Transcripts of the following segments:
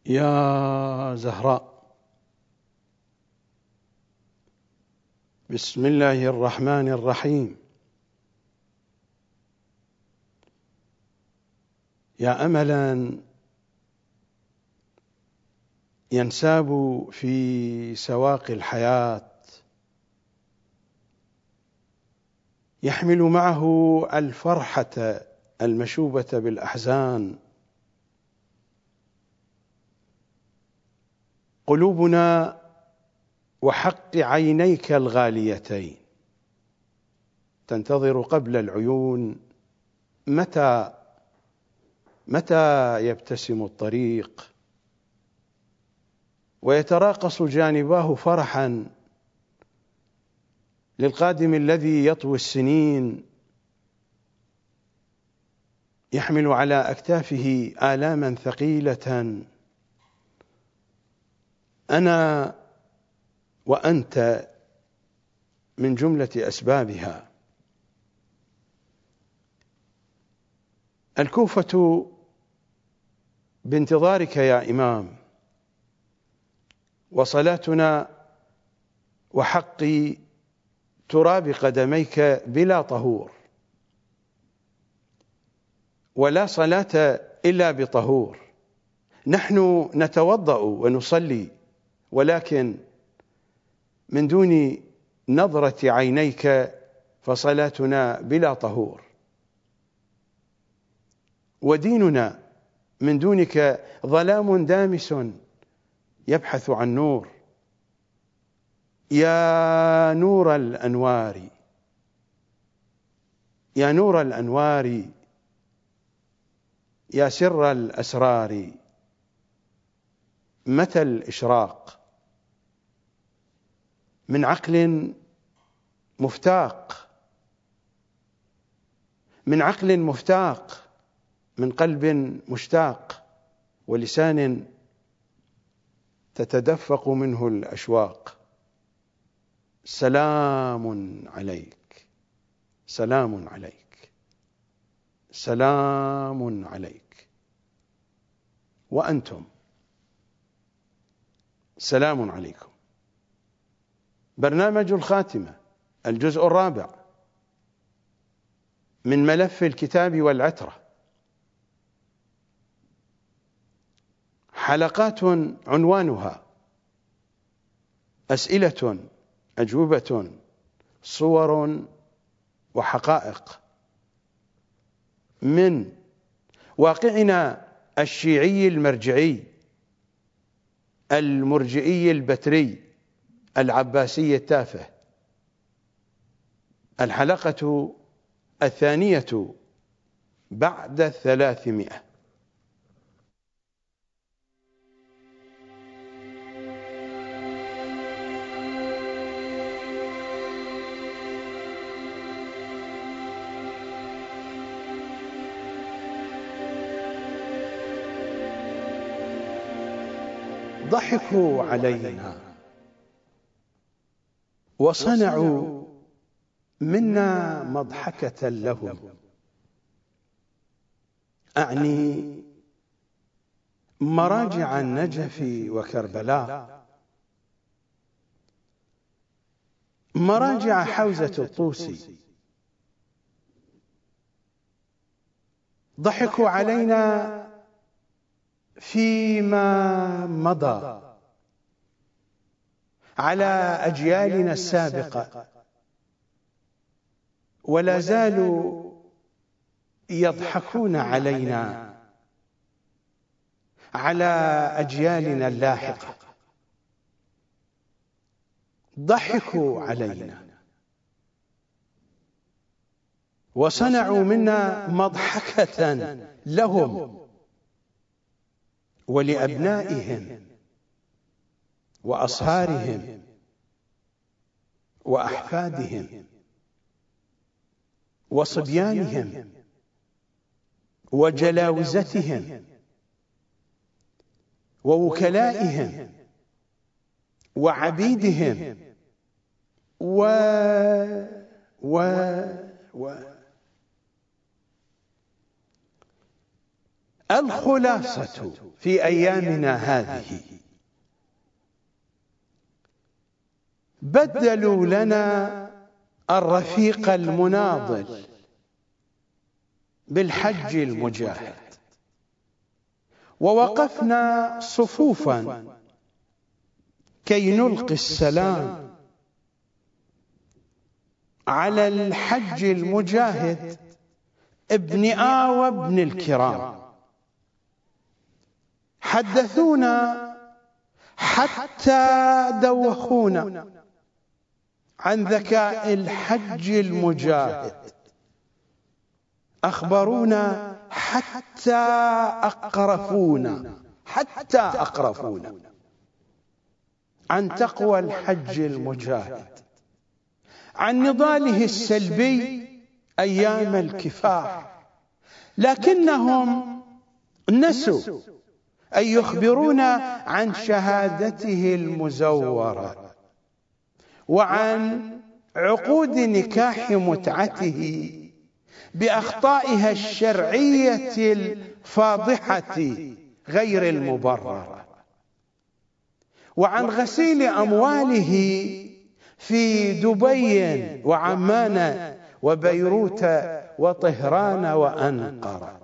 يا زهراء، بسم الله الرحمن الرحيم. يا أملا ينساب في سواق الحياة، يحمل معه الفرحة المشوبة بالأحزان. قلوبنا وحق عينيك الغاليتين تنتظر قبل العيون متى يبتسم الطريق ويتراقص جانباه فرحا للقادم الذي يطوي السنين، يحمل على أكتافه آلاما ثقيلة أنا وأنت من جملة أسبابها. الكوفة بانتظارك يا إمام، وصلاتنا وحق تراب قدميك بلا طهور، ولا صلاة إلا بطهور. نحن نتوضأ ونصلي، ولكن من دون نظرة عينيك فصلاتنا بلا طهور، وديننا من دونك ظلام دامس يبحث عن نور. يا نور الأنوار، يا نور الأنوار، يا سر الأسرار، متى الإشراق؟ من عقل مفتاق، من عقل مفتاق، من قلب مشتاق، ولسان تتدفق منه الأشواق. سلام عليك، سلام عليك، سلام عليك. وأنتم سلام عليكم. برنامج الخاتمة، الجزء الرابع من ملف الكتاب والعترة، حلقات عنوانها أسئلة، أجوبة، صور وحقائق من واقعنا الشيعي المرجعي المرجئي البتري العباسي التافه. الحلقة 2 بعد 300. ضحكوا علينا وصنعوا منا مضحكة لهم، أعني مراجع النجف وكربلاء، مراجع حوزة الطوسي. ضحكوا علينا فيما مضى على أجيالنا السابقة، ولا زالوا يضحكون علينا على أجيالنا اللاحقة. ضحكوا علينا وصنعوا منا مضحكة لهم ولأبنائهم وأصهارهم وأحفادهم وصبيانهم وجلاوزتهم ووكلائهم وعبيدهم الخلاصة في أيامنا هذه: بدلوا لنا الرفيق المناضل بالحج المجاهد، ووقفنا صفوفا كي نلقي السلام على الحج المجاهد ابن وابن الكرام. حدثونا حتى دوخونا عن ذكاء الحج المجاهد، أخبرونا حتى أقرفونا عن تقوى الحج المجاهد، عن نضاله السلبي أيام الكفاح، لكنهم نسوا أن يخبرونا عن شهادته المزورة، وعن عقود نكاح متعته بأخطائها الشرعية الفاضحة غير المبررة، وعن غسيل أمواله في دبي وعمان وبيروت وطهران وأنقرة.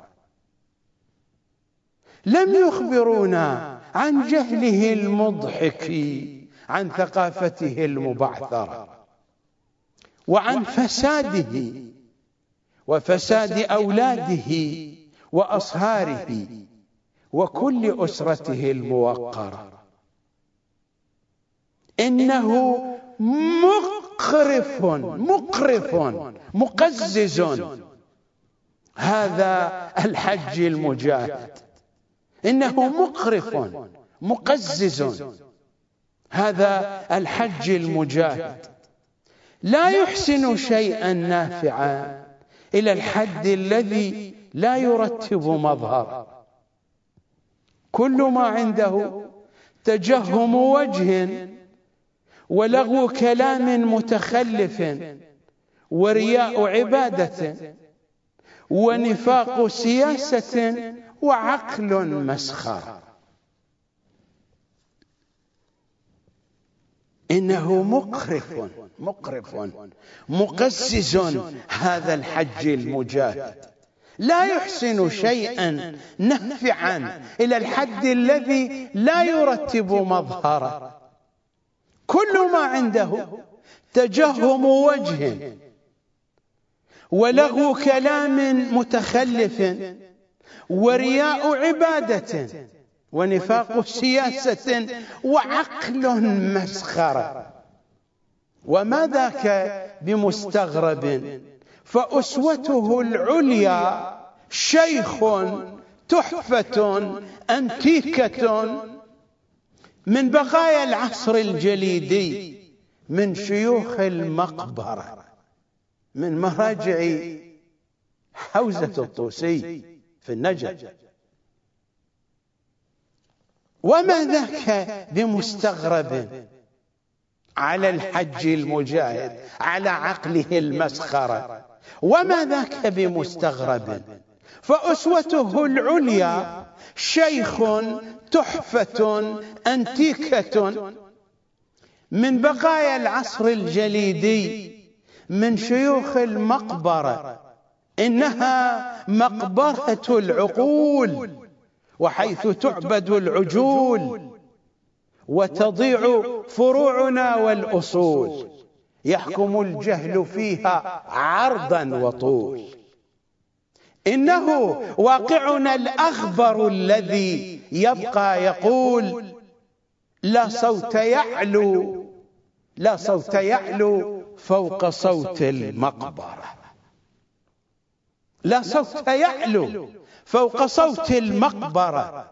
لم يخبرونا عن جهله المضحك عن ثقافته المبعثرة، وعن فساده وفساد أولاده وأصهاره وكل أسرته الموقرة. إنه مقرف مقزز هذا الحج المجاهد، إنه مقرف مقزز هذا الحج المجاهد، لا يحسن شيئا نافعا إلى الحد الذي لا يرتب مظهر، كل ما عنده تجهم وجه ولغو كلام متخلف ورياء عبادة ونفاق سياسة وعقل مسخر. إنه مقرف مقزز هذا الحج المجاهد، لا يحسن شيئا نافعا إلى الحد الذي لا يرتب مظهره، كل ما عنده تجهم وجه ولغو كلام متخلف ورياء عبادة ونفاق سياسة وعقل مسخرة. وما ذاك بمستغرب، فأسوته العليا شيخ تحفة أنتيكة من بقايا العصر الجليدي، من شيوخ المقبرة، من مراجع حوزة الطوسي في النجف. وما ذاك بمستغرب على الحج المجاهد، على عقله المسخرة. وما ذاك بمستغرب، فأسوته العليا شيخ تحفة أنتيكة من بقايا العصر الجليدي، من شيوخ المقبرة. إنها مقبرة العقول، وحيث تعبد العجول وتضيع فروعنا والأصول، يحكم الجهل فيها عرضا وطول. إنه واقعنا الأخبر الذي يبقى يقول: لا صوت يعلو فوق صوت المقبرة، لا صوت يعلو فوق صوت المقبرة.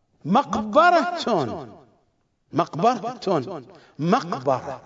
مقبرة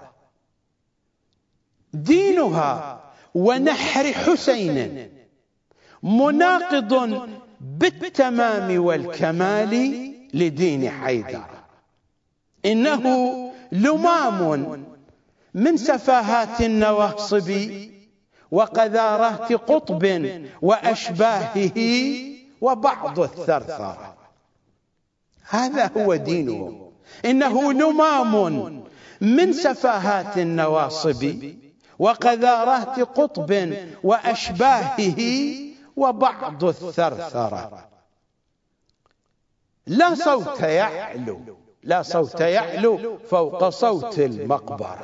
دينها ونحر حسين مناقض بالتمام والكمال لدين حيدر. إنه لمام من سفاهات النواصب وقذارات قطب وأشباهه وبعض الثرثرة. هذا هو دينهم. إنه لمام من سفاهات النواصب وقذارات قطب وأشباهه وبعض الثرثرة. لا صوت يعلو فوق صوت المقبرة.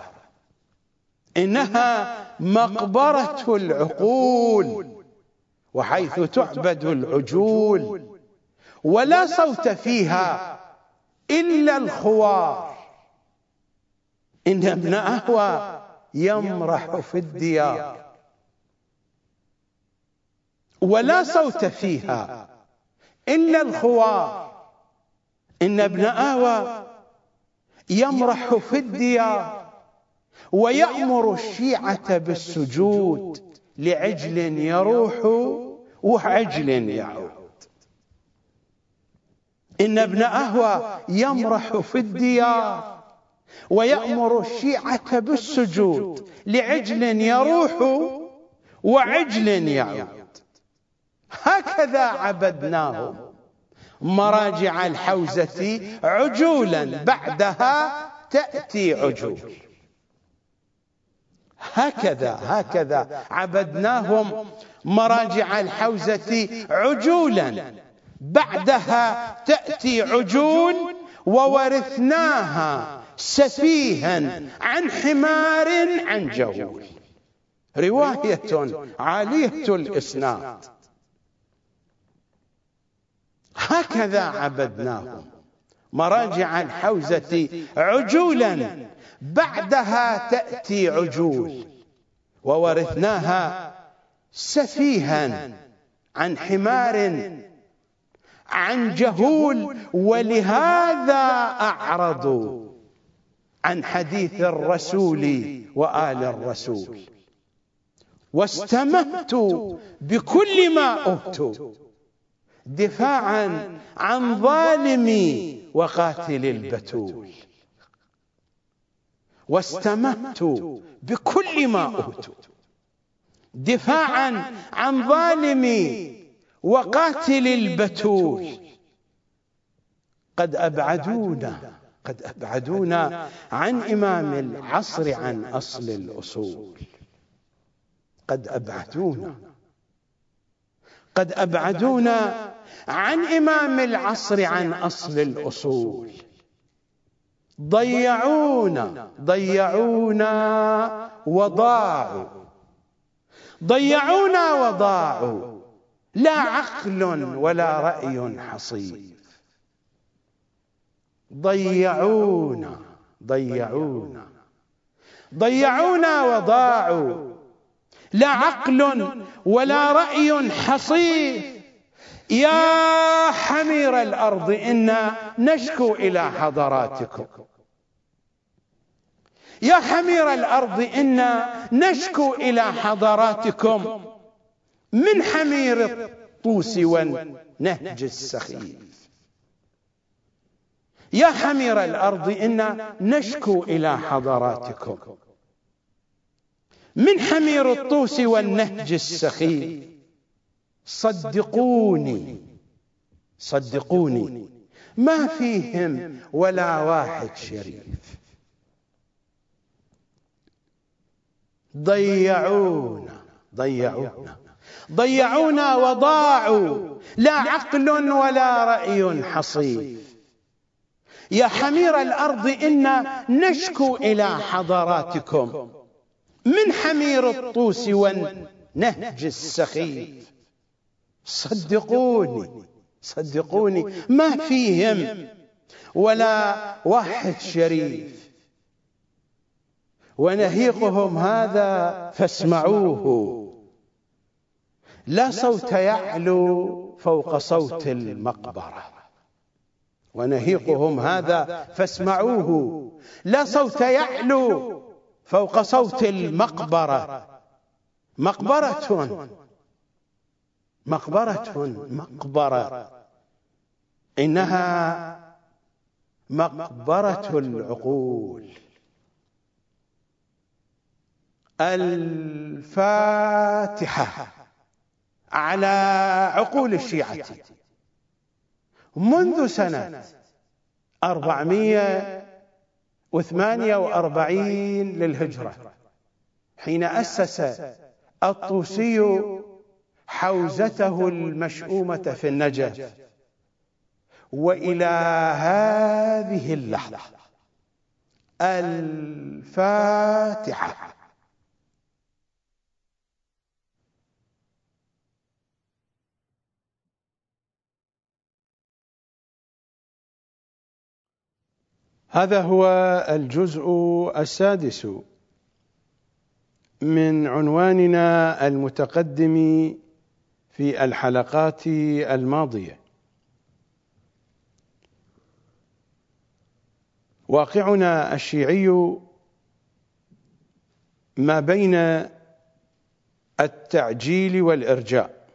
إنها مقبرة العقول وحيث تعبد العجول، ولا صوت فيها إلا الخوار. إن ابن أهوى يمرح في الديار، ولا صوت فيها إلا الخوار. إن ابن أهوى يمرح في الديار ويأمر الشيعة بالسجود لعجل يروح وعجل يعود. إن ابن أهوى يمرح في الديار ويأمر الشيعة بالسجود لعجل يروح وعجل يعود. هكذا عبدناهم مراجع الحوزة عجولا بعدها تأتي عجول. هكذا عبدناهم مراجع الحوزة عجولا بعدها تأتي عجول، وورثناها سفيها عن حمار عن جول. رواية عالية الإسناد. هكذا عبدناهم مراجع الحوزة عجولا بعدها تأتي عجول، وورثناها سفيها عن حمار عن جهول. ولهذا أعرضوا عن حديث الرسول وآل الرسول، واستمهت بكل ما أوتوا دفاعا عن ظالمي وقاتل البتول. واستمهت بكل ما أوتوا دفاعا عن ظالمي وقاتل البتول. قد أبعدونا عن إمام العصر عن أصل الأصول. قد أبعدونا عن إمام العصر عن أصل الأصول. ضيعونا وضاعوا لا عقل ولا رأي حصيف. ضيعونا وضاعوا لا عقل ولا رأي حصيف. يا حمير الأرض إنا نشكو إلى حضراتكم. يا حمير الأرض إنا نشكو إلى حضراتكم من حمير الطوس والنهج السخيف. يا حمير الأرض إنا نشكو إلى حضراتكم من حمير الطوس والنهج السخيف. صدقوني ما فيهم ولا واحد شريف. ضيعونا وضاعوا لا عقل ولا رأي حصيف. يا حمير الأرض إنا نشكو إلى حضراتكم من حمير الطوس والنهج السخيف. صدقوني ما فيهم ولا واحد شريف. ونهيقهم هذا فاسمعوه، لا صوت يعلو فوق صوت المقبرة. ونهيقهم هذا فاسمعوه، لا صوت يعلو فوق صوت المقبرة. مقبرة إنها مقبرة العقول. الفاتحة. على عقول الشيعة منذ سنة 448 للهجرة، حين أسس الطوسي حوزته المشؤومة في النجف، وإلى هذه اللحظة. الفاتحة. هذا هو الجزء السادس من عنواننا المتقدم في الحلقات الماضية. واقعنا الشيعي ما بين التعجيل والإرجاء.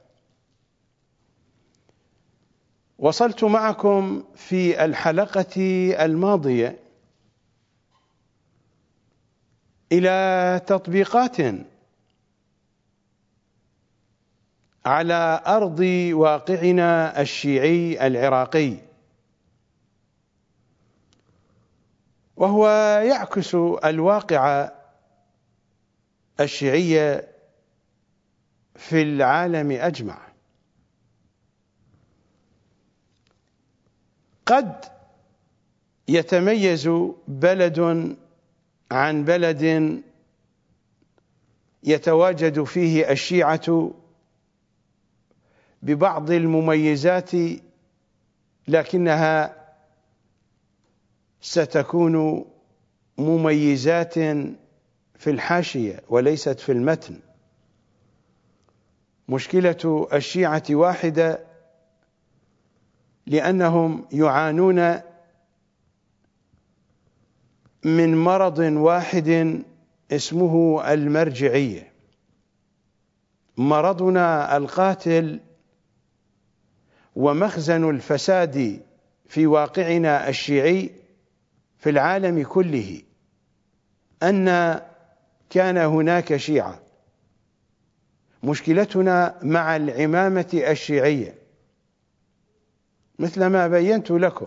وصلت معكم في الحلقة الماضية إلى تطبيقات على أرض واقعنا الشيعي العراقي، وهو يعكس الواقع الشيعي في العالم أجمع. قد يتميز بلد عن بلد يتواجد فيه الشيعة ببعض المميزات، لكنها ستكون مميزات في الحاشية وليست في المتن. مشكلة الشيعة واحدة، لأنهم يعانون من مرض واحد اسمه المرجعية. مرضنا القاتل ومخزن الفساد في واقعنا الشيعي في العالم كله أن كان هناك شيعة. مشكلتنا مع العمامة الشيعية مثل ما بينت لكم.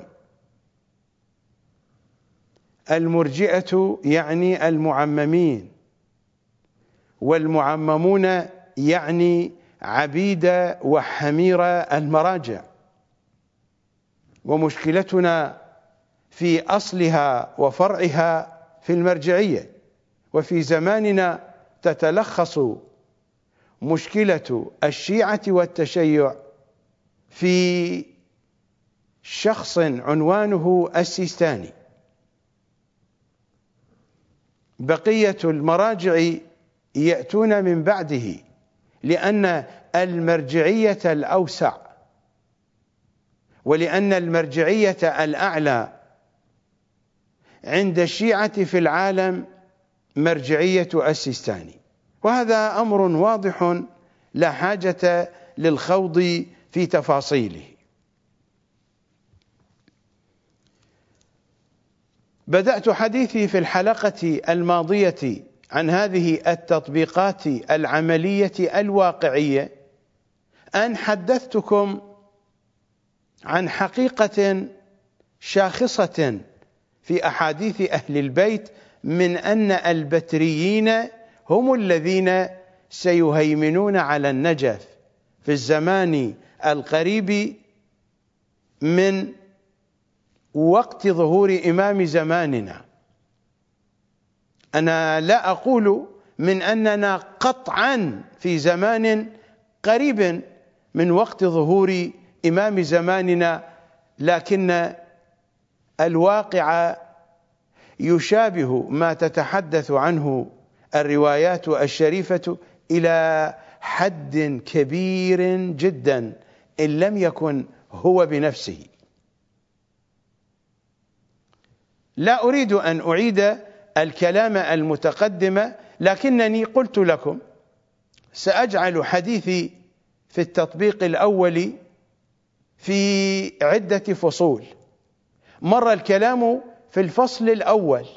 المرجئة يعني المعممين، والمعممون يعني عبيد وحمير المراجع. ومشكلتنا في أصلها وفرعها في المرجعية. وفي زماننا تتلخص مشكلة الشيعة والتشيع في شخص عنوانه السيستاني. بقية المراجع يأتون من بعده، لأن المرجعية الأوسع ولأن المرجعية الأعلى عند الشيعة في العالم مرجعية السيستاني. وهذا أمر واضح لا حاجة للخوض في تفاصيله. بدأت حديثي في الحلقة الماضية عن هذه التطبيقات العملية الواقعية أن حدثتكم عن حقيقة شاخصة في أحاديث أهل البيت من أن البتريين هم الذين سيهيمنون على النجف في الزمان القريب من وقت ظهور إمام زماننا. أنا لا أقول من أننا قطعا في زمان قريب من وقت ظهور إمام زماننا، لكن الواقع يشابه ما تتحدث عنه الروايات الشريفة إلى حد كبير جدا، إن لم يكن هو بنفسه. لا أريد أن أعيد الكلام المتقدم، لكنني قلت لكم سأجعل حديثي في التطبيق الأول في عدة فصول. مر الكلام في الفصل الأول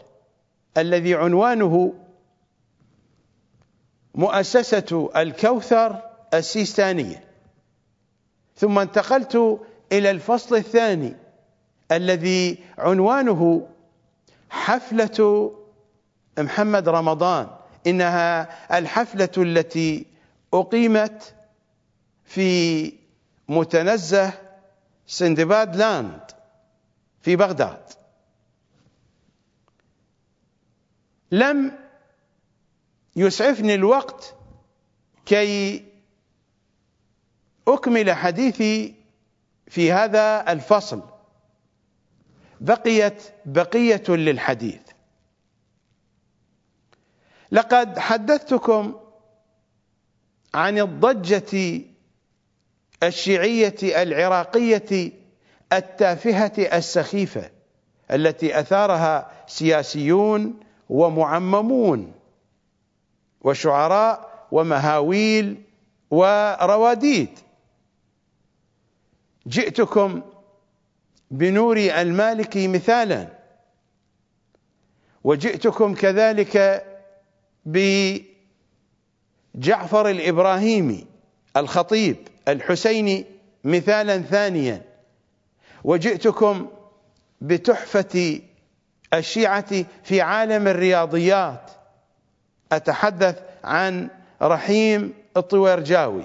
الذي عنوانه مؤسسة الكوثر السيستانية، ثم انتقلت إلى الفصل الثاني الذي عنوانه حفلة محمد رمضان. إنها الحفلة التي أقيمت في متنزه سندباد لاند في بغداد. لم يسعفني الوقت كي أكمل حديثي في هذا الفصل، بقيت بقية للحديث. لقد حدثتكم عن الضجة الشيعية العراقية التافهة السخيفة التي أثارها سياسيون ومعممون وشعراء ومهاويل ورواديد. جئتكم بنوري المالكي مثالا، وجئتكم كذلك بجعفر الإبراهيمي الخطيب الحسيني مثالا ثانيا، وجئتكم بتحفة الشيعة في عالم الرياضيات، أتحدث عن رحيم الطويرجاوي.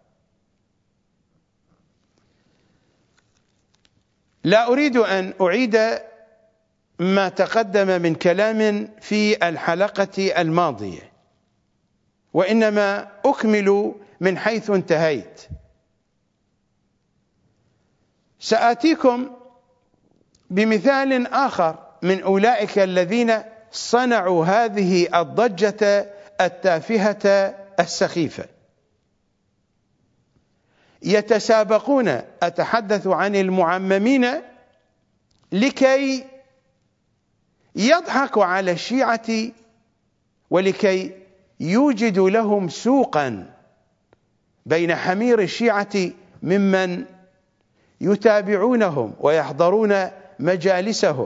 لا أريد أن أعيد ما تقدم من كلام في الحلقة الماضية، وإنما أكمل من حيث انتهيت. سآتيكم بمثال آخر من أولئك الذين صنعوا هذه الضجة التافهة السخيفة. يتسابقون، أتحدث عن المعممين، لكي يضحكوا على الشيعة ولكي يوجدوا لهم سوقا بين حمير الشيعة ممن يتابعونهم ويحضرون مجالسهم.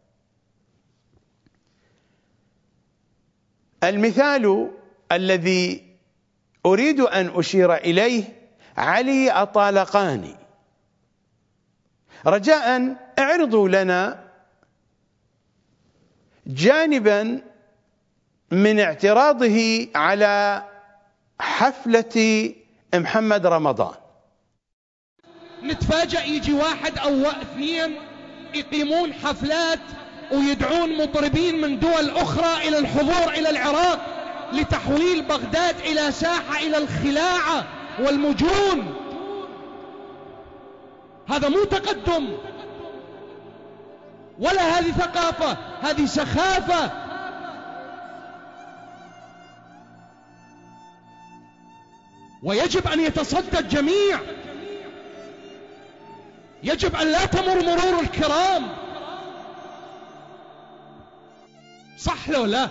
المثال الذي أريد أن أشير إليه علي الطالقاني. رجاء اعرضوا لنا جانبا من اعتراضه على حفلة محمد رمضان. نتفاجأ يجي واحد أو اثنين يقيمون حفلات ويدعون مطربين من دول أخرى إلى الحضور إلى العراق لتحويل بغداد إلى ساحة إلى الخلاعة والمجون. هذا مو تقدم ولا هذه ثقافة، هذه سخافة. ويجب أن يتصدى الجميع، يجب أن لا تمر مرور الكرام. صح لو لا؟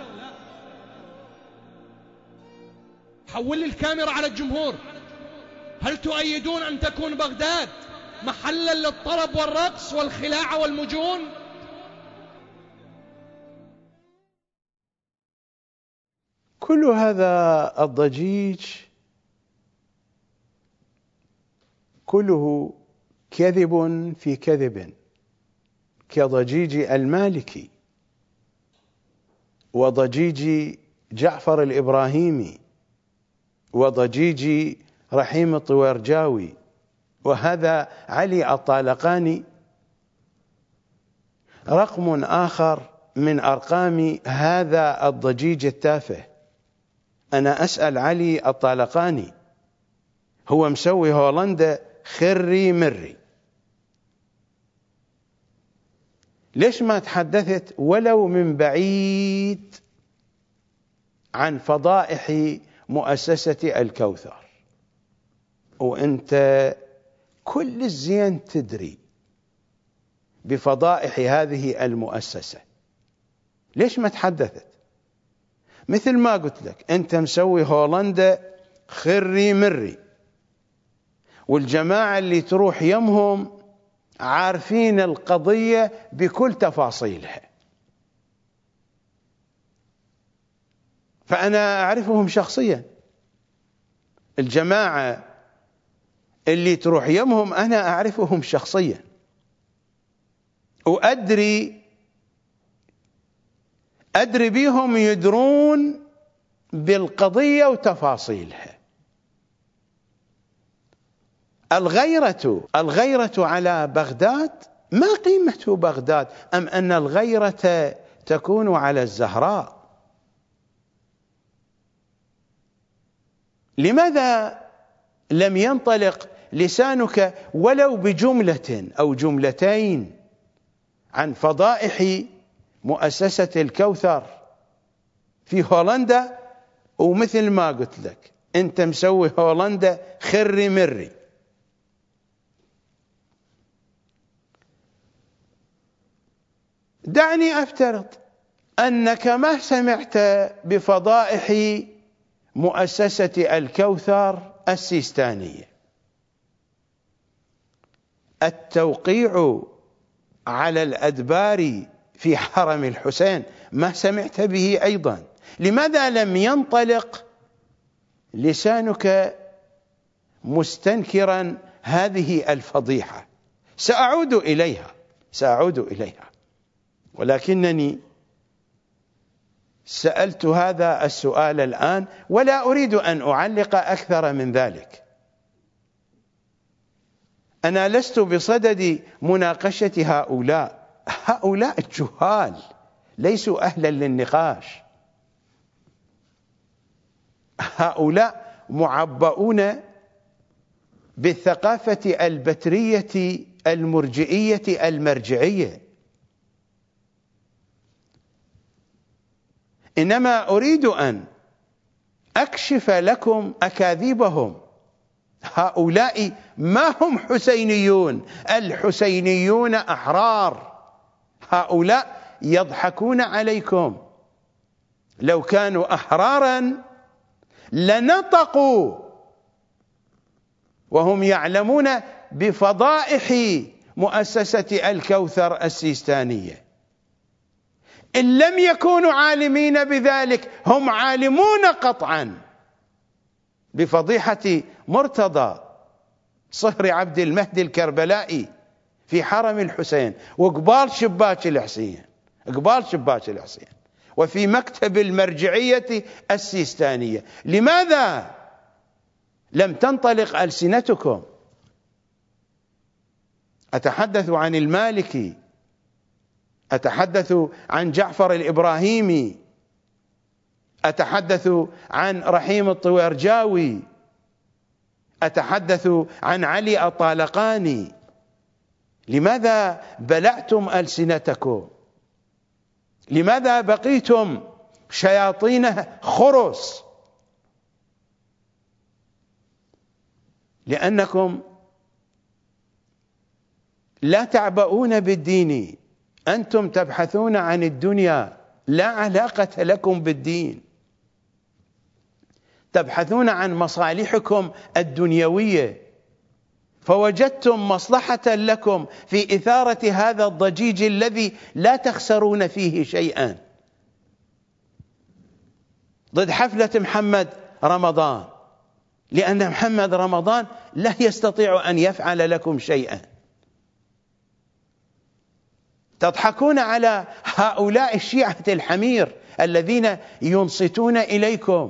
حول الكاميرا على الجمهور. هل تؤيدون أن تكون بغداد محلا للطرب والرقص والخلاعة والمجون؟ كل هذا الضجيج كله كذب في كذب، كضجيج المالكي وضجيج جعفر الإبراهيمي وضجيج رحيم الطويرجاوي. وهذا علي الطالقاني رقم آخر من أرقام هذا الضجيج التافه. أنا أسأل علي الطالقاني، هو مسوي هولندا خري مري، ليش ما تحدثت ولو من بعيد عن فضائح مؤسسة الكوثر؟ وأنت كل الزين تدري بفضائح هذه المؤسسة، ليش ما تحدثت؟ مثل ما قلت لك، أنت مسوي هولندا خري مري، والجماعة اللي تروح يمهم عارفين القضية بكل تفاصيلها، فأنا أعرفهم شخصيا. الجماعة اللي تروح يمهم أنا أعرفهم شخصيا، وأدري بيهم يدرون بالقضية وتفاصيلها. الغيرة على بغداد، ما قيمة بغداد أم أن الغيرة تكون على الزهراء؟ لماذا لم ينطلق لسانك ولو بجملة أو جملتين عن فضائح مؤسسة الكوثر في هولندا؟ ومثل ما قلت لك أنت مسوي هولندا خري مري. دعني أفترض أنك ما سمعت بفضائح مؤسسة الكوثر السيستانية. التوقيع على الأدبار في حرم الحسين ما سمعت به أيضا. لماذا لم ينطلق لسانك مستنكرا هذه الفضيحة؟ سأعود إليها، ولكنني سألت هذا السؤال الآن ولا أريد أن أعلق أكثر من ذلك. أنا لست بصدد مناقشة هؤلاء الجهال ليسوا أهلا للنقاش. هؤلاء معبؤون بالثقافة البترية المرجئية المرجعية. إنما أريد أن أكشف لكم أكاذيبهم. هؤلاء ما هم حسينيون، الحسينيون أحرار. هؤلاء يضحكون عليكم. لو كانوا أحرارا لنطقوا وهم يعلمون بفضائح مؤسسة الكوثر السيستانية. إن لم يكونوا عالمين بذلك هم عالمون قطعا بفضيحة مرتضى صهر عبد المهدي الكربلائي في حرم الحسين وقبال شباك الحسين وفي مكتب المرجعية السيستانية. لماذا لم تنطلق ألسنتكم؟ أتحدث عن المالكي، أتحدث عن جعفر الإبراهيمي، أتحدث عن رحيم الطويرجاوي، أتحدث عن علي الطالقاني. لماذا بلعتم ألسنتكم؟ لماذا بقيتم شياطين خرس؟ لأنكم لا تعبؤون بالدين، أنتم تبحثون عن الدنيا، لا علاقة لكم بالدين. تبحثون عن مصالحكم الدنيوية، فوجدتم مصلحة لكم في إثارة هذا الضجيج الذي لا تخسرون فيه شيئا ضد حفلة محمد رمضان، لأن محمد رمضان لا يستطيع أن يفعل لكم شيئا. تضحكون على هؤلاء الشيعة الحمير الذين ينصتون إليكم.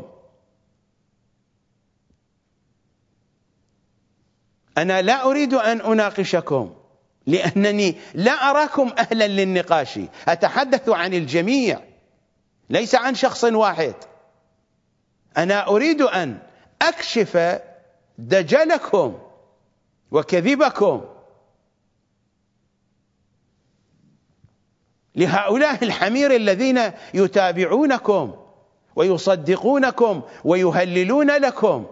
أنا لا أريد أن أناقشكم لأنني لا أراكم أهلا للنقاش. أتحدث عن الجميع ليس عن شخص واحد. أنا أريد أن أكشف دجلكم وكذبكم لهؤلاء الحمير الذين يتابعونكم ويصدقونكم ويهللون لكم.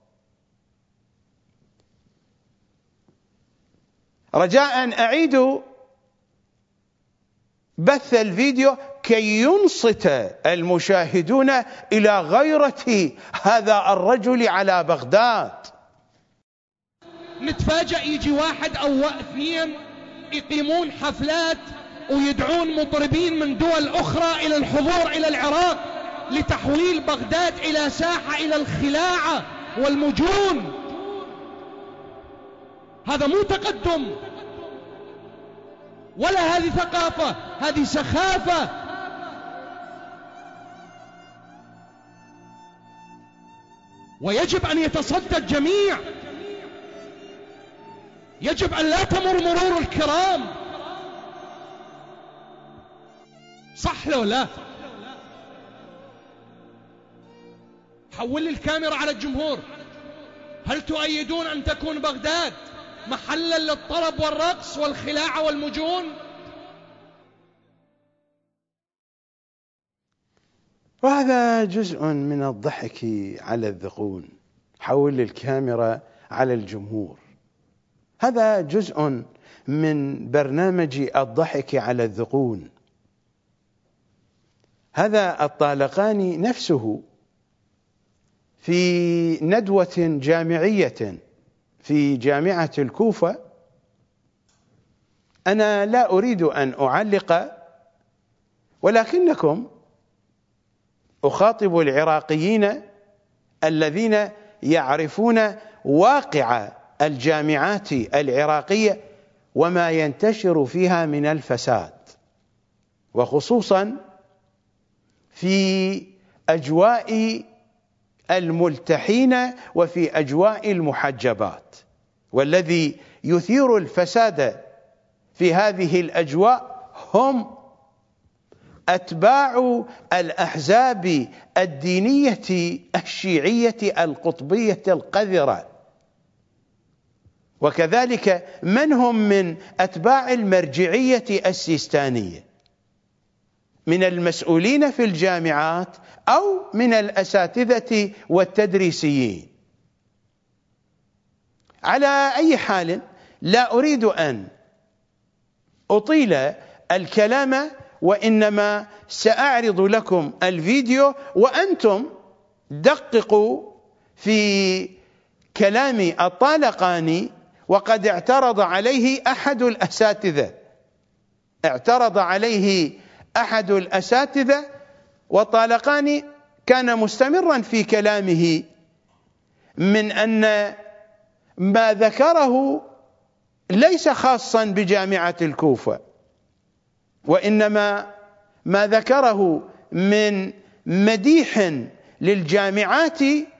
رجاء أعيد بث الفيديو كي ينصت المشاهدون إلى غيرة هذا الرجل على بغداد. نتفاجأ يجي واحد أو اثنين يقيمون حفلات ويدعون مطربين من دول أخرى إلى الحضور إلى العراق لتحويل بغداد إلى ساحة إلى الخلاعة والمجون. هذا مو تقدم ولا هذه ثقافة، هذه سخافة. ويجب أن يتصدى الجميع، يجب أن لا تمر مرور الكرام. صح لو لا؟ حول لي الكاميرا على الجمهور. هل تؤيدون أن تكون بغداد محلا للطرب والرقص والخلاعة والمجون؟ وهذا جزء من الضحك على الذقون. حول الكاميرا على الجمهور، هذا جزء من برنامج الضحك على الذقون. هذا الطالقاني نفسه في ندوة جامعية في جامعة الكوفة، أنا لا أريد أن أعلق، ولكنكم أخاطب العراقيين الذين يعرفون واقع الجامعات العراقية وما ينتشر فيها من الفساد، وخصوصا في أجواء الملتحين وفي أجواء المحجبات. والذي يثير الفساد في هذه الأجواء هم أتباع الأحزاب الدينية الشيعية القطبية القذرة، وكذلك من هم من أتباع المرجعية السيستانية من المسؤولين في الجامعات أو من الأساتذة والتدريسيين. على أي حال لا أريد أن أطيل الكلام، وإنما سأعرض لكم الفيديو وأنتم دققوا في كلام الطالقاني. وقد اعترض عليه أحد الأساتذة والطالقاني كان مستمرا في كلامه من أن ما ذكره ليس خاصا بجامعة الكوفة، وإنما ما ذكره من مديح للجامعات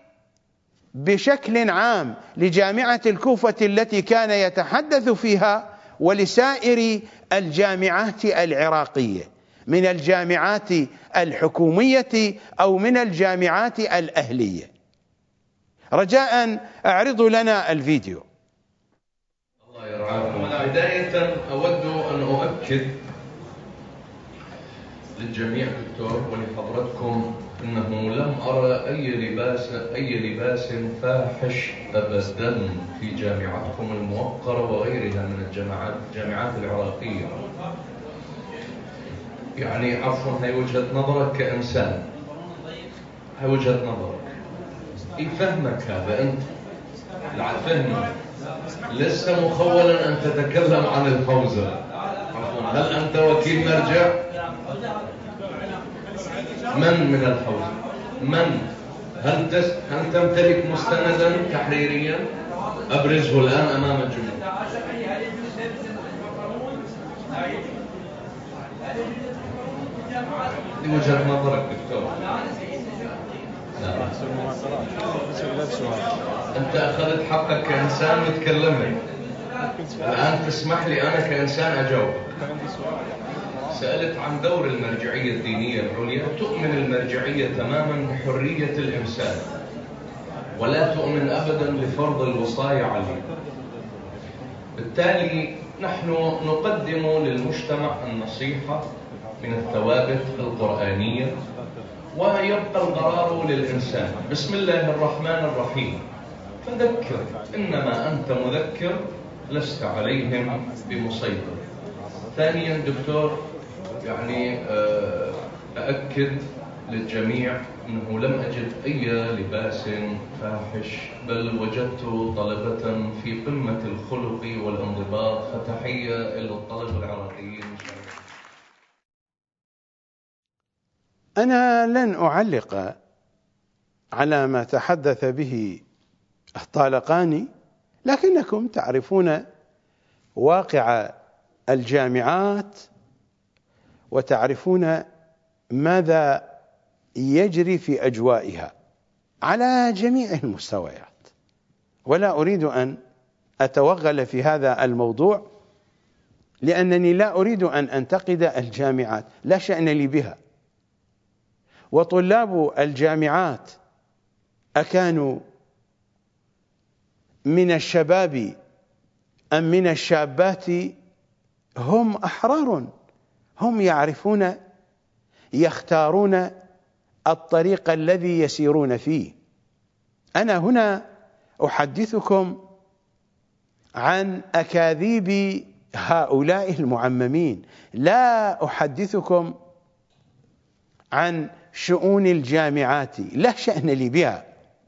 بشكل عام، لجامعة الكوفة التي كان يتحدث فيها ولسائر الجامعات العراقية من الجامعات الحكومية أو من الجامعات الأهلية. رجاء أعرضوا لنا الفيديو. الله يرعاكم. بداية أود أن أؤكد للجميع دكتور ولحضرتكم أنه لم أرى أي لباس فاحش أبدا في جامعتكم الموقرة وغيرها من الجامعات العراقية. يعني عفوا، هي وجهة نظرك كإنسان، هي وجهة نظرك، فهمك هذا أنت فهمك، لست مخولا أن تتكلم عن الحوزة. هل أنت وكيل مرجع؟ من الحوزة؟ هل تمتلك مستندا تحريريا؟ أبرزه الآن أمام الجمهور. دي وجهة نظرك دكتور. أنت أخذت حقك كإنسان وتكلمت، الآن تسمح لي أنا كإنسان أجاوب. سألت عن دور المرجعية الدينية العليا. تؤمن المرجعية تماما بحرية الإنسان، ولا تؤمن أبدا بفرض الوصاية عليه. بالتالي نحن نقدم للمجتمع النصيحة من الثوابت القرآنية، ويبقى القرار للإنسان. بسم الله الرحمن الرحيم. فذكر إنما أنت مذكر لست عليهم بمسيطر. ثانيا دكتور، يعني أأكد للجميع أنه لم أجد أي لباس فاحش، بل وجدت طلبة في قمة الخلق والانضباط، فتحية إلى الطلبة العراقيين. أنا لن أعلق على ما تحدث به الطالقاني، لكنكم تعرفون واقع الجامعات وتعرفون ماذا يجري في أجوائها على جميع المستويات، ولا أريد أن أتوغل في هذا الموضوع، لأنني لا أريد أن أنتقد الجامعات، لا شأن لي بها. وطلاب الجامعات أكانوا من الشباب أم من الشابات هم أحرار، هم يعرفون يختارون الطريق الذي يسيرون فيه. أنا هنا أحدثكم عن أكاذيب هؤلاء المعممين، لا أحدثكم عن شؤون الجامعات، لا شأن لي بها،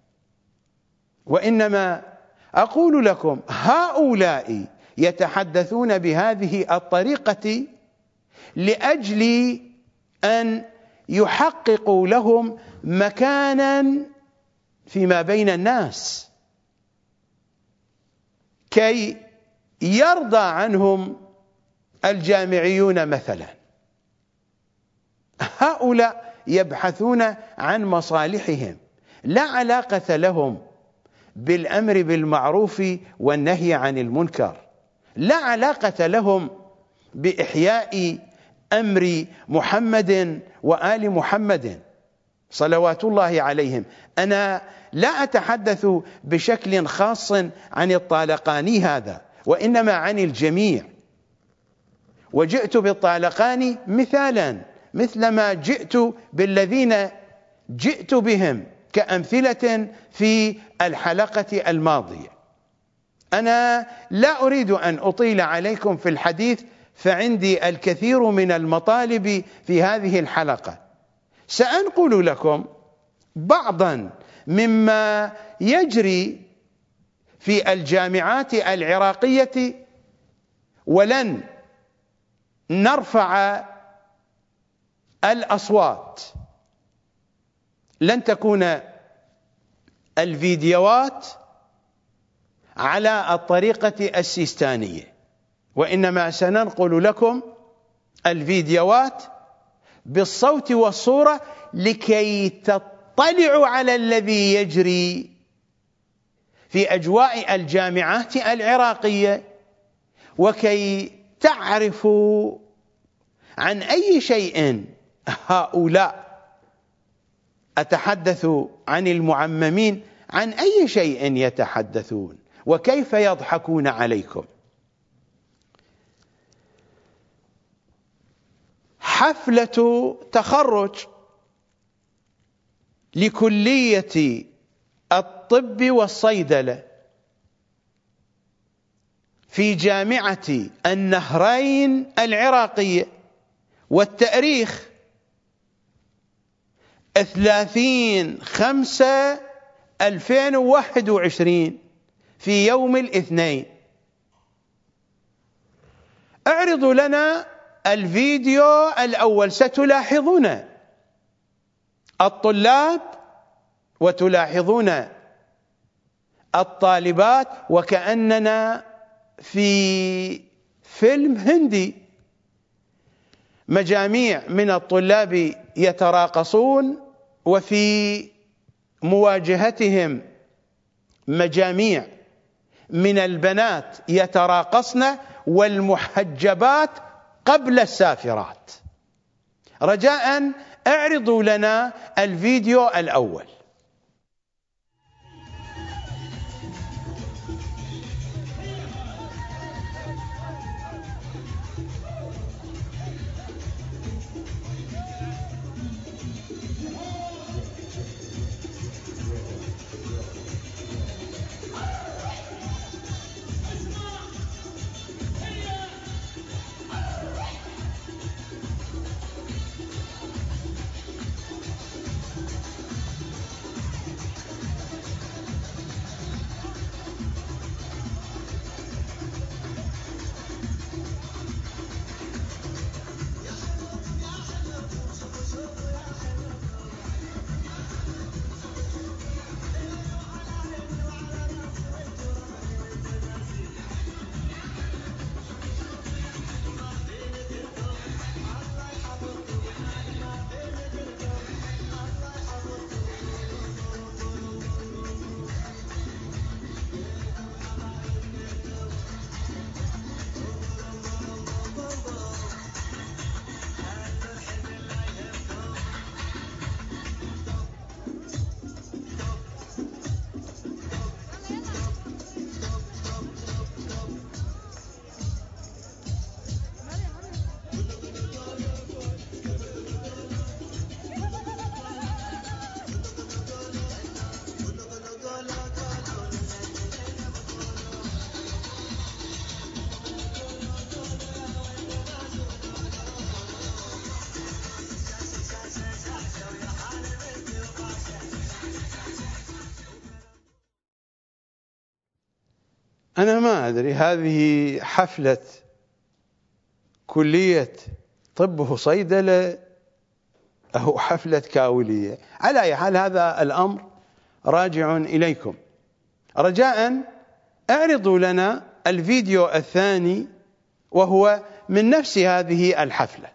وإنما أقول لكم هؤلاء يتحدثون بهذه الطريقة لأجل أن يحققوا لهم مكانا فيما بين الناس، كي يرضى عنهم الجامعيون مثلا. هؤلاء يبحثون عن مصالحهم، لا علاقة لهم بالأمر بالمعروف والنهي عن المنكر، لا علاقة لهم بإحياء أمر محمد وآل محمد صلوات الله عليهم. أنا لا أتحدث بشكل خاص عن الطالقاني هذا، وإنما عن الجميع. وجئت بالطالقاني مثالا مثلما جئت بالذين جئت بهم كأمثلة في الحلقة الماضية. أنا لا أريد أن أطيل عليكم في الحديث، فعندي الكثير من المطالب في هذه الحلقة. سأنقل لكم بعضا مما يجري في الجامعات العراقية، ولن نرفع الأصوات، لن تكون الفيديوهات على الطريقة السيستانية، وإنما سننقل لكم الفيديوهات بالصوت والصورة لكي تطلعوا على الذي يجري في أجواء الجامعات العراقية، وكي تعرفوا عن أي شيء هؤلاء، أتحدث عن المعممين، عن أي شيء يتحدثون وكيف يضحكون عليكم. حفلة تخرج لكلية الطب والصيدلة في جامعة النهرين العراقية، والتاريخ 30/5/2021 في يوم الاثنين. اعرضوا لنا الفيديو الأول. ستلاحظون الطلاب وتلاحظون الطالبات، وكأننا في فيلم هندي. مجاميع من الطلاب يتراقصون، وفي مواجهتهم مجاميع من البنات يتراقصن، والمحجبات قبل السافرات. رجاء اعرضوا لنا الفيديو الأول. أنا ما أدري، هذه حفلة كلية طب وصيدلة أو حفلة كاولية؟ على أي حال هذا الأمر راجع إليكم. رجاء اعرضوا لنا الفيديو الثاني وهو من نفس هذه الحفلة.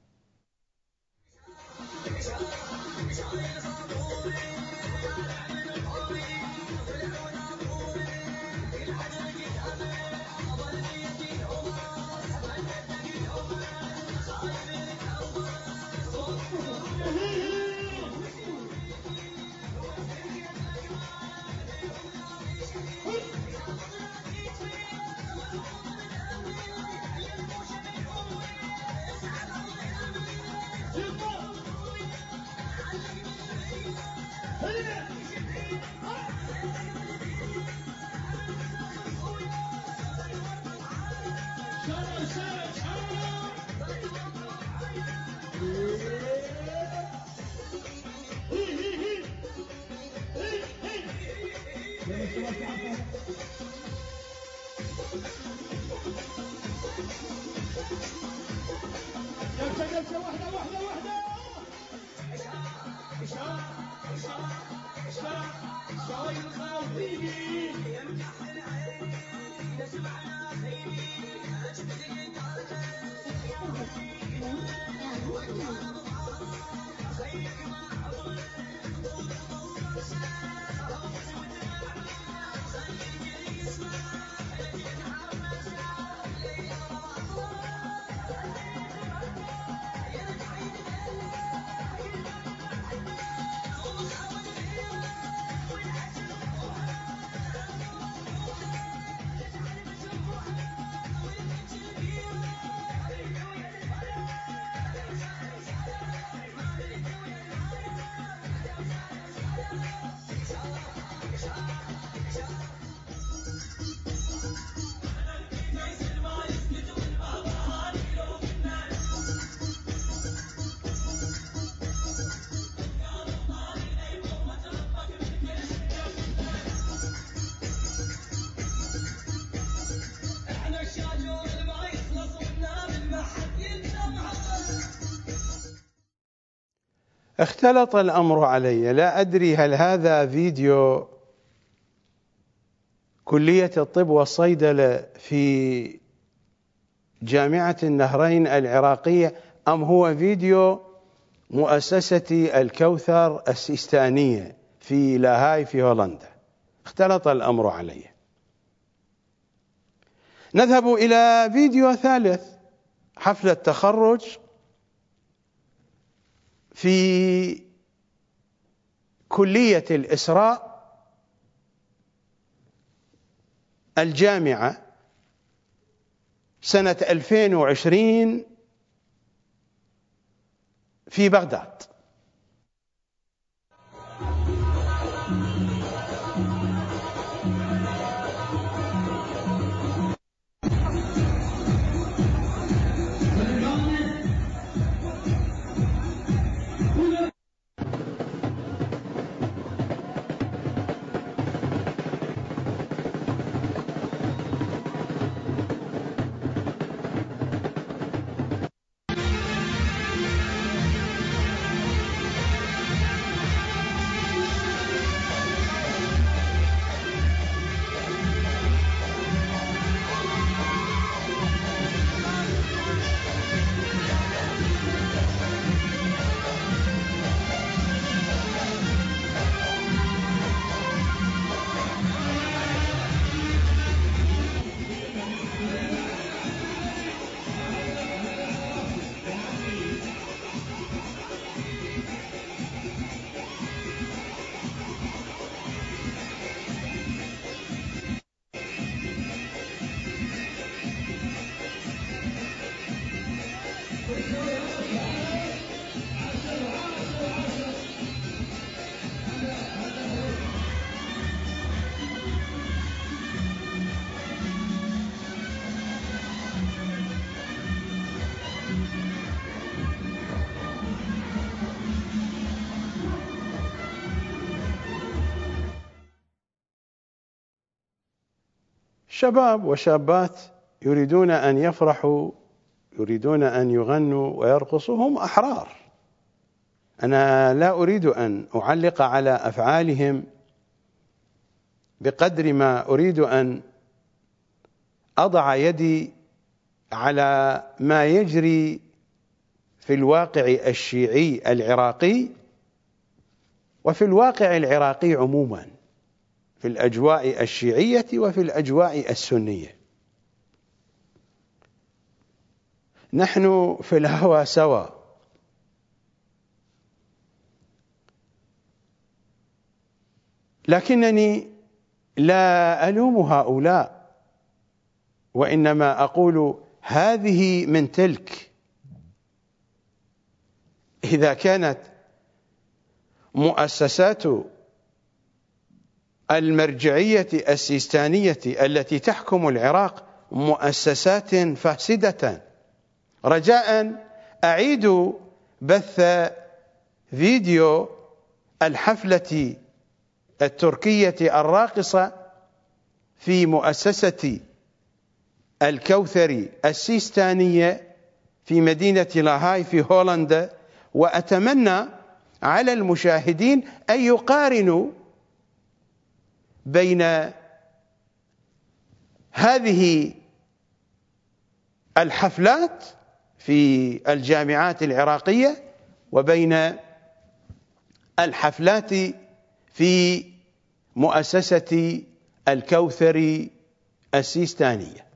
اختلط الأمر علي، لا أدري هل هذا فيديو كلية الطب والصيدلة في جامعة النهرين العراقية أم هو فيديو مؤسسة الكوثر السيستانية في لاهاي في هولندا. اختلط الأمر علي. نذهب إلى فيديو ثالث، حفلة تخرج في كلية الإسراء الجامعة سنة 2020 في بغداد. شباب وشابات يريدون أن يفرحوا، يريدون أن يغنوا ويرقصوا، هم أحرار. أنا لا أريد أن أعلق على أفعالهم بقدر ما أريد أن أضع يدي على ما يجري في الواقع الشيعي العراقي وفي الواقع العراقي عموما، في الأجواء الشيعية وفي الأجواء السنية. نحن في الهوى سوا، لكنني لا ألوم هؤلاء، وإنما أقول هذه من تلك. إذا كانت مؤسسات المرجعية السيستانية التي تحكم العراق مؤسسات فاسدة، رجاء أعيد بث فيديو الحفلة التركية الراقصة في مؤسسة الكوثري السيستانية في مدينة لاهاي في هولندا، وأتمنى على المشاهدين أن يقارنوا بين هذه الحفلات في الجامعات العراقية وبين الحفلات في مؤسسة الكوثري السيستانية.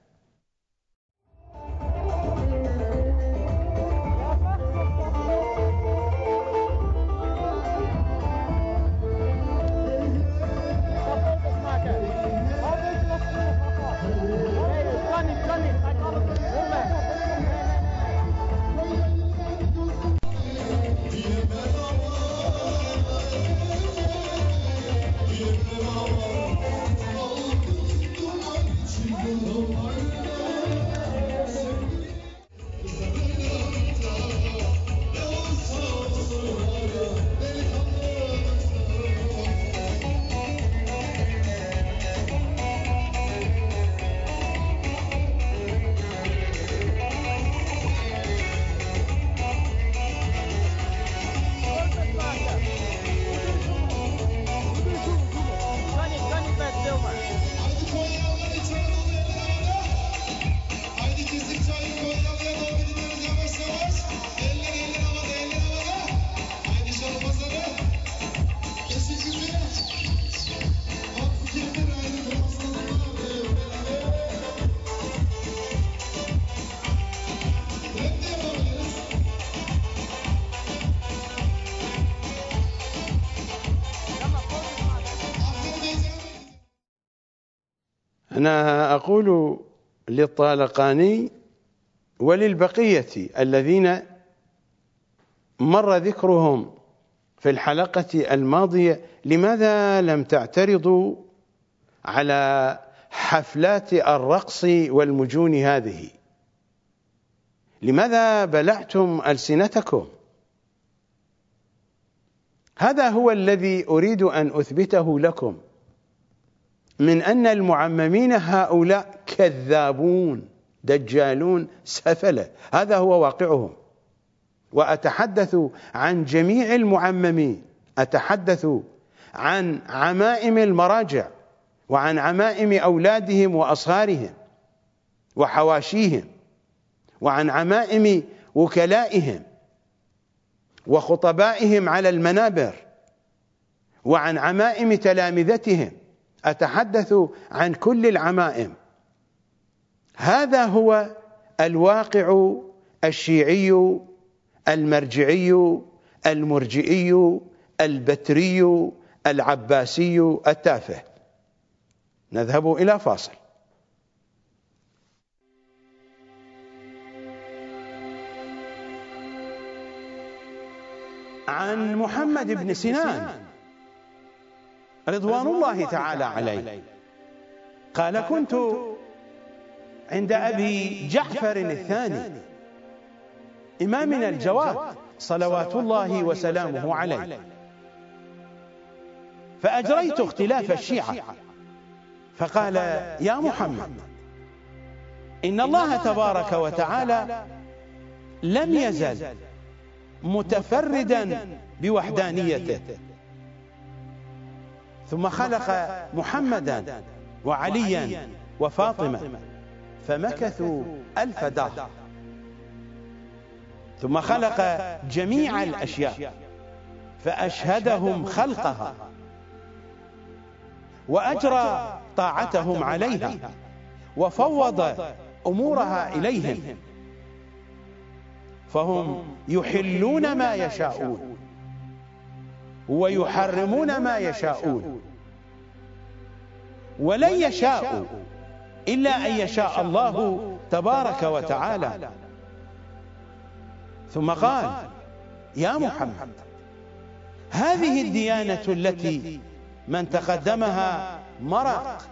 أنا أقول للطالقاني وللبقية الذين مر ذكرهم في الحلقة الماضية: لماذا لم تعترضوا على حفلات الرقص والمجون هذه؟ لماذا بلعتم ألسنتكم؟ هذا هو الذي أريد أن أثبته لكم، من أن المعممين هؤلاء كذابون دجالون سفلة، هذا هو واقعهم. وأتحدث عن جميع المعممين، أتحدث عن عمائم المراجع وعن عمائم أولادهم وأصهارهم وحواشيهم، وعن عمائم وكلائهم وخطبائهم على المنابر، وعن عمائم تلامذتهم. أتحدث عن كل العمائم. هذا هو الواقع الشيعي المرجعي المرجئي البتري العباسي التافه. نذهب إلى فاصل. عن محمد بن سنان رضوان الله تعالى عليه قال: كنت عند أبي جعفر الثاني إمامنا الجواد صلوات الله وسلامه عليه، فأجريت اختلاف الشيعة فقال: يا محمد، إن الله تبارك وتعالى لم يزل متفردا بوحدانيته، ثم خلق محمدا وعليا وفاطمة فمكثوا 1000 دهر، ثم خلق جميع الأشياء فأشهدهم خلقها وأجرى طاعتهم عليها وفوض أمورها إليهم، فهم يحلون ما يشاءون ويحرمون ما يشاءون، ولن يشاءوا إلا أن يشاء الله تبارك وتعالى. ثم قال: يا محمد، هذه الديانة التي من تقدمها مرق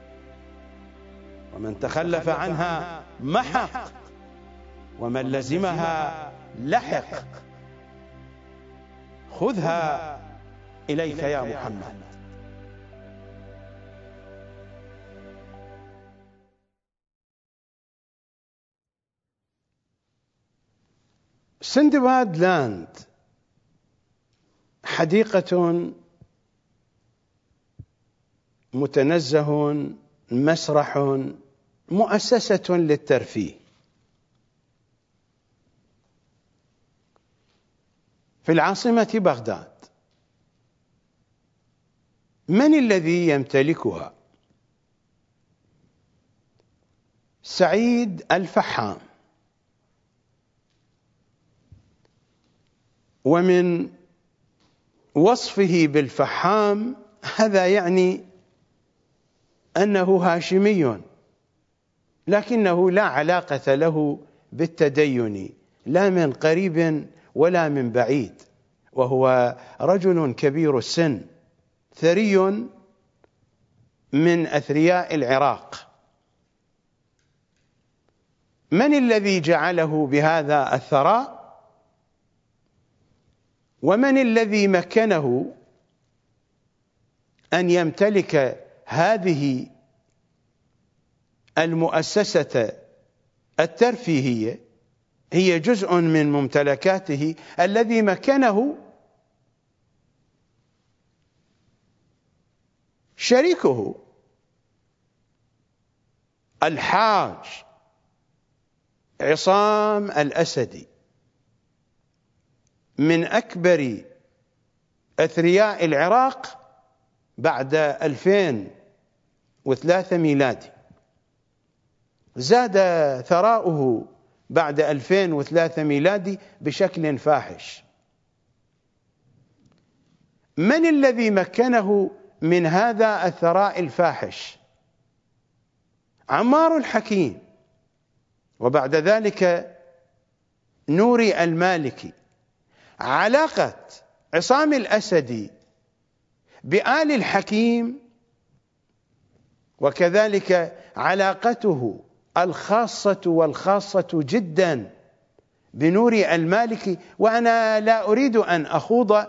ومن تخلف عنها محق ومن لزمها لحق، خذها إليك يا محمد. سندباد لاند حديقة متنزه، مسرح، مؤسسة للترفيه في العاصمة بغداد. من الذي يمتلكها؟ سعيد الفحام. ومن وصفه بالفحام هذا يعني أنه هاشمي، لكنه لا علاقة له بالتدين، لا من قريب ولا من بعيد، وهو رجل كبير السن ثري من أثرياء العراق. من الذي جعله بهذا الثراء؟ ومن الذي مكنه أن يمتلك هذه المؤسسة الترفيهية؟ هي جزء من ممتلكاته. الذي مكنه شريكه الحاج عصام الأسدي، من أكبر أثرياء العراق بعد 2003 ميلادي. زاد ثراؤه بعد 2003 ميلادي بشكل فاحش. من الذي مكنه من هذا الثراء الفاحش؟ عمار الحكيم، وبعد ذلك نوري المالكي. علاقة عصام الأسدي بآل الحكيم وكذلك علاقته الخاصة جدا بنوري المالكي، وأنا لا أريد أن أخوض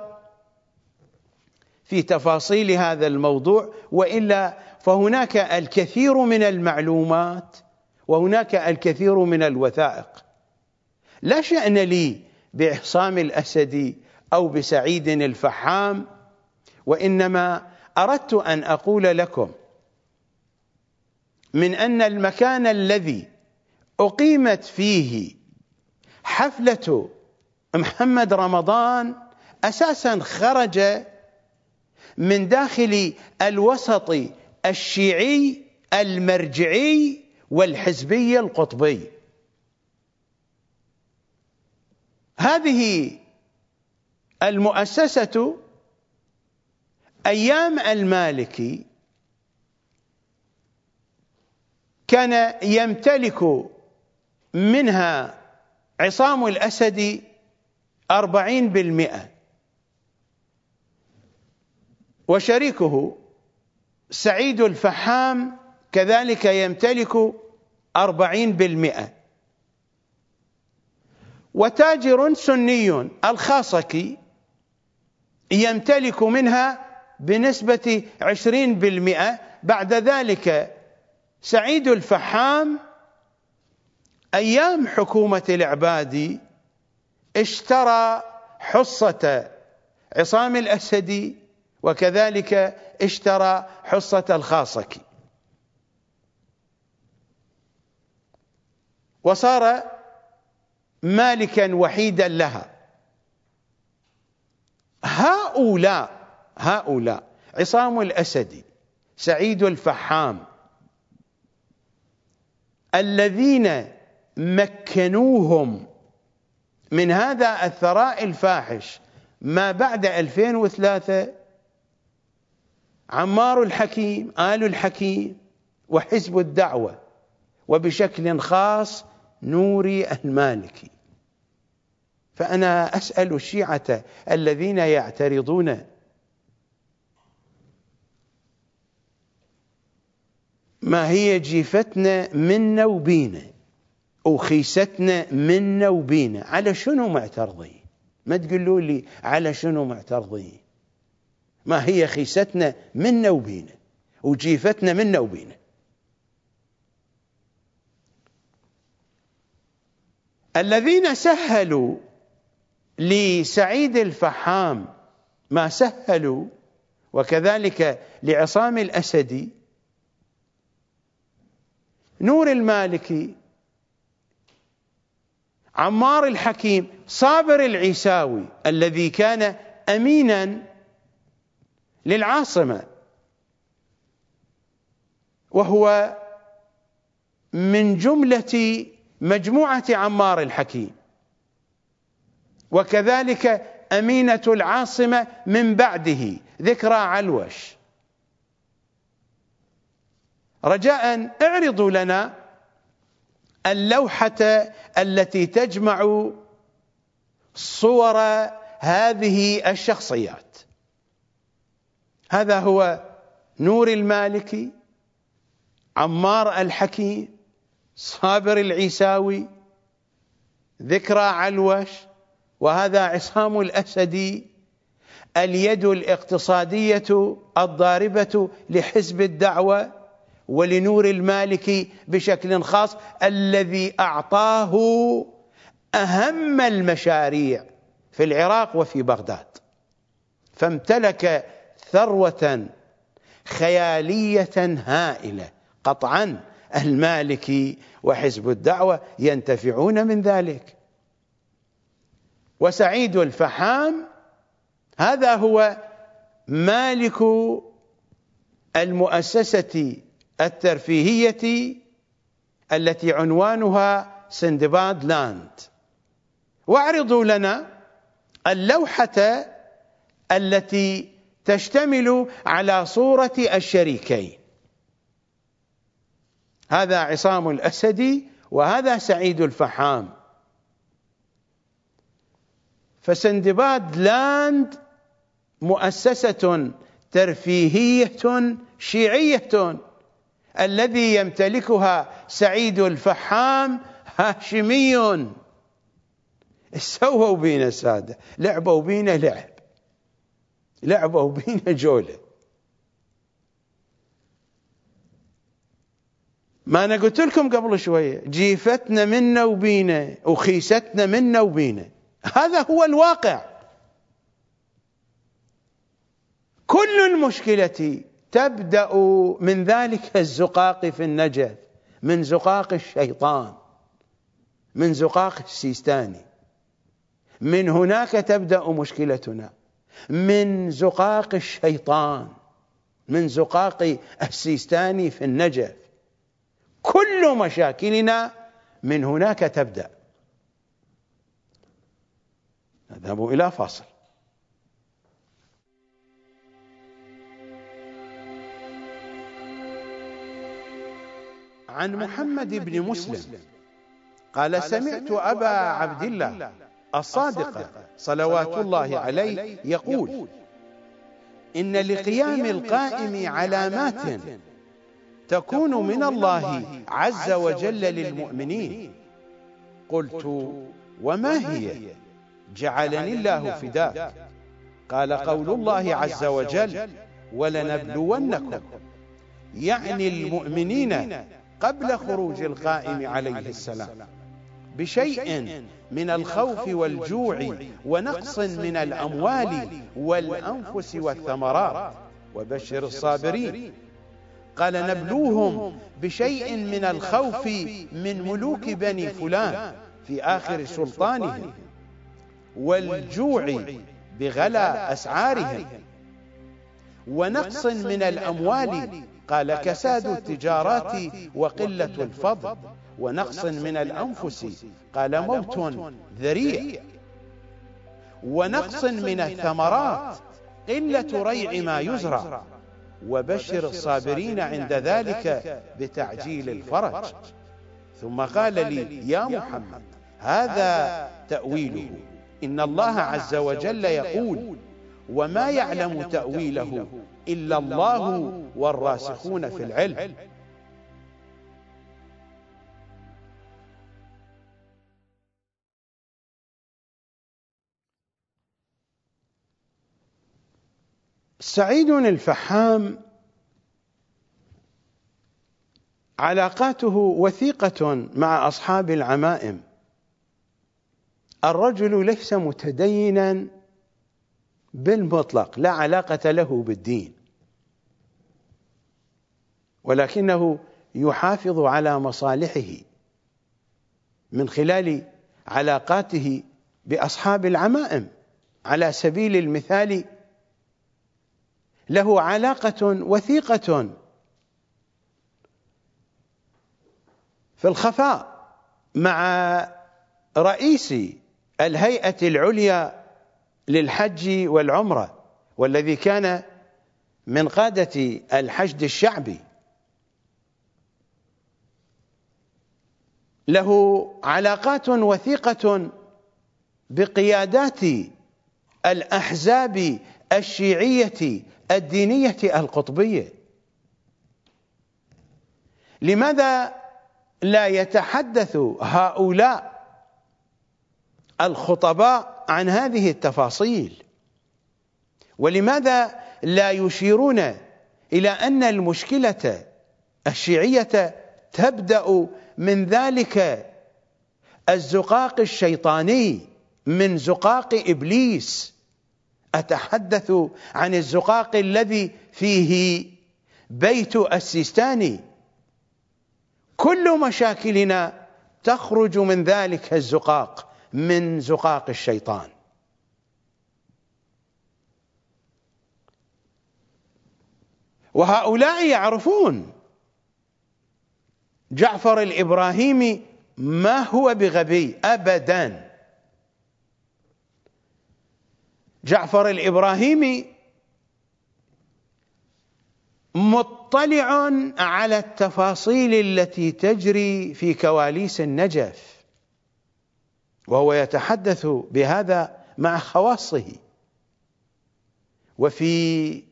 في تفاصيل هذا الموضوع، وإلا فهناك الكثير من المعلومات وهناك الكثير من الوثائق. لا شأن لي بعصام الأسدي أو بسعيد الفحام، وإنما أردت أن أقول لكم من أن المكان الذي أقيمت فيه حفلة محمد رمضان أساسا خرج من داخل الوسط الشيعي المرجعي والحزبي القطبي. هذه المؤسسة أيام المالكي كان يمتلك منها عصام الأسدي 40%، وشريكه سعيد الفحام كذلك يمتلك 40%، وتاجر سني الخاصكي يمتلك منها بنسبة 20%، بعد ذلك سعيد الفحام أيام حكومة العبادي اشترى حصة عصام الأسدي، وكذلك اشترى حصة الخاصكي، وصار مالكا وحيدا لها. هؤلاء عصام الأسدي، سعيد الفحام، الذين مكنوهم من هذا الثراء الفاحش ما بعد 2003 عمار الحكيم، آل الحكيم، وحزب الدعوة، وبشكل خاص نوري المالكي. فأنا أسأل الشيعة الذين يعترضون ما هي جيفتنا منا وبينا وخيستنا منا وبينا، على شنو معترضين؟ ما تقولوا لي على شنو معترضين. ما هي خيستنا منا وبينا وجيفتنا منا وبينا؟ الذين سهلوا لسعيد الفحام ما سهلوا، وكذلك لعصام الأسدي، نور المالكي، عمار الحكيم، صابر العيساوي الذي كان أمينا للعاصمة وهو من جملة مجموعة عمار الحكيم، وكذلك أمينة العاصمة من بعده ذكرى علوش. رجاء اعرضوا لنا اللوحة التي تجمع صور هذه الشخصيات. هذا هو نور المالكي، عمار الحكيم، صابر العيساوي، ذكرى علوش، وهذا عصام الأسدي، اليد الاقتصادية الضاربة لحزب الدعوة ولنور المالكي بشكل خاص، الذي أعطاه أهم المشاريع في العراق وفي بغداد، فامتلك ثروة خيالية هائلة. قطعا المالكي وحزب الدعوة ينتفعون من ذلك. وسعيد الفحام هذا هو مالك المؤسسة الترفيهية التي عنوانها سندباد لاند. واعرضوا لنا اللوحة التي تشتمل على صورة الشريكين، هذا عصام الأسدي وهذا سعيد الفحام. فسندباد لاند مؤسسة ترفيهية شيعية، الذي يمتلكها سعيد الفحام هاشمي. سووا بينا سادة، لعبوا بينا لعبوا بينا جولة. ما أنا قلت لكم قبل شوية جيفتنا منا وبينا وخيستنا منا وبينا، هذا هو الواقع. كل المشكلة تبدأ من ذلك الزقاق في النجف، من زقاق الشيطان، من زقاق السيستاني. من هناك تبدأ مشكلتنا، من زقاق الشيطان، من زقاق السيستاني في النجف. كل مشاكلنا من هناك تبدأ. نذهب إلى فاصل. عن محمد بن مسلم قال: سمعت أبا عبد الله الصادق صلوات الله عليه يقول: إن لقيام القائم علامات تكون من الله عز وجل للمؤمنين. قلت: وما هي؟ جعلني الله فداك. قال: قول الله عز وجل: ولنبلونكم يعني المؤمنين قبل خروج القائم عليه السلام بشيء من الخوف والجوع ونقص من الأموال والأنفس والثمرات، وبشر الصابرين. قال نبلوهم بشيء من الخوف من ملوك بني فلان في آخر سلطانهم، والجوع بغلا أسعارهم، ونقص من الأموال قال كساد التجارات وقلة الفضل، ونقص من الأنفس قال موت ذريع، ونقص من الثمرات قلة ريع ما يزرع، وبشر الصابرين عند ذلك بتعجيل الفرج. ثم قال لي يا محمد هذا تأويله، إن الله عز وجل يقول وما يعلم تأويله إلا الله والراسخون في العلم. سعيد الفحام علاقاته وثيقة مع أصحاب العمائم. الرجل ليس متدينا بالمطلق، لا علاقة له بالدين، ولكنه يحافظ على مصالحه من خلال علاقاته بأصحاب العمائم. على سبيل المثال له علاقة وثيقة في الخفاء مع رئيس الهيئة العليا للحج والعمرة، والذي كان من قادة الحشد الشعبي. له علاقات وثيقة بقيادات الأحزاب الشيعية الدينية القطبية. لماذا لا يتحدث هؤلاء الخطباء عن هذه التفاصيل؟ ولماذا لا يشيرون إلى أن المشكلة الشيعية تبدأ من ذلك الزقاق الشيطاني، من زقاق إبليس؟ أتحدث عن الزقاق الذي فيه بيت السيستاني. كل مشاكلنا تخرج من ذلك الزقاق، من زقاق الشيطان. وهؤلاء يعرفون جعفر الإبراهيمي ما هو بغبي أبدا. جعفر الإبراهيمي مطلع على التفاصيل التي تجري في كواليس النجف، وهو يتحدث بهذا مع خواصه. وفي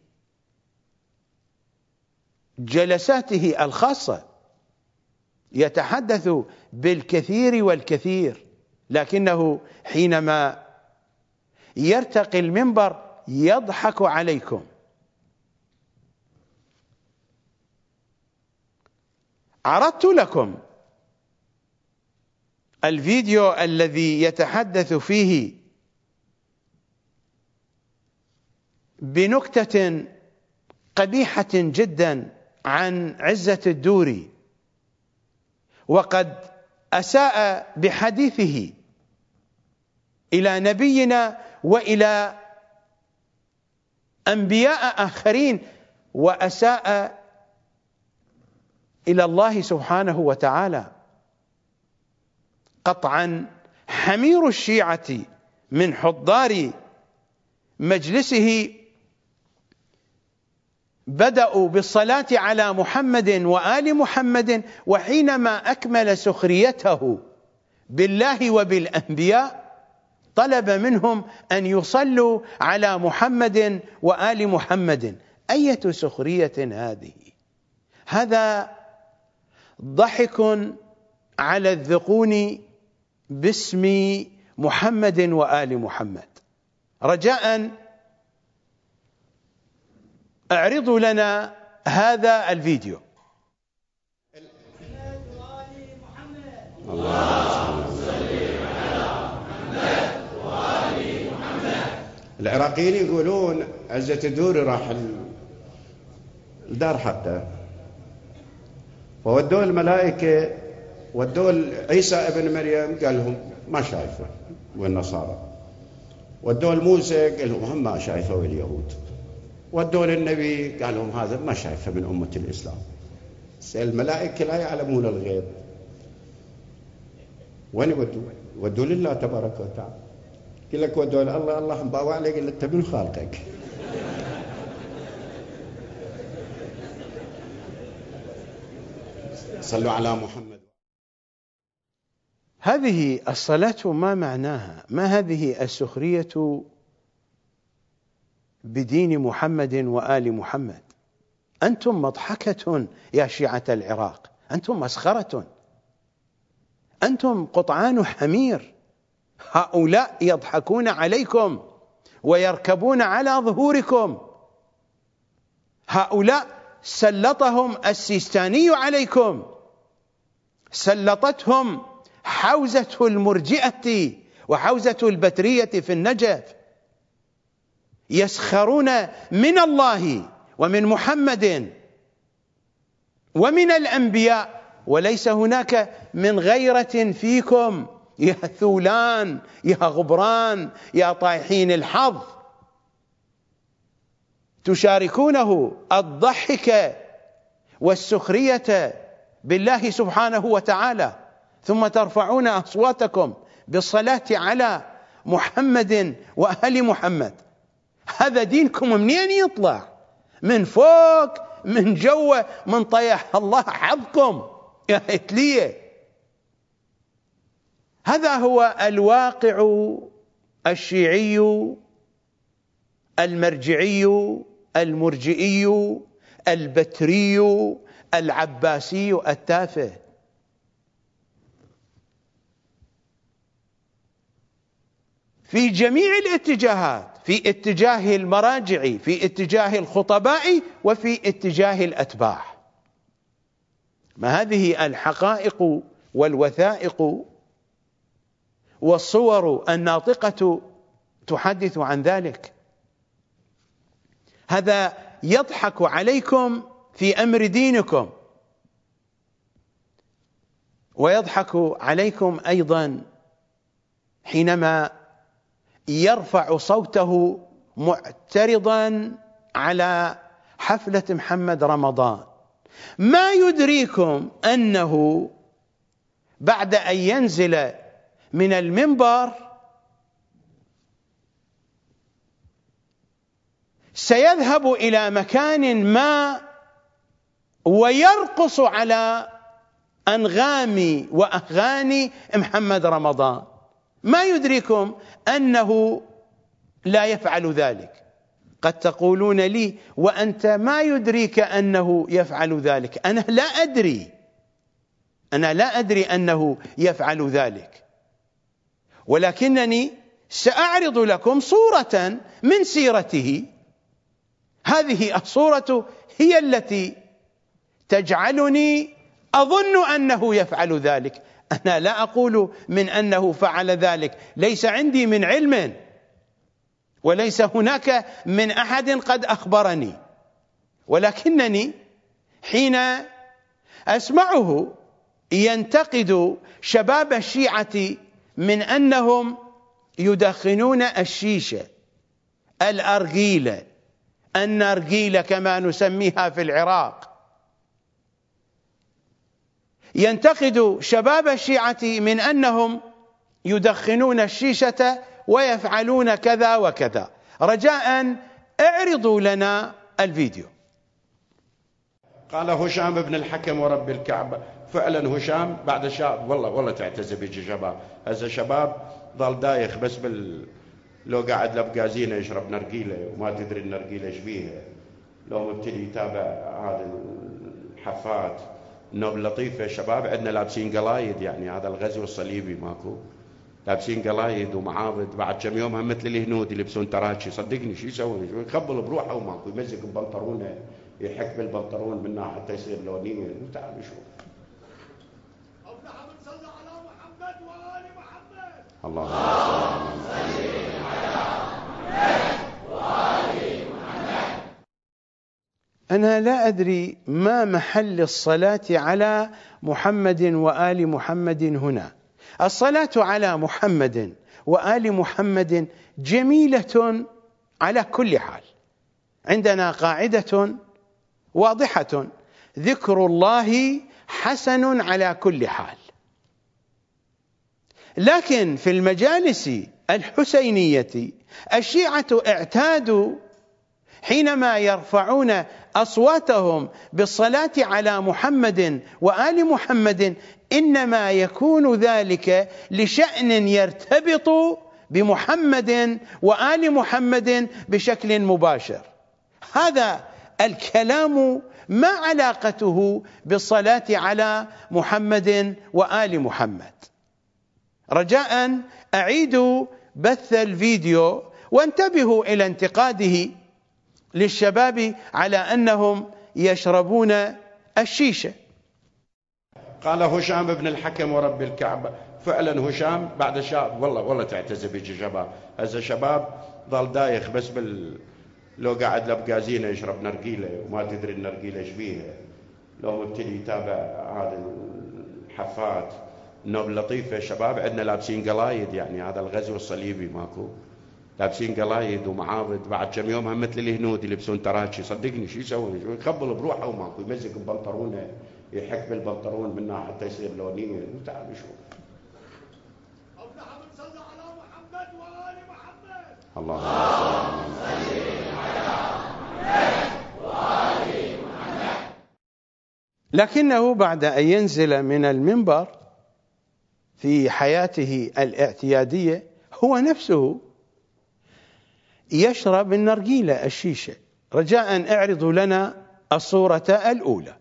جلساته الخاصة يتحدث بالكثير والكثير، لكنه حينما يرتقي المنبر يضحك عليكم. عرضت لكم الفيديو الذي يتحدث فيه بنكتة قبيحة جدا عن عزة الدوري، وقد أساء بحديثه إلى نبينا وإلى أنبياء آخرين، وأساء إلى الله سبحانه وتعالى. قطعا حمير الشيعة من حضار مجلسه بدأوا بالصلاة على محمد وآل محمد، وحينما أكمل سخريته بالله وبالأنبياء طلب منهم أن يصلوا على محمد وآل محمد. أية سخرية هذه؟ هذا ضحك على الذقون باسم محمد وآل محمد. رجاء اعرضوا لنا هذا الفيديو. العراقيين يقولون عزة الدوري راح الدار حقه، فودوه الملائكة، ودوه عيسى ابن مريم قال لهم ما شايفه، والنصارى ودوه لموسى قال لهم هم ما شايفه، واليهود ودوه للنبي قال لهم هذا ما شايفه من أمة الإسلام. الملائكة لا يعلمون الغيب. وين يودوه؟ ودوه لله تبارك وتعالى. قل لك ودوه لله، الله مباوع عليك، قل انت من خالقك. صلوا على محمد. هذه الصلاة ما معناها؟ ما هذه السخرية بدين محمد وآل محمد؟ أنتم مضحكة يا شيعة العراق، أنتم مسخرة، أنتم قطعان حمير. هؤلاء يضحكون عليكم ويركبون على ظهوركم. هؤلاء سلطهم السيستاني عليكم، سلطتهم حوزة المرجئة وحوزة البترية في النجف. يسخرون من الله ومن محمد ومن الأنبياء، وليس هناك من غيرة فيكم يا ثولان يا غبران يا طايحين الحظ. تشاركونه الضحك والسخرية بالله سبحانه وتعالى، ثم ترفعون أصواتكم بالصلاة على محمد وأهل محمد. هذا دينكم منين يطلع؟ من فوق، من جوا، من طيح الله حظكم يا إتلية. هذا هو الواقع الشيعي المرجعي المرجئي البتري العباسي التافه. في جميع الاتجاهات، في اتجاه المراجع، في اتجاه الخطباء، وفي اتجاه الأتباع. ما هذه الحقائق والوثائق والصور الناطقة تحدث عن ذلك. هذا يضحك عليكم في أمر دينكم، ويضحك عليكم أيضا حينما يرفع صوته معترضا على حفلة محمد رمضان. ما يدريكم أنه بعد أن ينزل من المنبر سيذهب إلى مكان ما ويرقص على أنغام وأغاني محمد رمضان. ما يدريكم أنه لا يفعل ذلك؟ قد تقولون لي وأنت ما يدريك أنه يفعل ذلك. أنا لا أدري أنه يفعل ذلك، ولكنني سأعرض لكم صورة من سيرته. هذه الصورة هي التي تجعلني أظن أنه يفعل ذلك. أنا لا أقول من أنه فعل ذلك، ليس عندي من علم، وليس هناك من أحد قد أخبرني، ولكنني حين أسمعه ينتقد شباب الشيعة من أنهم يدخنون الشيشة، الأرجيلة، النرجيلة كما نسميها في العراق، ينتقد شباب الشيعة من أنهم يدخنون الشيشة ويفعلون كذا وكذا. رجاء اعرضوا لنا الفيديو. قال هشام بن الحكم ورب الكعبة. فعلا هشام بعد شاب والله تعتز بيجي شباب. هذا شباب ظل دايخ بس لو قاعد لبقازينه يشرب نرجيله وما تدري النرجيله ايش بيها، لو مبتدي يتابع هذا الحفات النوب اللطيفه. شباب عندنا لابسين قلايد، يعني هذا الغزو الصليبي ماكو، لابسين قلايد ومعابد. بعد كم يوم هم مثل الهنود يلبسون تراشي. صدقني شو يسوي؟ يخبل بروحه وماكو، يمزق ببنطرونه يحك بالبنطلون منها حتى يصير لونين. تعال شوف. صلى على محمد وآل محمد. اللهم صل على محمد وآل محمد. أنا لا أدري ما محل الصلاة على محمد وآل محمد هنا. الصلاة على محمد وآل محمد جميلة على كل حال. عندنا قاعدة واضحة: ذكر الله حسن على كل حال. لكن في المجالس الحسينية الشيعة اعتادوا حينما يرفعون أصواتهم بالصلاة على محمد وآل محمد إنما يكون ذلك لشأن يرتبط بمحمد وآل محمد بشكل مباشر. هذا الكلام ما علاقته بالصلاة على محمد وآل محمد؟ رجاء أعيدوا بث الفيديو وانتبهوا إلى انتقاده للشباب على أنهم يشربون الشيشة. قال هشام بن الحكم ورب الكعبة. فعلا هشام بعد شاب والله تعتز بيجي شباب. هذا شباب ضل دايخ بس لو قاعد لبقازينه يشرب نرقيله وما تدري النرقيله ايش بيها. لو مبتدي يتابع هذا الحفات النوب اللطيفه. الشباب عندنا لابسين قلايد، يعني هذا الغزو الصليبي ماكو، لابسين قلايد ومعاضد. بعد كم يوم هم مثل الهنود يلبسون تراتشي. صدقني شو يسوي؟ يخبل بروحه وماكو، يمزق ببنطلونه، يحك بالبنطلون منها حتى يصير لونين. تعال شوف. صلى على محمد وآل محمد. اللهم صل على محمد وآل محمد. لكنه بعد أن ينزل من المنبر في حياته الاعتيادية هو نفسه يشرب النرجيلة الشيشة. رجاء اعرضوا لنا الصورة الأولى.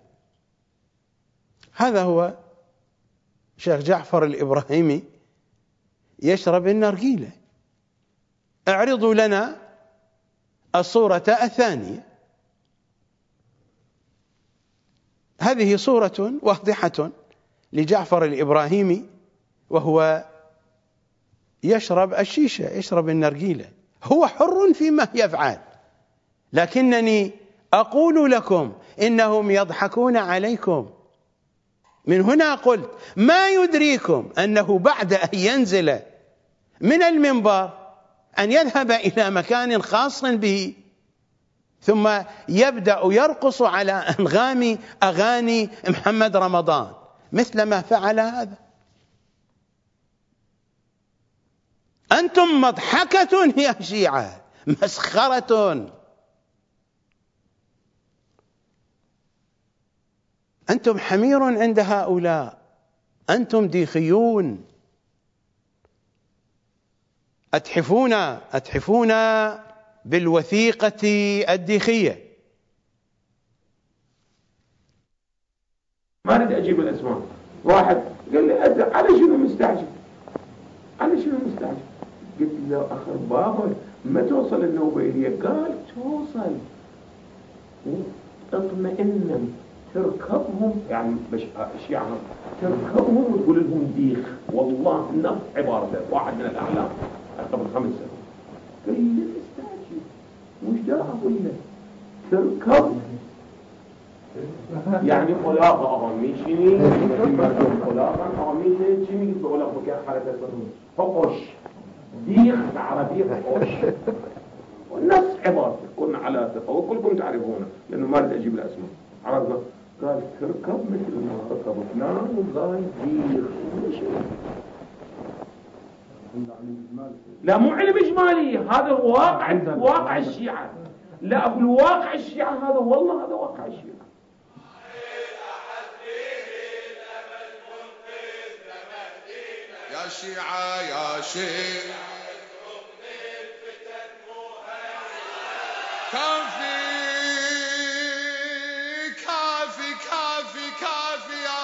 هذا هو شيخ جعفر الإبراهيمي يشرب النرجيلة. اعرضوا لنا الصورة الثانية. هذه صورة واضحة لجعفر الإبراهيمي وهو يشرب الشيشة، يشرب النرجيلة. هو حر فيما يفعل، لكنني أقول لكم إنهم يضحكون عليكم. من هنا قلت ما يدريكم أنه بعد أن ينزل من المنبر أن يذهب إلى مكان خاص به ثم يبدأ يرقص على أنغام أغاني محمد رمضان مثل ما فعل هذا. أنتم مضحكة يا شيعة، مسخرة. أنتم حمير عند هؤلاء، أنتم ديخيون. أتحفون بالوثيقة الديخية. ما أريد أجيب الأسماء. واحد قال لي على شنو مستعجل؟ على شنو مستعجل؟ قلت له أخر بابا ما توصل النوبيلية؟ قال توصل. اطمئنا تركبهم، يعني الشيعة تركبهم وتقول لهم ديخ. والله نفس عبارته واحد من الأعلام قبل 5 سنوات. قال لي لا تستعجل، وش دا أقول لك؟ تركب يعني خلاقة أغميشيني خلاقة أغميشيني شيني بقول لك بكير حالة البرون فقش ديخ عربية فقش. ونفس عبارته كنا على تفوق كلكم تعرفونه لأنه ما رد أجيب الأسماء. عرضنا قال تركب مثل ما ركب فلان وقال ديخ. لا مو علم إجمالي، هذا واقع الشيعة. لا أقول واقع الشيعة هذا، والله هذا واقع الشيعة. يا شيعة يا شيعة كافي كافي كافي كافي يا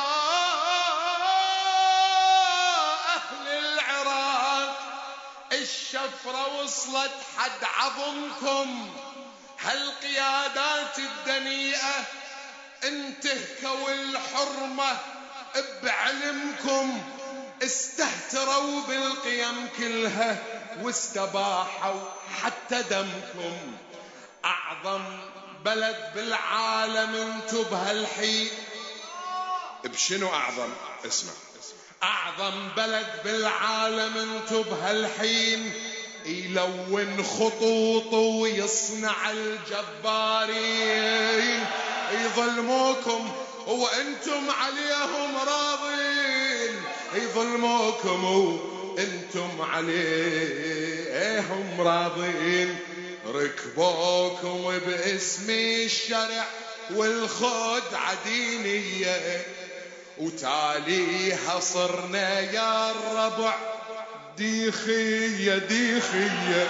أهل العراق. الشفرة وصلت حد عظمكم، هالقيادات الدنيئة انتهكوا الحرمة بعلمكم، استهتروا بالقيم كلها واستباحوا حتى دمكم. أعظم بلد بالعالم انتو بهالحين بشنو أعظم؟ اسمع، أعظم بلد بالعالم انتو بهالحين يلون خطوط ويصنع الجبارين، يظلموكم وانتم عليهم راضين، يظلموكم وانتم عليهم راضين. ركبوكم باسم الشرع والخدعة دينية، وتاليها صرنا يا الربع ديخية ديخية.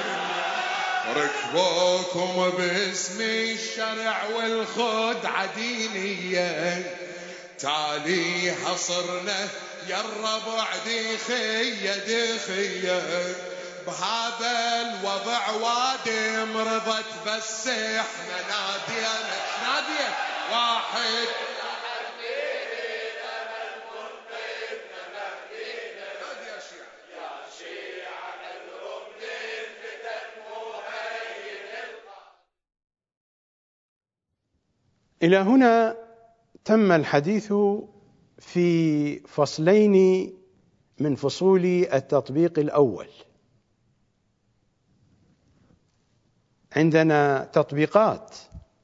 ركبوكم باسم الشرع والخدعة دينية، تاليها صرنا يا الربع ديخية ديخية. بهذا الوضع وادم رضت بس احنا نادية واحد إلى هنا تم الحديث في فصلين من فصول التطبيق الأول. عندنا تطبيقات.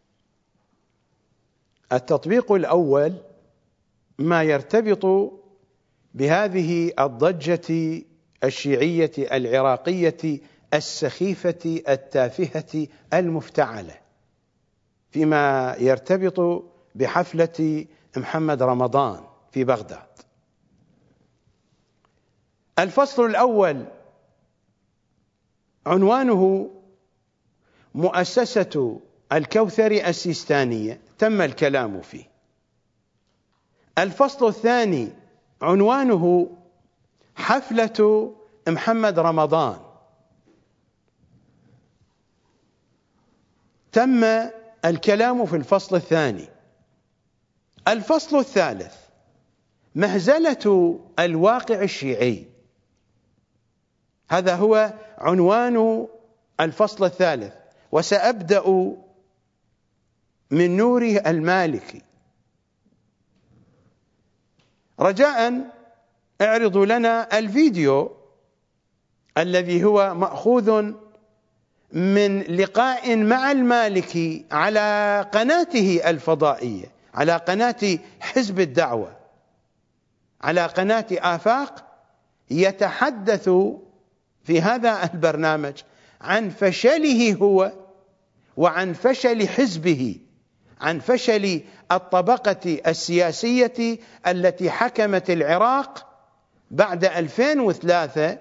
التطبيق الأول ما يرتبط بهذه الضجة الشيعية العراقية السخيفة التافهة المفتعلة فيما يرتبط بحفلة محمد رمضان في بغداد. الفصل الأول عنوانه مؤسسة الكوثر السيستانية، تم الكلام فيه. الفصل الثاني عنوانه حفلة محمد رمضان، تم الكلام في الفصل الثاني. الفصل الثالث مهزلة الواقع الشيعي، هذا هو عنوان الفصل الثالث، وسأبدأ من نور المالكي. رجاء اعرضوا لنا الفيديو الذي هو مأخوذ من لقاء مع المالكي على قناته الفضائية، على قناة حزب الدعوة، على قناة آفاق، يتحدث في هذا البرنامج عن فشله هو وعن فشل حزبه، عن فشل الطبقة السياسية التي حكمت العراق بعد 2003.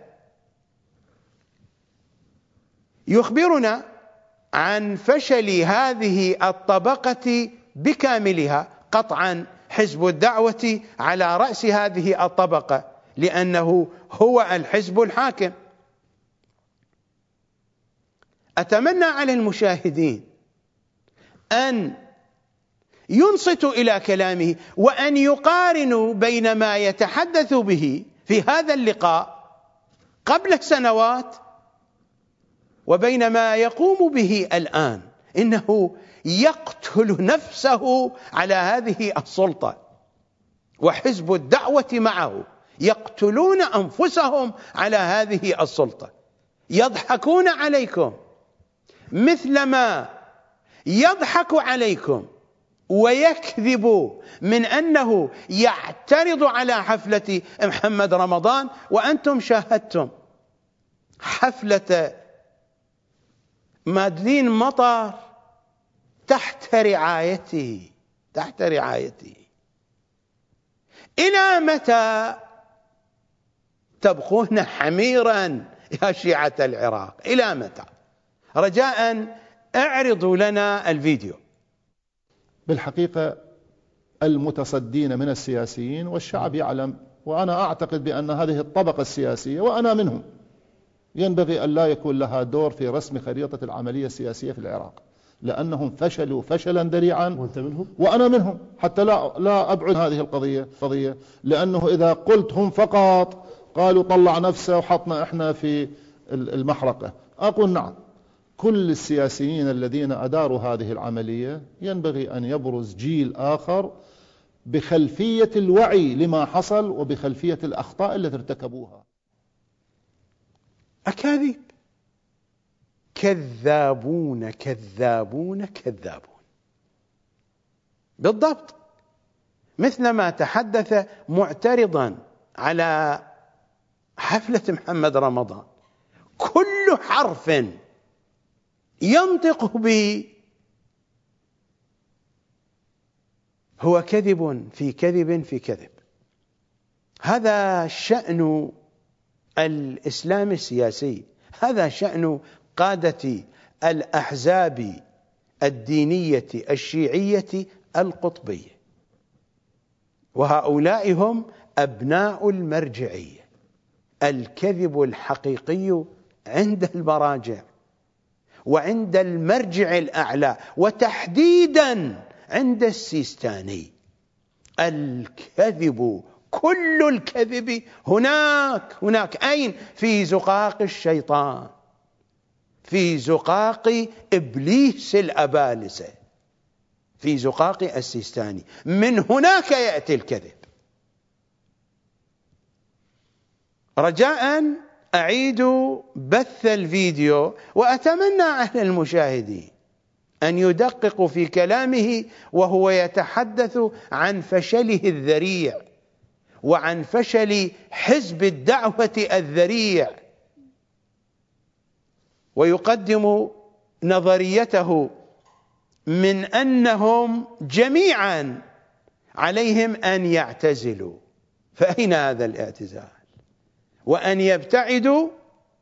يخبرنا عن فشل هذه الطبقة بكاملها، قطعا حزب الدعوة على رأس هذه الطبقة لأنه هو الحزب الحاكم. أتمنى على المشاهدين أن ينصتوا إلى كلامه وأن يقارنوا بين ما يتحدث به في هذا اللقاء قبل سنوات وبين ما يقوم به الآن. إنه يقتل نفسه على هذه السلطة، وحزب الدعوة معه يقتلون أنفسهم على هذه السلطة، يضحكون عليكم مثلما يضحك عليكم ويكذب من أنه يعترض على حفلة محمد رمضان. وأنتم شاهدتم حفلة مادلين مطر تحت رعايته، تحت رعايته. إلى متى تبقون حميرا يا شيعة العراق؟ إلى متى؟ رجاء اعرضوا لنا الفيديو. بالحقيقة المتصدين من السياسيين والشعب يعلم، وأنا أعتقد بأن هذه الطبقة السياسية وأنا منهم ينبغي أن لا يكون لها دور في رسم خريطة العملية السياسية في العراق. لأنهم فشلوا فشلا ذريعا، وأنت منهم وأنا منهم، حتى لا أبعد هذه القضية، لأنه إذا قلت هم فقط قالوا طلع نفسه وحطنا إحنا في المحرقة، أقول نعم، كل السياسيين الذين أداروا هذه العملية ينبغي أن يبرز جيل آخر بخلفية الوعي لما حصل وبخلفية الأخطاء التي ارتكبوها. أكاذيب، كذابون كذابون كذابون، بالضبط مثلما تحدث معترضا على حفلة محمد رمضان، كل حرف ينطق به هو كذب في كذب في كذب. هذا شأن الإسلام السياسي، هذا شأن قادة الأحزاب الدينية الشيعية القطبية، وهؤلاء هم أبناء المرجعية. الكذب الحقيقي عند المراجع وعند المرجع الأعلى، وتحديدا عند السيستاني. الكذب، كل الكذب هناك أين؟ في زقاق الشيطان، في زقاق إبليس الأبالسة، في زقاق السيستاني، من هناك يأتي الكذب. رجاء أعيد بث الفيديو، وأتمنى أهل المشاهدين أن يدققوا في كلامه وهو يتحدث عن فشله الذريع وعن فشل حزب الدعوة الذريع، ويقدم نظريته من أنهم جميعا عليهم أن يعتزلوا. فأين هذا الاعتزال؟ وأن يبتعدوا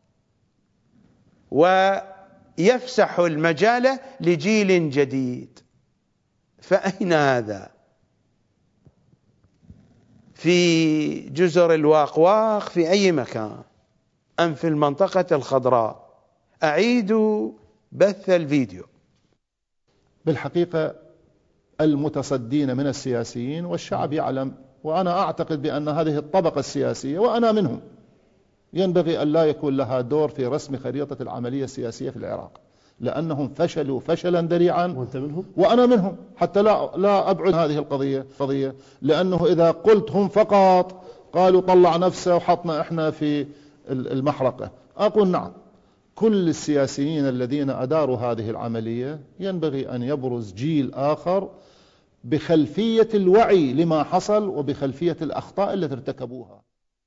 ويفسحوا المجال لجيل جديد. فأين هذا؟ في جزر الواقواق، في أي مكان، أم في المنطقة الخضراء؟ أعيد بث الفيديو. بالحقيقة المتصدين من السياسيين والشعب يعلم، وأنا أعتقد بأن هذه الطبقة السياسية وأنا منهم ينبغي أن لا يكون لها دور في رسم خريطة العملية السياسية في العراق، لأنهم فشلوا فشلا ذريعا، وأنت منهم وأنا منهم، حتى لا أبعد هذه القضية، لأنه إذا قلت هم فقط قالوا طلع نفسه وحطنا إحنا في المحرقة، أقول نعم، كل السياسيين الذين أداروا هذه العملية ينبغي أن يبرز جيل آخر بخلفية الوعي لما حصل وبخلفية الأخطاء التي ارتكبوها.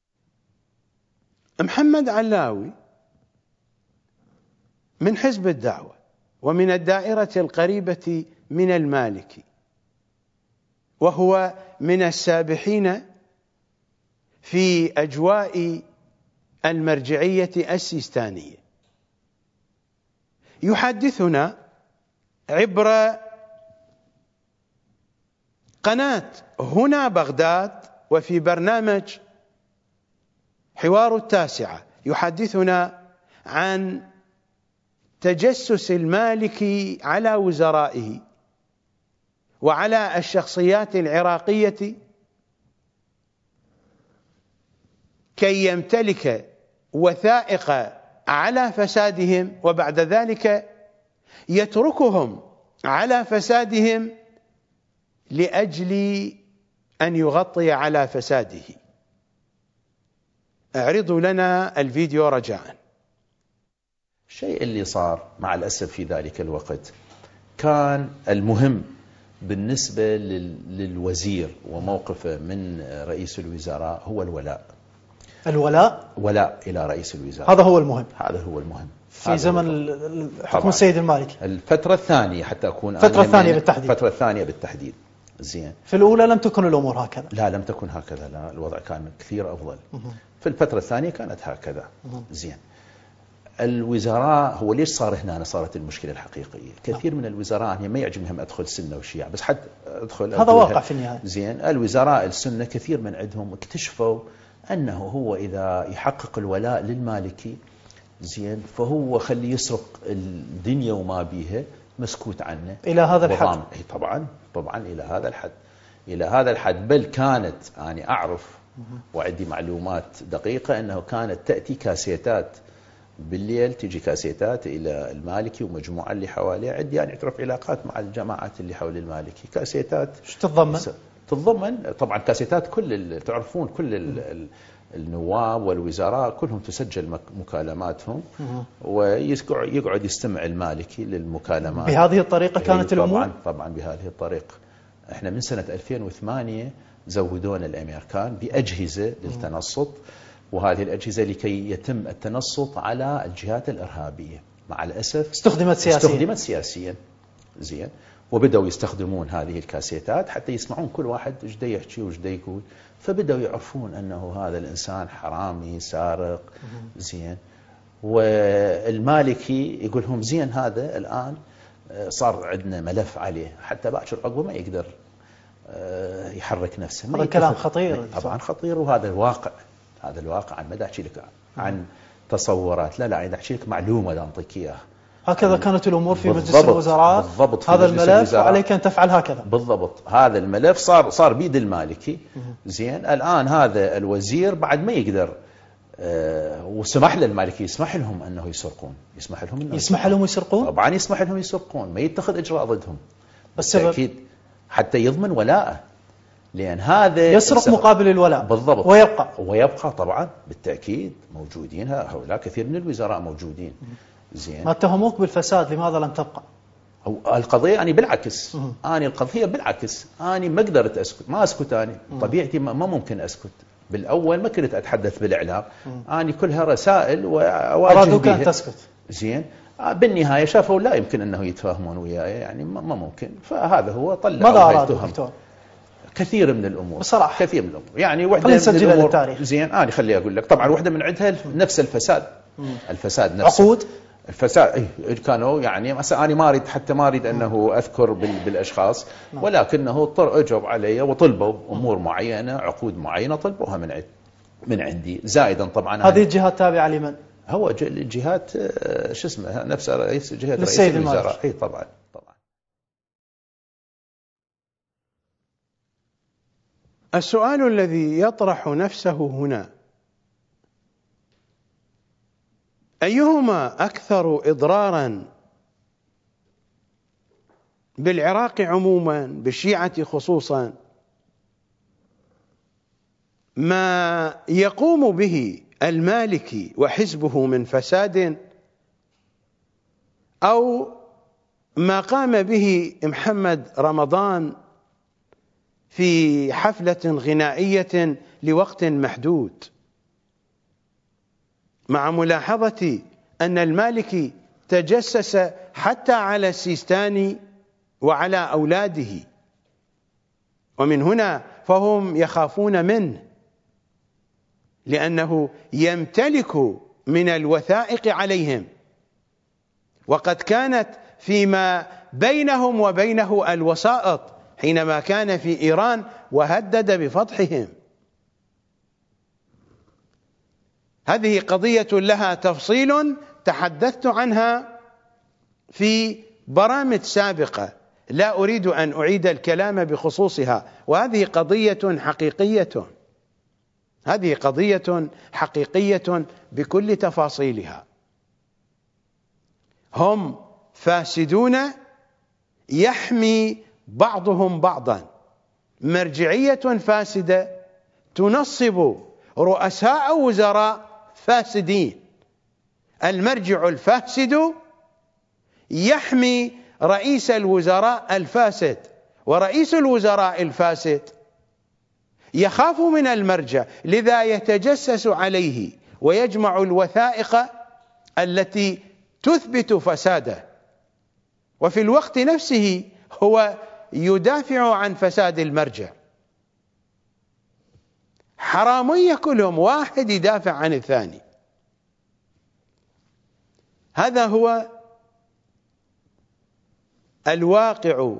محمد علاوي من حزب الدعوة ومن الدائرة القريبة من المالكي، وهو من السابحين في أجواء المرجعية السيستانية، يحدثنا عبر قناة هنا بغداد وفي برنامج حوار التاسعة، يحدثنا عن تجسس المالكي على وزرائه وعلى الشخصيات العراقية كي يمتلك وثائق على فسادهم، وبعد ذلك يتركهم على فسادهم لأجل أن يغطي على فساده. اعرضوا لنا الفيديو رجاء. الشيء اللي صار مع الأسف في ذلك الوقت كان المهم بالنسبة للوزير وموقفه من رئيس الوزراء هو ولاء إلى رئيس الوزراء. هذا هو المهم، هذا هو المهم في زمن حكم السيد المالكي. الفترة الثانية حتى أكون الفترة الثانية بالتحديد. زين. في الأولى لم تكن الأمور هكذا. لا، لم تكن هكذا، لا، الوضع كان كثير أفضل. في الفترة الثانية كانت هكذا. زين. الوزراء هو ليش صار هنا صارت المشكلة الحقيقية؟ كثير من الوزراء أنا ما يعجبهم أدخل سنة وشيعة، بس حتى أدخل هذا واقع في النهاية. زين. الوزراء السنة كثير من عندهم اكتشفوا أنه هو إذا يحقق الولاء للمالكي، زين، فهو خلي يسرق الدنيا وما بيها مسكوت عنه إلى هذا الحد. طبعا إلى هذا الحد بل كانت أنا أعرف وعندي معلومات دقيقة أنه كانت تأتي كاسيتات بالليل، تجي كاسيتات إلى المالكي ومجموعة اللي حواليه. عندي يعني أعرف علاقات مع الجماعات اللي حول المالكي. كاسيتات شو تتضمن؟ تتضمن طبعا كاسيتات كل تعرفون كل النواب والوزراء كلهم تسجل مكالماتهم ويقعد يستمع المالكي للمكالمات. بهذه الطريقة كانت الأمور؟ طبعا بهذه الطريقة. احنا من سنة 2008 زودونا الأمريكان بأجهزة للتنصت، وهذه الأجهزة لكي يتم التنصت على الجهات الإرهابية. مع الأسف استخدمت سياسيا زين، وبدأوا يستخدمون هذه الكاسيتات حتى يسمعون كل واحد ايش دا يحكي وايش دا يقول، فبدأوا يعرفون أنه هذا الإنسان حرامي سارق زين. والمالكي يقول لهم زين هذا الآن صار عندنا ملف عليه، حتى باكر عقبه ما يقدر يحرك نفسه. هذا كلام خطير طبعا خطير، وهذا الواقع. هذا الواقع. عن ما احكي لك عن تصورات، لا عن احكي لك معلومه اعطيك اياها. هكذا كانت الامور في مجلس الوزراء. بالضبط. هذا الملف وعليك ان تفعل هكذا. بالضبط. هذا الملف صار بيد المالكي زين. الان هذا الوزير بعد ما يقدر وسمح للمالكي يسمح لهم انه يسرقون. يسمح لهم يسرقون. طبعا يسمح لهم يسرقون، ما يتخذ اجراء ضدهم. بالسبب حتى يضمن ولاءه، لأن هذا يسرق مقابل الولاء. بالضبط. ويبقى طبعا بالتأكيد موجودين هؤلاء، كثير من الوزراء موجودين زين. ما اتهموك بالفساد، لماذا لم تبقى؟ القضية أنا بالعكس. القضية بالعكس، أنا ما قدرت أسكت، ما أسكت. أنا طبيعتي ما ممكن أسكت. بالأول ما كنت أتحدث بالإعلام، أنا كلها رسائل وأواجه بها. أرادوك أن تسكت زين. بالنهاية شافوا لا يمكن أنه يتفاهمون وياي، يعني ما ممكن. فهذا هو طلع. ماذا أرادوا دكتور؟ كثير من الأمور بصراحة. كثير من الأمور. يعني واحدة من الأمور زين. أنا خلي أقول لك طبعا واحدة من عندها نفس الفساد. الفساد نفسه. عقود. الفساد كانوا يعني مثلا أنا ما أريد أنه أذكر بالأشخاص، ولكنه أجوا علي وطلبوا أمور معينة، عقود معينة طلبوها من عندي. زائدا طبعا هذه الجهات تابعة لمن؟ هو الجهات شو اسمها نفس رئيس رئيس الوزراء. اي طبعا. السؤال الذي يطرح نفسه هنا: أيهما أكثر إضرارا بالعراق عموما، بالشيعة خصوصا، ما يقوم به المالكي وحزبه من فساد، أو ما قام به محمد رمضان في حفلة غنائية لوقت محدود، مع ملاحظة أن المالكي تجسس حتى على السيستاني وعلى أولاده، ومن هنا فهم يخافون منه، لأنه يمتلك من الوثائق عليهم، وقد كانت فيما بينهم وبينه الوسائط حينما كان في إيران وهدد بفضحهم. هذه قضية لها تفصيل تحدثت عنها في برامج سابقة، لا أريد أن أعيد الكلام بخصوصها، وهذه قضية حقيقية. هذه قضية حقيقية بكل تفاصيلها. هم فاسدون يحمي بعضهم بعضا. مرجعية فاسدة تنصب رؤساء وزراء فاسدين. المرجع الفاسد يحمي رئيس الوزراء الفاسد، ورئيس الوزراء الفاسد يخاف من المرجع، لذا يتجسس عليه ويجمع الوثائق التي تثبت فساده، وفي الوقت نفسه هو يدافع عن فساد المرجع. حرامية كلهم، واحد يدافع عن الثاني. هذا هو الواقع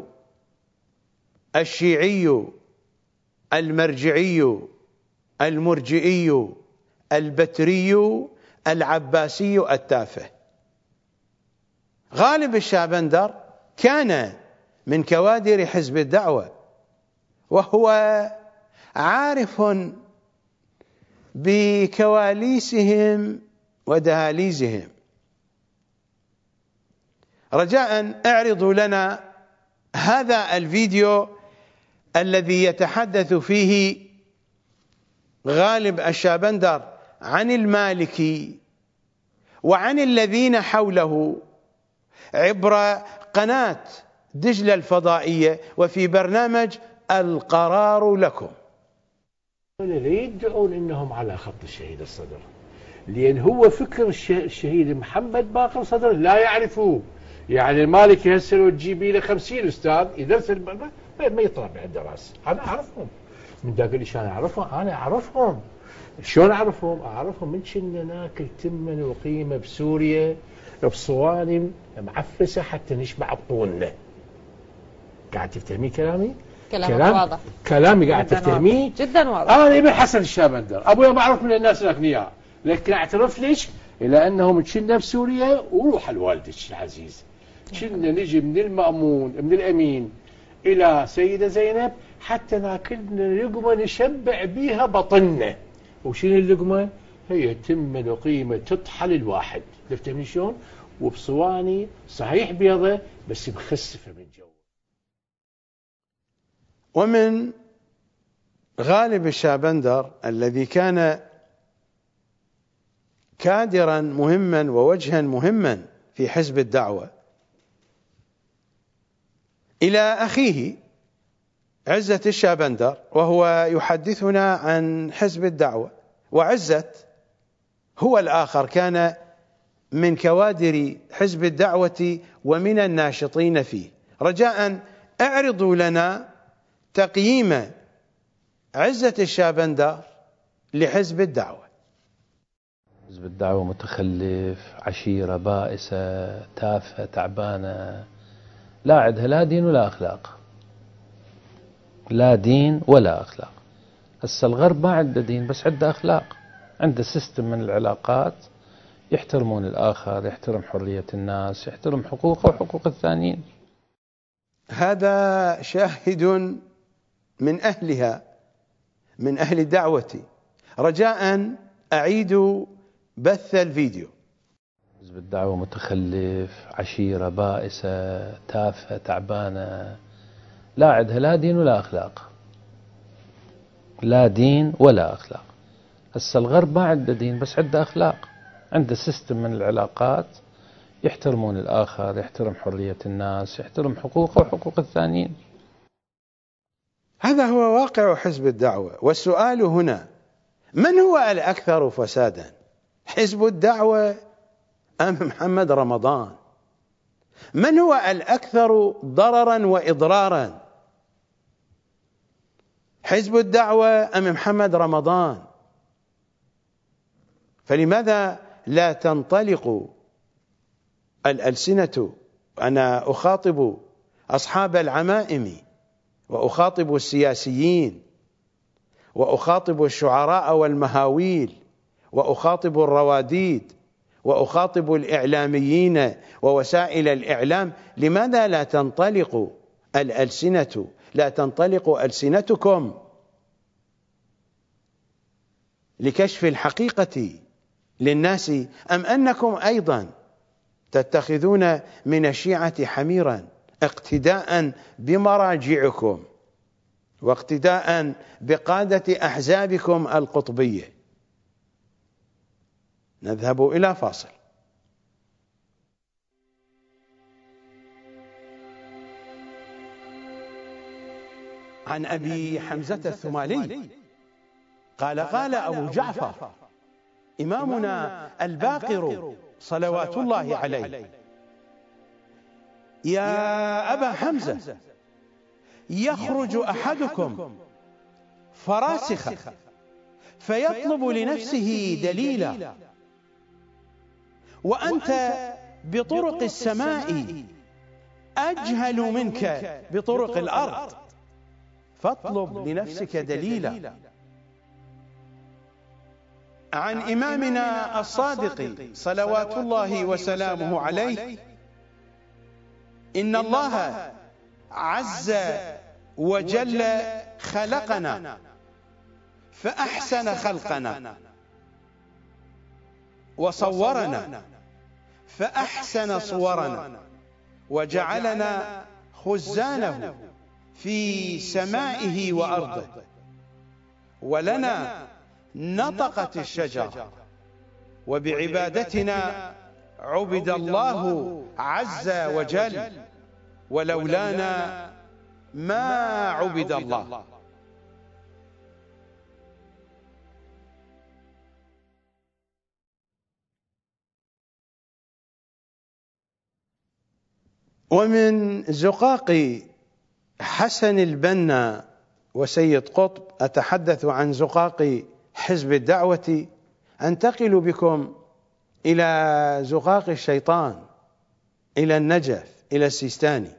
الشيعي المرجعي المرجئي البتري العباسي التافه. غالب الشابندر كان من كوادر حزب الدعوة، وهو عارف بكواليسهم ودهاليزهم. رجاء اعرضوا لنا هذا الفيديو الذي يتحدث فيه غالب الشابندر عن المالكي وعن الذين حوله عبر قناة دجلة الفضائية وفي برنامج القرار لكم. لا يدعون انهم على خط الشهيد الصدر، لان هو فكر الشهيد محمد باقر صدر لا يعرفوه. يعني المالكي هسه لو تجيبي له 50 استاذ يدرس ما يطلع بعد دراسه. انا اعرفهم من ذاك اللي كان اعرفهم، انا اعرفهم. شلون اعرفهم؟ اعرفهم من كنا ناكل تمن وقيمه بسوريا بصواني معفسه حتى نشبع بطوننا. قاعد تفتهمي كلامي؟ كلامك واضح. كلامي قاعد تفتهميه؟ جدا واضح. انا ابن حسن الشابندر، ابويا معروف من الناس الاغنياء، لكن اعترف ليش؟ الى انهم كنا بسوريا وروح لوالدك العزيز. كنا نجي من المأمون من الامين الى سيده زينب حتى ناكلنا لقمه نشبع بيها بطننا. وشنو اللقمه؟ هي تمن وقيمه تطحل الواحد، تفتهمني شلون؟ وبصواني صحيح بيضه بس مخسفه من جو. ومن غالب الشابندر الذي كان كادرا مهما ووجها مهما في حزب الدعوة إلى أخيه عزة الشابندر، وهو يحدثنا عن حزب الدعوة. وعزة هو الآخر كان من كوادر حزب الدعوة ومن الناشطين فيه. رجاء اعرضوا لنا تقييم عزة الشابندر لحزب الدعوة. حزب الدعوة متخلف، عشيرة بائسة، تافهة، تعبانة، لا عندها لا دين ولا أخلاق، لا دين ولا أخلاق. هسه الغرب ما عنده دين بس عنده أخلاق، عنده سيستم من العلاقات، يحترمون الآخر، يحترم حرية الناس، يحترم حقوقه وحقوق الثانيين. هذا شاهد من أهلها، من أهل الدعوة. رجاء أعيدوا بث الفيديو. حزب الدعوة متخلف، عشيرة بائسة، تافهة، تعبانة، لا عندها لا دين ولا أخلاق، لا دين ولا أخلاق. هسه الغرب ما عنده دين بس عنده أخلاق، عنده سيستم من العلاقات، يحترمون الآخر، يحترم حرية الناس، يحترم حقوقه وحقوق الثانيين. هذا هو واقع حزب الدعوة. والسؤال هنا: من هو الأكثر فسادا، حزب الدعوة أم محمد رمضان؟ من هو الأكثر ضررا وإضرارا، حزب الدعوة أم محمد رمضان؟ فلماذا لا تنطلق الألسنة؟ أنا أخاطب أصحاب العمائم، وأخاطب السياسيين، وأخاطب الشعراء والمهاويل، وأخاطب الرواديد، وأخاطب الإعلاميين ووسائل الإعلام. لماذا لا تنطلق الألسنة، لا تنطلق ألسنتكم لكشف الحقيقة للناس؟ أم أنكم أيضا تتخذون من الشيعة حميرا اقتداء بمراجعكم واقتداء بقادة أحزابكم القطبية؟ نذهب إلى فاصل. عن أبي حمزة الثمالي قال: قال أبو جعفر إمامنا الباقر صلوات الله عليه: يا أبا حمزة، يخرج أحدكم فراسخا فيطلب لنفسه دليلا، وأنت بطرق السماء أجهل منك بطرق الأرض، فاطلب لنفسك دليلا. عن إمامنا الصادق صلوات الله وسلامه عليه إن الله عز وجل خلقنا فأحسن خلقنا، وصورنا فأحسن صورنا، وجعلنا خزانه في سمائه وأرضه، ولنا نطقت الشجرة، وبعبادتنا عبد الله عز وجل، ولولانا ما عبد الله. ومن زقاق حسن البنا وسيد قطب أتحدث عن زقاق حزب الدعوة، أنتقل بكم إلى زقاق الشيطان، إلى النجف، إلى السيستاني.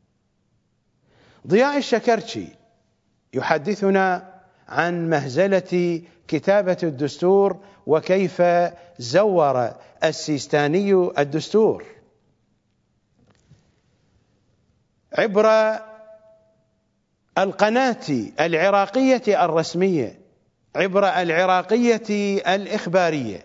ضياء الشكرتشي يحدثنا عن مهزلة كتابة الدستور وكيف زور السيستاني الدستور عبر القناة العراقية الرسمية، عبر العراقية الإخبارية.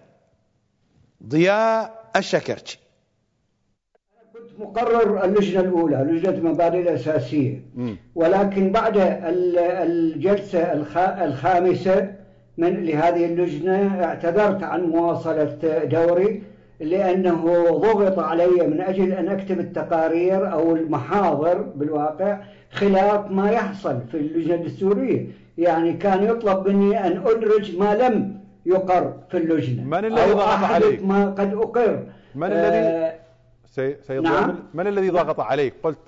ضياء الشكرتشي: كنت مقرر اللجنة الأولى، لجنة المبادئ الأساسية، ولكن بعد الجلسة الخامسة لهذه اللجنة اعتذرت عن مواصلة دوري، لأنه ضغط علي من أجل أن أكتب التقارير أو المحاضر بالواقع خلاف ما يحصل في اللجنة الدستورية. يعني كان يطلب مني أن أدرج ما لم يقر في اللجنة، من الذي ضغط عليك؟ ما قد أقر. من الذي سيد نعم؟ من الذي ضغط عليك؟ قلت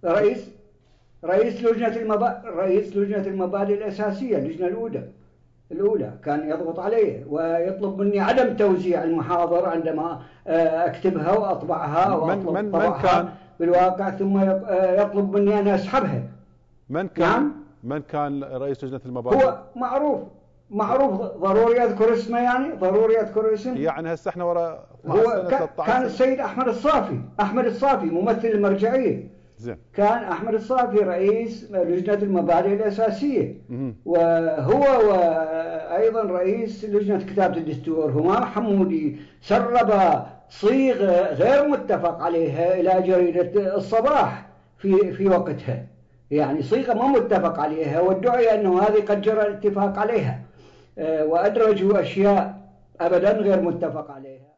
رئيس لجنة المبادئ الأساسية، اللجنة الأولى كان يضغط علي ويطلب مني عدم توزيع المحاضر عندما أكتبها وأطبعها وأطبعها بالواقع، ثم يطلب مني أن أسحبها. من كان رئيس لجنة المبادئ؟ هو معروف ضروري أذكر اسمه، يعني ضروري أذكر اسمه. يعني هسه احنا ورا هو كان السيد أحمد الصافي ممثل المرجعية. زين. كان أحمد الصافي رئيس لجنة المبادئ الأساسية، وهو وأيضا رئيس لجنة كتابة الدستور همام حمودي سرب صيغة غير متفق عليها إلى جريدة الصباح في وقتها، يعني صيغة ما متفق عليها، وادعي أنه هذه قد جرى الاتفاق عليها، وأدرجوا أشياء أبدا غير متفق عليها.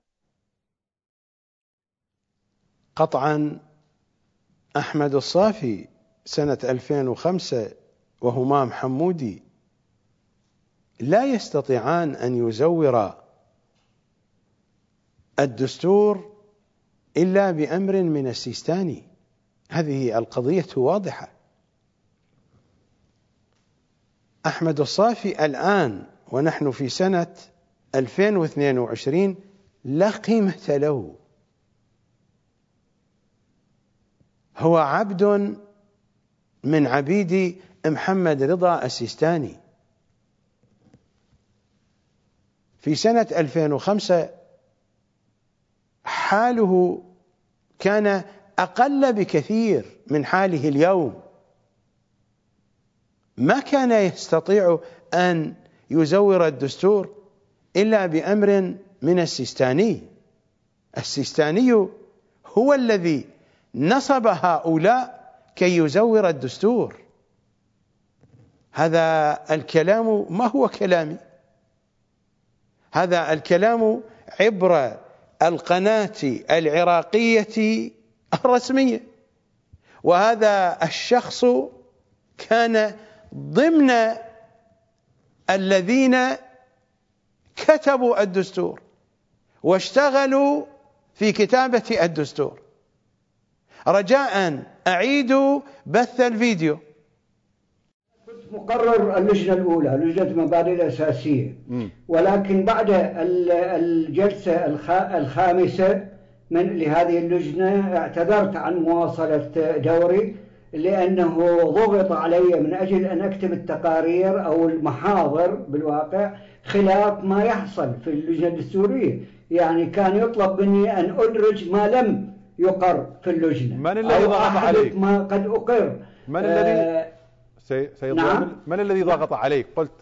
قطعا أحمد الصافي سنة 2005 وهمام حمودي لا يستطيعان أن يزورا الدستور إلا بأمر من السيستاني. هذه القضية واضحة. أحمد الصافي الآن ونحن في سنة 2022 لا قيمة له، هو عبد من عبيد محمد رضا السيستاني. في سنة 2005 حاله كان أقل بكثير من حاله اليوم، ما كان يستطيع أن يزور الدستور إلا بأمر من السيستاني. السيستاني هو الذي نصب هؤلاء كي يزور الدستور. هذا الكلام ما هو كلامي، هذا الكلام عبر القناة العراقية الرسمية، وهذا الشخص كان ضمن الذين كتبوا الدستور واشتغلوا في كتابة الدستور. رجاء أعيدوا بث الفيديو. كنت مقرر اللجنة الأولى، لجنة المبادئ الأساسية، ولكن بعد الجلسة الخامسة لهذه اللجنة اعتذرت عن مواصلة دوري، لأنه ضغط علي من أجل أن أكتب التقارير أو المحاضر بالواقع خلاف ما يحصل في اللجنة الدستورية. يعني كان يطلب مني أن أدرج ما لم يقر في اللجنة. من الذي ضغط عليك؟ ما قد أقر. من الذي سيد نعم؟ من الذي ضغط عليك؟ قلت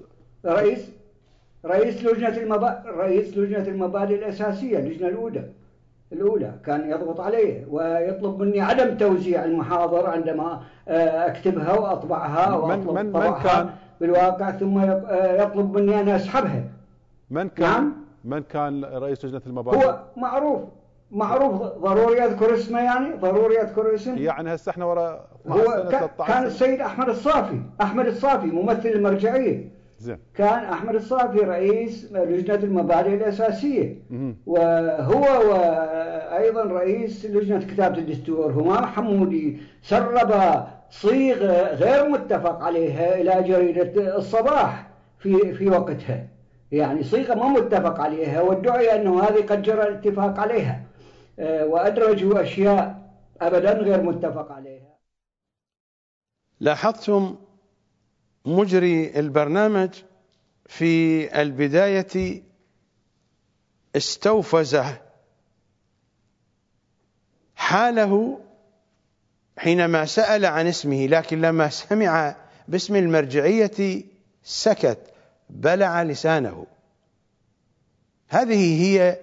رئيس لجنة المبادئ الأساسية، اللجنة الأولى كان يضغط علي ويطلب مني عدم توزيع المحاضر عندما أكتبها وأطبعها وأطلب طبعها بالواقع، ثم يطلب مني أن أسحبها. من كان؟ نعم؟ من كان رئيس لجنة المبادئ؟ هو معروف ضروري أذكر اسمه، يعني ضروري أذكر اسمه. يعني هسه احنا ورا هو كان السيد أحمد الصافي ممثل المرجعية. زين. كان أحمد الصافي رئيس لجنة المبادئ الأساسية، وهو وأيضا رئيس لجنة كتابة الدستور همام حمودي سرب صيغة غير متفق عليها إلى جريدة الصباح في وقتها، يعني صيغة ما متفق عليها، وادعي أنه هذه قد جرى الاتفاق عليها، وأدرجوا أشياء أبدا غير متفق عليها. لاحظتم مجري البرنامج في البداية استوفز حاله حينما سأل عن اسمه، لكن لما سمع باسم المرجعية سكت، بلع لسانه. هذه هي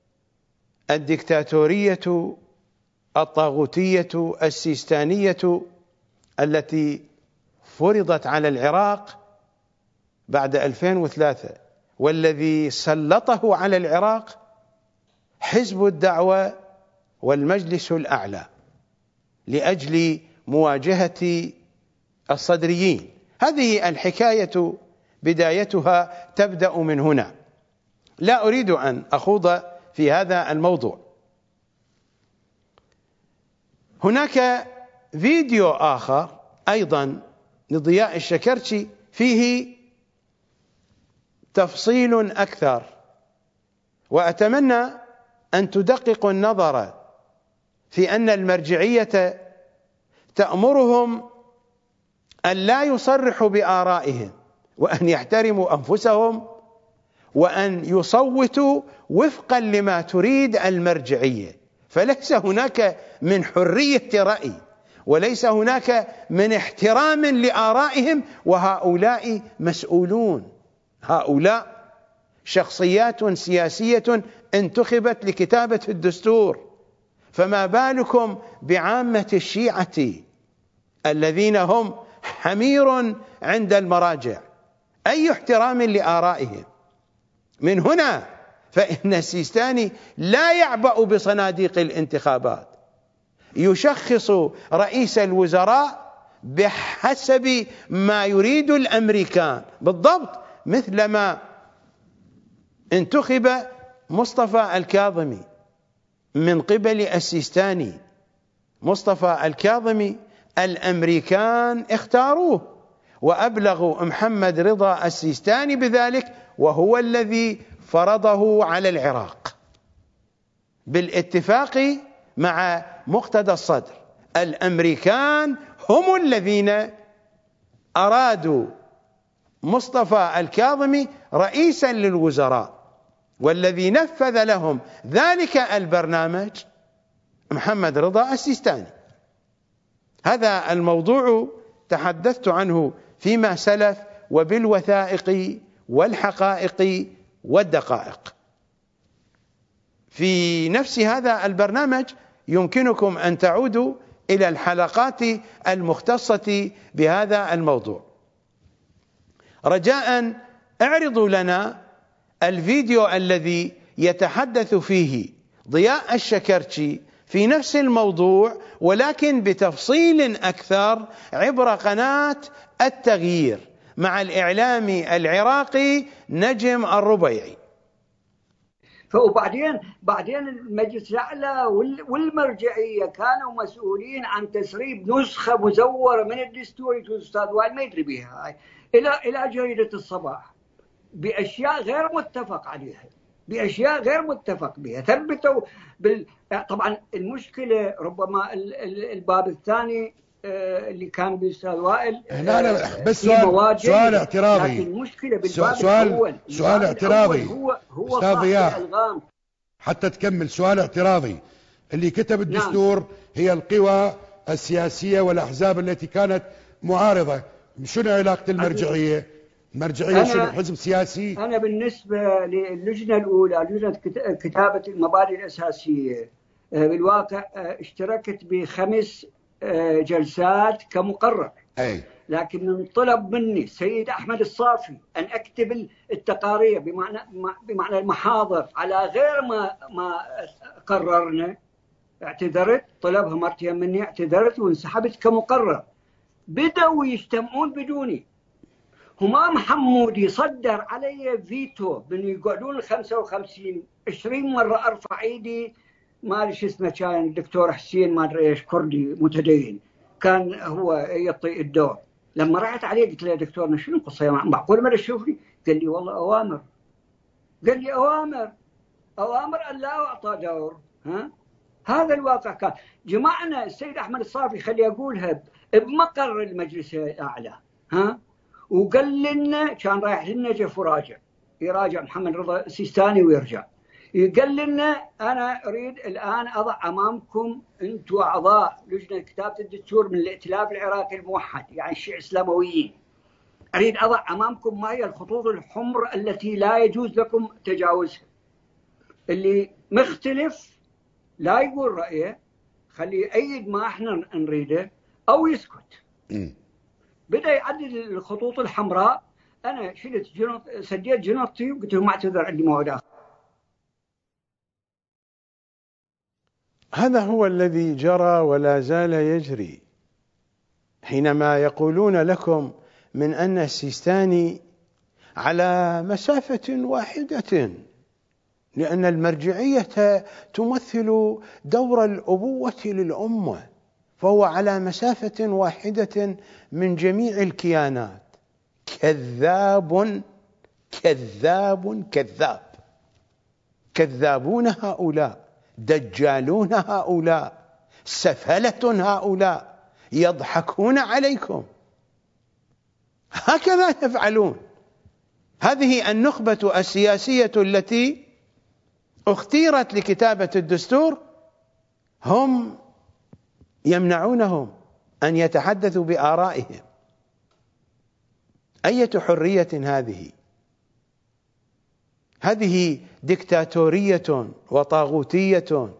الدكتاتورية الطاغوتية السيستانية التي فرضت على العراق بعد 2003، والذي سلطه على العراق حزب الدعوة والمجلس الأعلى لأجل مواجهة الصدريين. هذه الحكاية بدايتها تبدأ من هنا. لا أريد أن أخوض في هذا الموضوع. هناك فيديو آخر أيضا لضياء الشكرتي فيه تفصيل أكثر، وأتمنى أن تدققوا النظر في أن المرجعية تأمرهم أن لا يصرحوا بآرائهم، وأن يحترموا أنفسهم، وأن يصوتوا وفقا لما تريد المرجعية. فليس هناك من حرية رأي، وليس هناك من احترام لآرائهم، وهؤلاء مسؤولون، هؤلاء شخصيات سياسية انتخبت لكتابة الدستور، فما بالكم بعامة الشيعة الذين هم حمير عند المراجع؟ أي احترام لآرائهم؟ من هنا فإن السيستاني لا يعبأ بصناديق الانتخابات، يشخص رئيس الوزراء بحسب ما يريد الأمريكان بالضبط، مثلما انتخب مصطفى الكاظمي من قبل السيستاني. مصطفى الكاظمي الأمريكان اختاروه وأبلغوا محمد رضا السيستاني بذلك، وهو الذي فرضه على العراق بالاتفاق مع مقتدى الصدر. الأمريكان هم الذين أرادوا مصطفى الكاظمي رئيسا للوزراء، والذي نفذ لهم ذلك البرنامج محمد رضا السيستاني. هذا الموضوع تحدثت عنه فيما سلف، وبالوثائق والحقائق والدقائق. في نفس هذا البرنامج يمكنكم أن تعودوا إلى الحلقات المختصة بهذا الموضوع. رجاء اعرضوا لنا الفيديو الذي يتحدث فيه ضياء الشكرتي في نفس الموضوع، ولكن بتفصيل أكثر، عبر قناة التغيير مع الإعلامي العراقي نجم الربيعي. بعدين المجلس الأعلى والمرجعية كانوا مسؤولين عن تسريب نسخة مزورة من الدستور، الأستاذ وائل ما يدري بها، إلى جريدة الصباح بأشياء غير متفق عليها، بأشياء غير متفق بها. ثبتوا طبعا المشكلة ربما الباب الثاني اللي كان بالأستاذ وائل هنا أنا بس سؤال اعتراضي، لكن المشكلة بالباب الأول سؤال اعتراضي هو أستاذ ضياء، حتى تكمل سؤال اعتراضي. اللي كتب الدستور هي القوى السياسية والأحزاب التي كانت معارضة. شنو علاقة المرجعية؟ المرجعية شنو؟ حزب سياسي؟ أنا بالنسبة للجنة الأولى، لجنة كتابة المبادئ الأساسية، بالواقع اشتركت ب5 جلسات كمقرر. لكن انطلب مني السيد أحمد الصافي أن أكتب التقارير بمعنى المحاضر على غير ما قررنا. اعتذرت، طلبها مرتين مني، اعتذرت وانسحبت كمقرر. بدأوا يجتمعون بدوني. همام حمودي صدر علي فيتو من يقعدون 55. 20 مرة أرفع إيدي، ما أدري شو اسمه، كان الدكتور حسين ما أدري إيش، كردي متدين، كان هو يعطي الدور. لما رحت عليه قلت له يا دكتور شنو القصة، معقول ما تشوفني؟ قال لي والله أوامر. قال لي أوامر أن لا أعطى دور. هذا الواقع. كان جمعنا السيد أحمد الصافي، خلي أقولها، بمقر المجلس الأعلى، وقال لنا، كان رايح للنجف وراجع، يراجع محمد رضا السيستاني ويرجع، قال لنا أنا أريد الآن أضع أمامكم أنتم أعضاء لجنة كتابة الدستور من الائتلاف العراقي الموحد، يعني الشيعة الإسلامويين، أريد أضع أمامكم ما هي الخطوط الحمر التي لا يجوز لكم تجاوزها. اللي مختلف لا يقول رأيه، خليه يأيد ما احنا نريده أو يسكت. بدأ يعدد الخطوط الحمراء. أنا سديت جنطتي وقلت له معتذر، عندي موعد آخر. هذا هو الذي جرى ولا زال يجري. حينما يقولون لكم من أن السيستاني على مسافة واحدة، لأن المرجعية تمثل دور الأبوة للأمة، فهو على مسافة واحدة من جميع الكيانات. كذاب كذاب كذاب. كذابون هؤلاء، دجالون هؤلاء، سفلة هؤلاء، يضحكون عليكم. هكذا يفعلون. هذه النخبة السياسية التي اختيرت لكتابة الدستور، هم يمنعونهم أن يتحدثوا بآرائهم. أية حرية هذه؟ هذه ديكتاتورية وطاغوتية.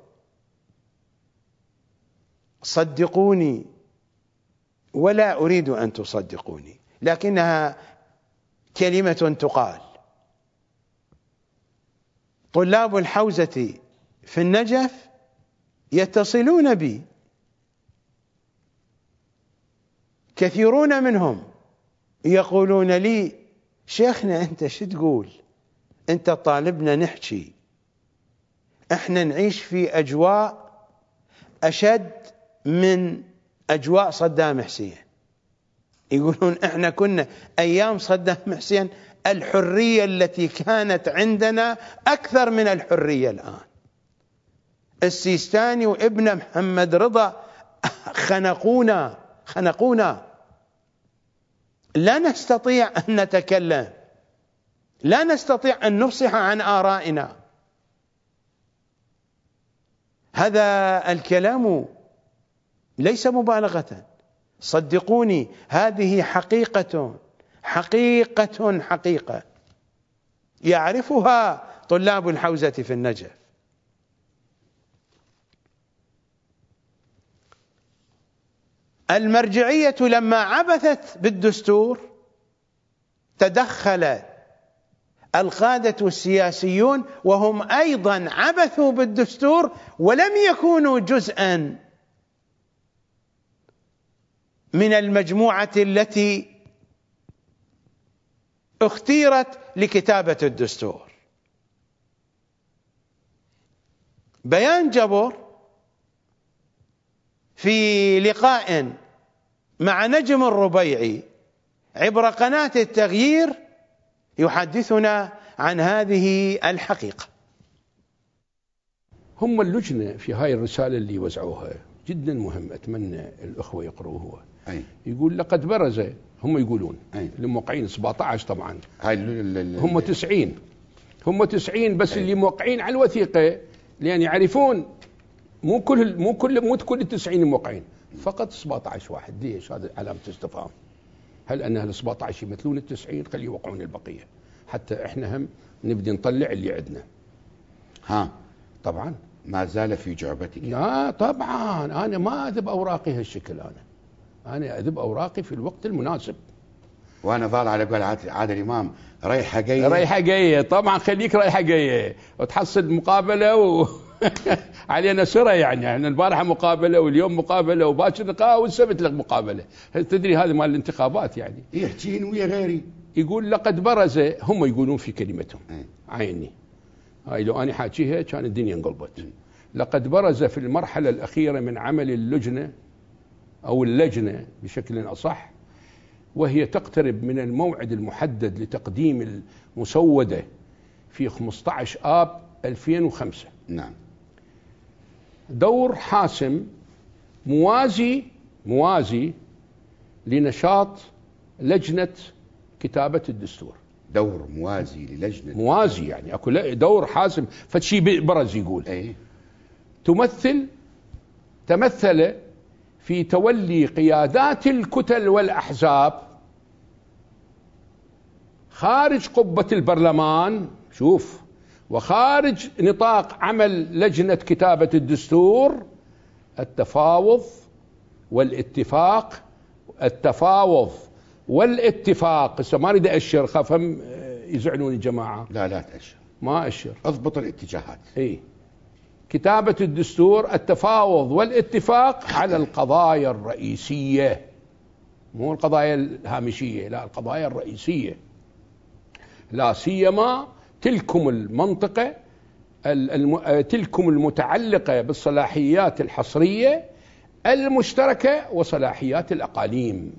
صدقوني ولا أريد أن تصدقوني، لكنها كلمة تقال. طلاب الحوزة في النجف يتصلون بي، كثيرون منهم يقولون لي شيخنا أنت شو تقول؟ أنت طالبنا نحكي، احنا نعيش في أجواء أشد من أجواء صدام حسين. يقولون احنا كنا أيام صدام حسين الحرية التي كانت عندنا أكثر من الحرية الآن. السيستاني وابن محمد رضا خنقونا. لا نستطيع أن نتكلم، لا نستطيع أن نفصح عن آرائنا. هذا الكلام ليس مبالغة، صدقوني هذه حقيقة يعرفها طلاب الحوزة في النجف. المرجعية لما عبثت بالدستور تدخل القادة السياسيون وهم أيضا عبثوا بالدستور ولم يكونوا جزءا من المجموعة التي اختيرت لكتابة الدستور. بيان جبر في لقاء مع نجم الربيعي عبر قناة التغيير يحدثنا عن هذه الحقيقة. هم اللجنة في هاي الرسالة اللي وزعوها جدا مهم، أتمنى الأخوة يقروها. يقول لقد برز، هم يقولون اللي موقعين 17 طبعا، هم 90 بس اللي موقعين على الوثيقة، لأن يعرفون مو كل 90 موقعين، فقط 17 واحد. ليش؟ هذا علامة استفهام. هل أن ال 17 يمثلون ال90؟ خليه يوقعون البقية حتى إحنا هم نبدي نطلع اللي عندنا. ها طبعا ما زال في جعبتك؟ لا طبعا، أنا ما أذب أوراقي هالشكل، أنا أذب أوراقي في الوقت المناسب. وأنا ضال على قول عادل إمام ريحة جاية. ريحة جاية طبعا، خليك ريحة جاية وتحصل مقابلة علينا سرة يعني البارحة مقابلة واليوم مقابلة وباكر لقاء والسبت لك مقابلة. تدري هذا مال الانتخابات يعني. يحكين ويا غيري يقول لقد برز، هم يقولون في كلمتهم عيني هاي لو أنا حاكيها كان الدنيا انقلبت. لقد برز في المرحلة الأخيرة من عمل اللجنة أو اللجنة بشكل أصح، وهي تقترب من الموعد المحدد لتقديم المسودة في 15 آب 2005. نعم. دور حاسم موازي لنشاط لجنة كتابة الدستور. دور موازي للجنة، موازي يعني اكو دور حاسم فشي برز يقول أي. تمثل في تولي قيادات الكتل والأحزاب خارج قبة البرلمان، شوف، وخارج نطاق عمل لجنة كتابة الدستور التفاوض والاتفاق. هسه ما اريد اشر، خاف هم يزعلون الجماعه. لا تاشر، ما اشر، اضبط الاتجاهات. اي كتابة الدستور التفاوض والاتفاق على القضايا الرئيسية، مو القضايا الهامشية، لا القضايا الرئيسية، لا سيما تلكم المنطقة تلكم المتعلقة بالصلاحيات الحصرية المشتركة وصلاحيات الأقاليم.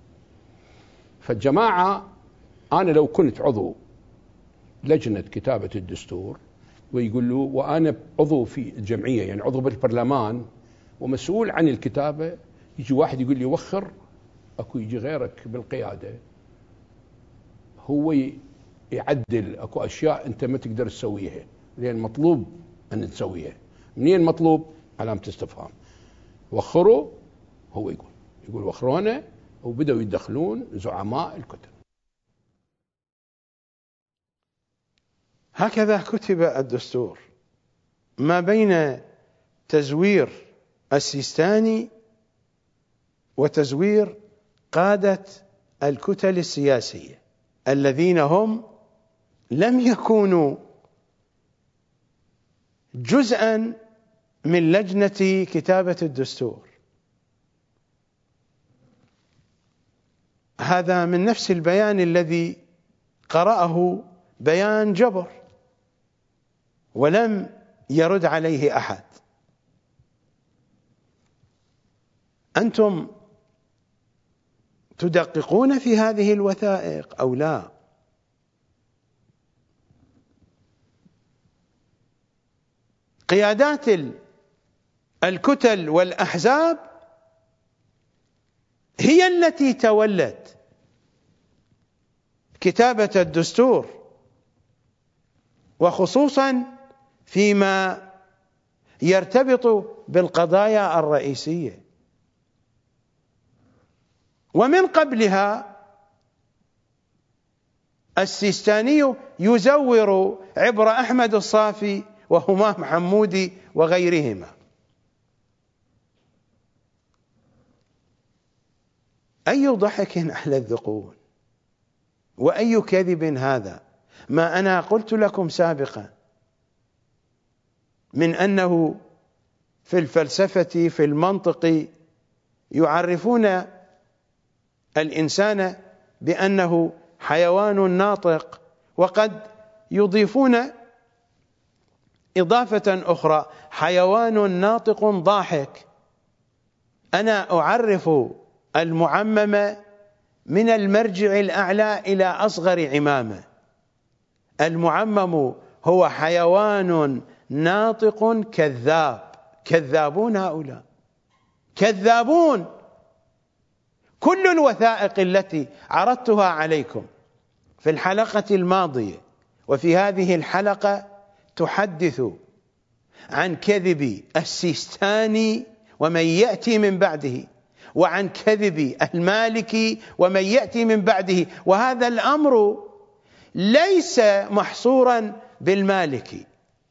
فالجماعة أنا لو كنت عضو لجنة كتابة الدستور ويقول له وأنا عضو في الجمعية يعني عضو بالبرلمان ومسؤول عن الكتابة، يجي واحد يقول لي وخر، أكو يجي غيرك بالقيادة هو يعدل، أكو أشياء أنت ما تقدر تسويها لأن مطلوب أن تسويها. منين مطلوب؟ علامة استفهام. وخروا، هو يقول وخرونا، وبدأوا يدخلون زعماء الكتل. هكذا كتب الدستور ما بين تزوير السيستاني وتزوير قادة الكتل السياسية الذين هم لم يكونوا جزءا من لجنة كتابة الدستور. هذا من نفس البيان الذي قرأه بيان جبر ولم يرد عليه أحد. أنتم تدققون في هذه الوثائق أو لا؟ قيادات الكتل والأحزاب هي التي تولت كتابة الدستور، وخصوصا فيما يرتبط بالقضايا الرئيسية. ومن قبلها السيستاني يزور عبر أحمد الصافي وهمام حمودي وغيرهما. أي ضحك على الذقون وأي كذب هذا؟ ما أنا قلت لكم سابقا من أنه في الفلسفة في المنطق يعرفون الإنسان بأنه حيوان ناطق، وقد يضيفون إضافة أخرى حيوان ناطق ضاحك. أنا أعرف المعمم من المرجع الأعلى إلى أصغر عمامة. المعمم هو حيوان ناطق كذاب. كذابون هؤلاء، كذابون. كل الوثائق التي عرضتها عليكم في الحلقة الماضية وفي هذه الحلقة تحدث عن كذب السيستاني ومن يأتي من بعده، وعن كذب المالكي ومن يأتي من بعده. وهذا الأمر ليس محصورا بالمالكي.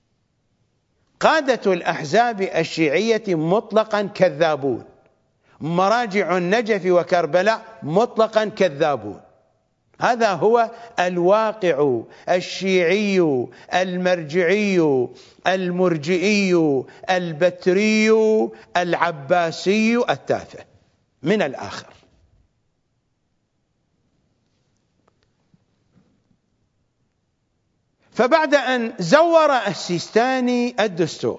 قادة الأحزاب الشيعية مطلقا كذابون، مراجع النجف وكربلاء مطلقا كذابون. هذا هو الواقع الشيعي المرجعي المرجئي البتري العباسي التافه من الآخر. فبعد أن زور السيستاني الدستور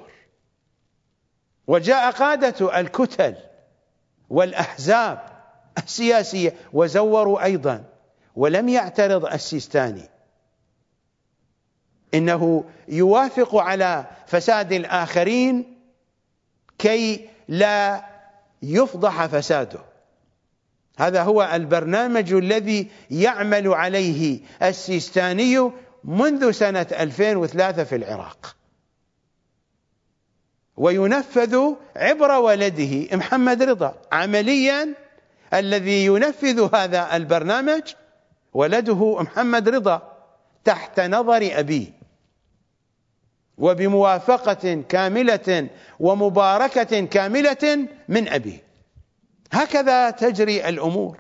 وجاء قادة الكتل والأحزاب السياسية وزوروا أيضا، ولم يعترض السيستاني، إنه يوافق على فساد الآخرين كي لا يفضح فساده. هذا هو البرنامج الذي يعمل عليه السيستاني منذ سنة 2003 في العراق، وينفذ عبر ولده محمد رضا. عمليا الذي ينفذ هذا البرنامج ولده محمد رضا تحت نظر أبيه وبموافقة كاملة ومباركة كاملة من أبيه. هكذا تجري الأمور.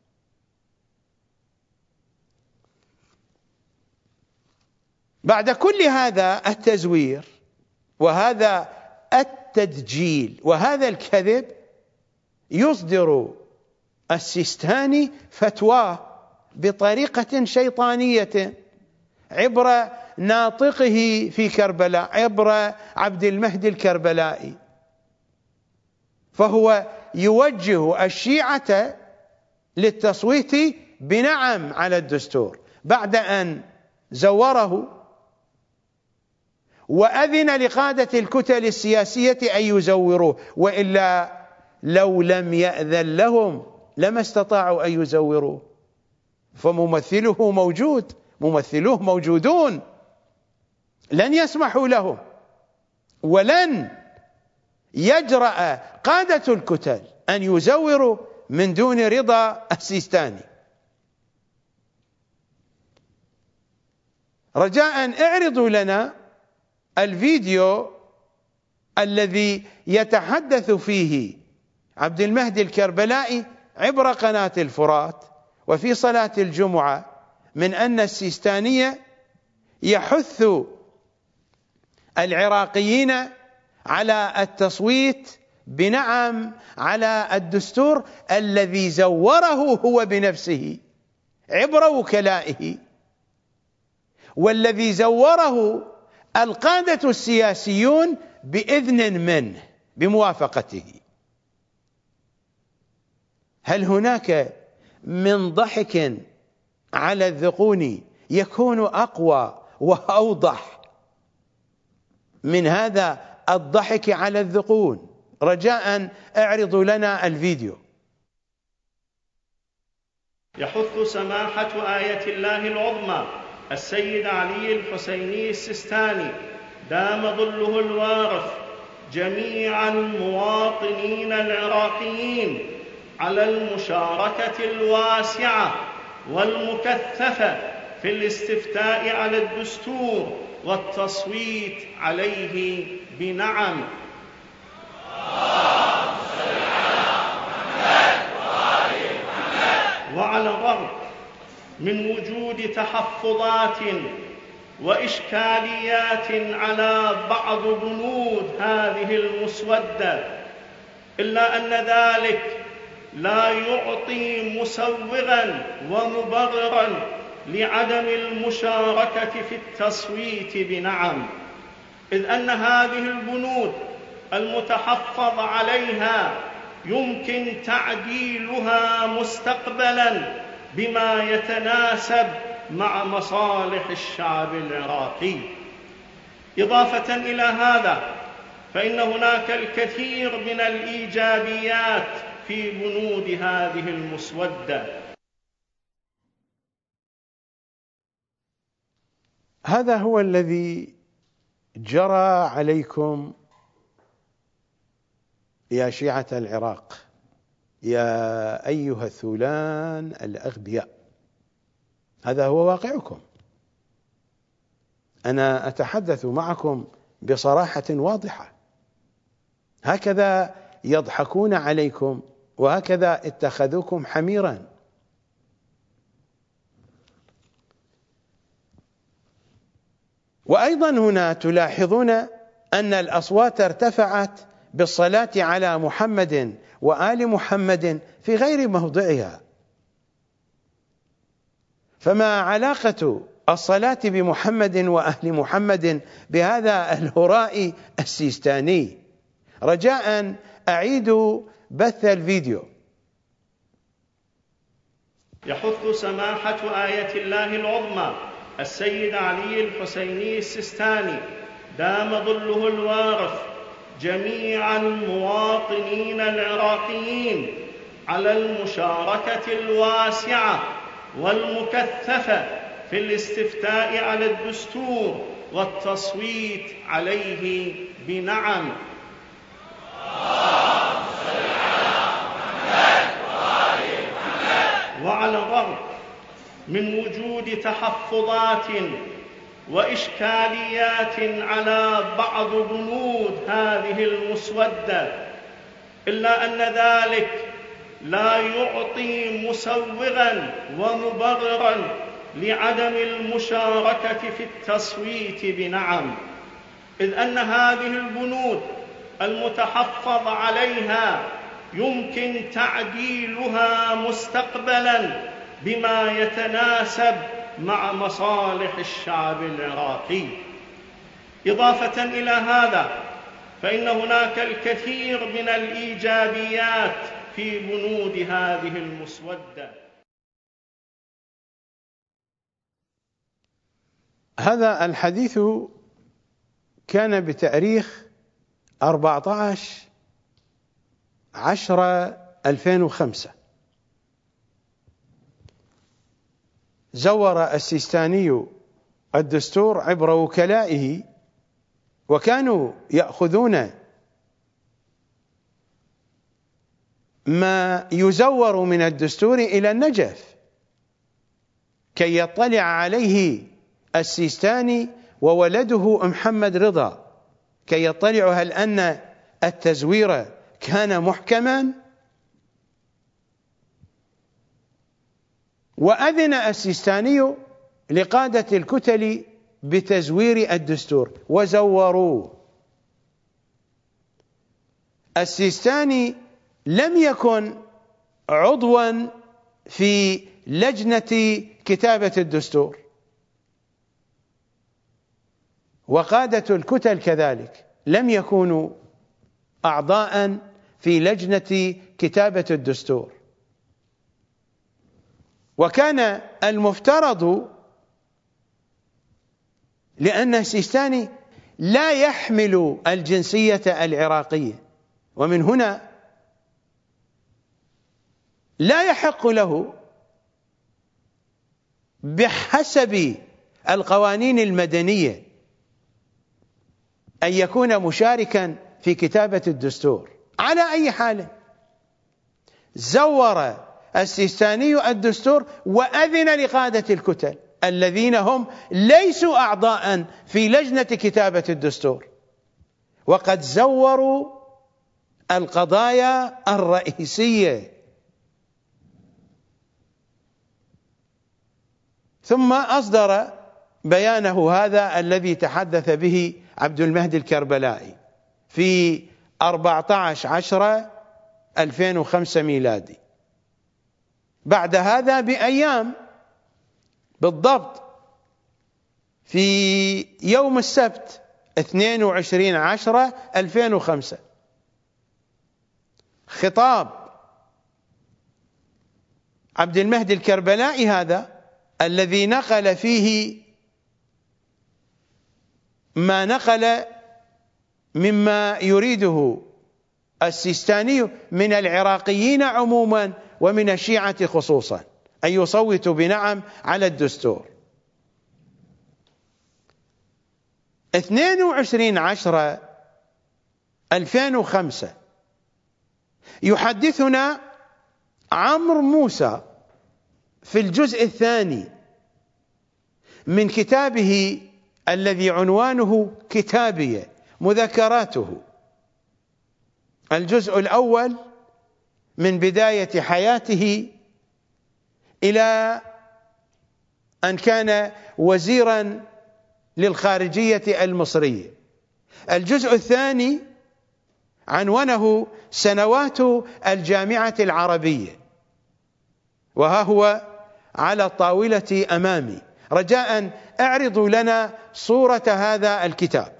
بعد كل هذا التزوير وهذا التدجيل وهذا الكذب، يصدر السيستاني فتواه بطريقة شيطانية عبر ناطقه في كربلاء، عبر عبد المهدي الكربلائي. فهو يوجه الشيعة للتصويت بنعم على الدستور بعد أن زوره، وأذن لقادة الكتل السياسية أن يزوروه، وإلا لو لم يأذن لهم لما استطاعوا أن يزوروه. فممثله موجود، ممثلوه موجودون، لن يسمحوا له، ولن يجرأ قادة الكتل أن يزوروا من دون رضا السيستاني. رجاء اعرضوا لنا الفيديو الذي يتحدث فيه عبد المهدي الكربلائي عبر قناة الفرات وفي صلاة الجمعة من أن السيستانية يحث العراقيين على التصويت بنعم على الدستور الذي زوره هو بنفسه عبر وكلائه، والذي زوره القادة السياسيون بإذن منه بموافقته. هل هناك من ضحك على الذقون يكون أقوى وأوضح من هذا الضحك على الذقون؟ رجاء اعرضوا لنا الفيديو. يحث سماحة آية الله العظمى السيد علي الحسيني السيستاني دام ظله الوارث جميع المواطنين العراقيين على المشاركة الواسعة والمكثفة في الاستفتاء على الدستور والتصويت عليه بنعم. وعلى الرغم من وجود تحفظات وإشكاليات على بعض بنود هذه المسودة، إلا أن ذلك لا يعطي مسوغا ومبررا لعدم المشاركة في التصويت بنعم، إذ أن هذه البنود المتحفظ عليها يمكن تعديلها مستقبلا بما يتناسب مع مصالح الشعب العراقي. إضافة إلى هذا فإن هناك الكثير من الإيجابيات في بنود هذه المسودة. هذا هو الذي جرى عليكم يا شيعة العراق، يا أيها الثولان الأغبياء، هذا هو واقعكم. أنا أتحدث معكم بصراحة واضحة. هكذا يضحكون عليكم، وهكذا اتخذوكم حميرا. وأيضا هنا تلاحظون أن الأصوات ارتفعت بالصلاة على محمد وآل محمد في غير موضعها. فما علاقة الصلاة بمحمد وأهل محمد بهذا الهراء السيستاني؟ رجاء أعيدوا بث الفيديو. يحث سماحة آية الله العظمى السيد علي الحسيني السيستاني دام ظله الوارث جميع المواطنين العراقيين على المشاركة الواسعة والمكثفة في الاستفتاء على الدستور والتصويت عليه بنعم. وعلى الرغم من وجود تحفظات وإشكاليات على بعض بنود هذه المسودة، إلا أن ذلك لا يعطي مسوغا ومبررا لعدم المشاركة في التصويت بنعم، إذ أن هذه البنود المتحفظ عليها يمكن تعديلها مستقبلا بما يتناسب مع مصالح الشعب العراقي. إضافة إلى هذا فإن هناك الكثير من الإيجابيات في بنود هذه المسودة. هذا الحديث كان بتاريخ 14/10/2005. زور السيستاني الدستور عبر وكلائه، وكانوا يأخذون ما يزور من الدستور إلى النجف كي يطلع عليه السيستاني وولده محمد رضا، كي يطلعوا هل أن التزوير كان محكما. وأذن السيستاني لقادة الكتل بتزوير الدستور وزوروه. السيستاني لم يكن عضوا في لجنة كتابة الدستور، وقادة الكتل كذلك لم يكونوا أعضاء في لجنة كتابة الدستور. وكان المفترض، لأن السيستاني لا يحمل الجنسية العراقية، ومن هنا لا يحق له بحسب القوانين المدنية أن يكون مشاركا في كتابة الدستور. على أي حال زور السيستاني الدستور وأذن لقادة الكتل الذين هم ليسوا أعضاء في لجنة كتابة الدستور، وقد زوروا القضايا الرئيسية. ثم أصدر بيانه هذا الذي تحدث به عبد المهدي الكربلائي في 14/10/2005 ميلادي. بعد هذا بأيام بالضبط، في يوم السبت 22/10/2005، خطاب عبد المهدي الكربلائي هذا الذي نقل فيه ما نقل مما يريده السيستاني من العراقيين عموما ومن الشيعة خصوصا، أن يصوتوا بنعم على الدستور. 22/10/2005 يحدثنا عمرو موسى في الجزء الثاني من كتابه الذي عنوانه كتابية مذكراته، الجزء الأول من بداية حياته إلى أن كان وزيرا للخارجية المصرية. الجزء الثاني عنوانه سنوات الجامعة العربية، وها هو على الطاولة أمامي. رجاء اعرضوا لنا صورة هذا الكتاب.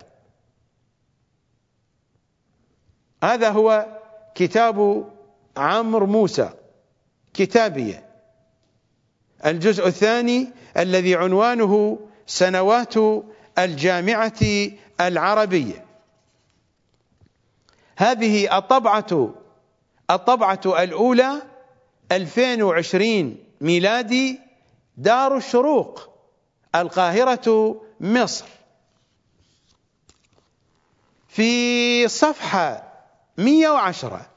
هذا هو كتاب عمرو موسى كتابية، الجزء الثاني الذي عنوانه سنوات الجامعة العربية. هذه الطبعة الأولى 2020 ميلادي، دار الشروق، القاهرة، مصر. في صفحة 110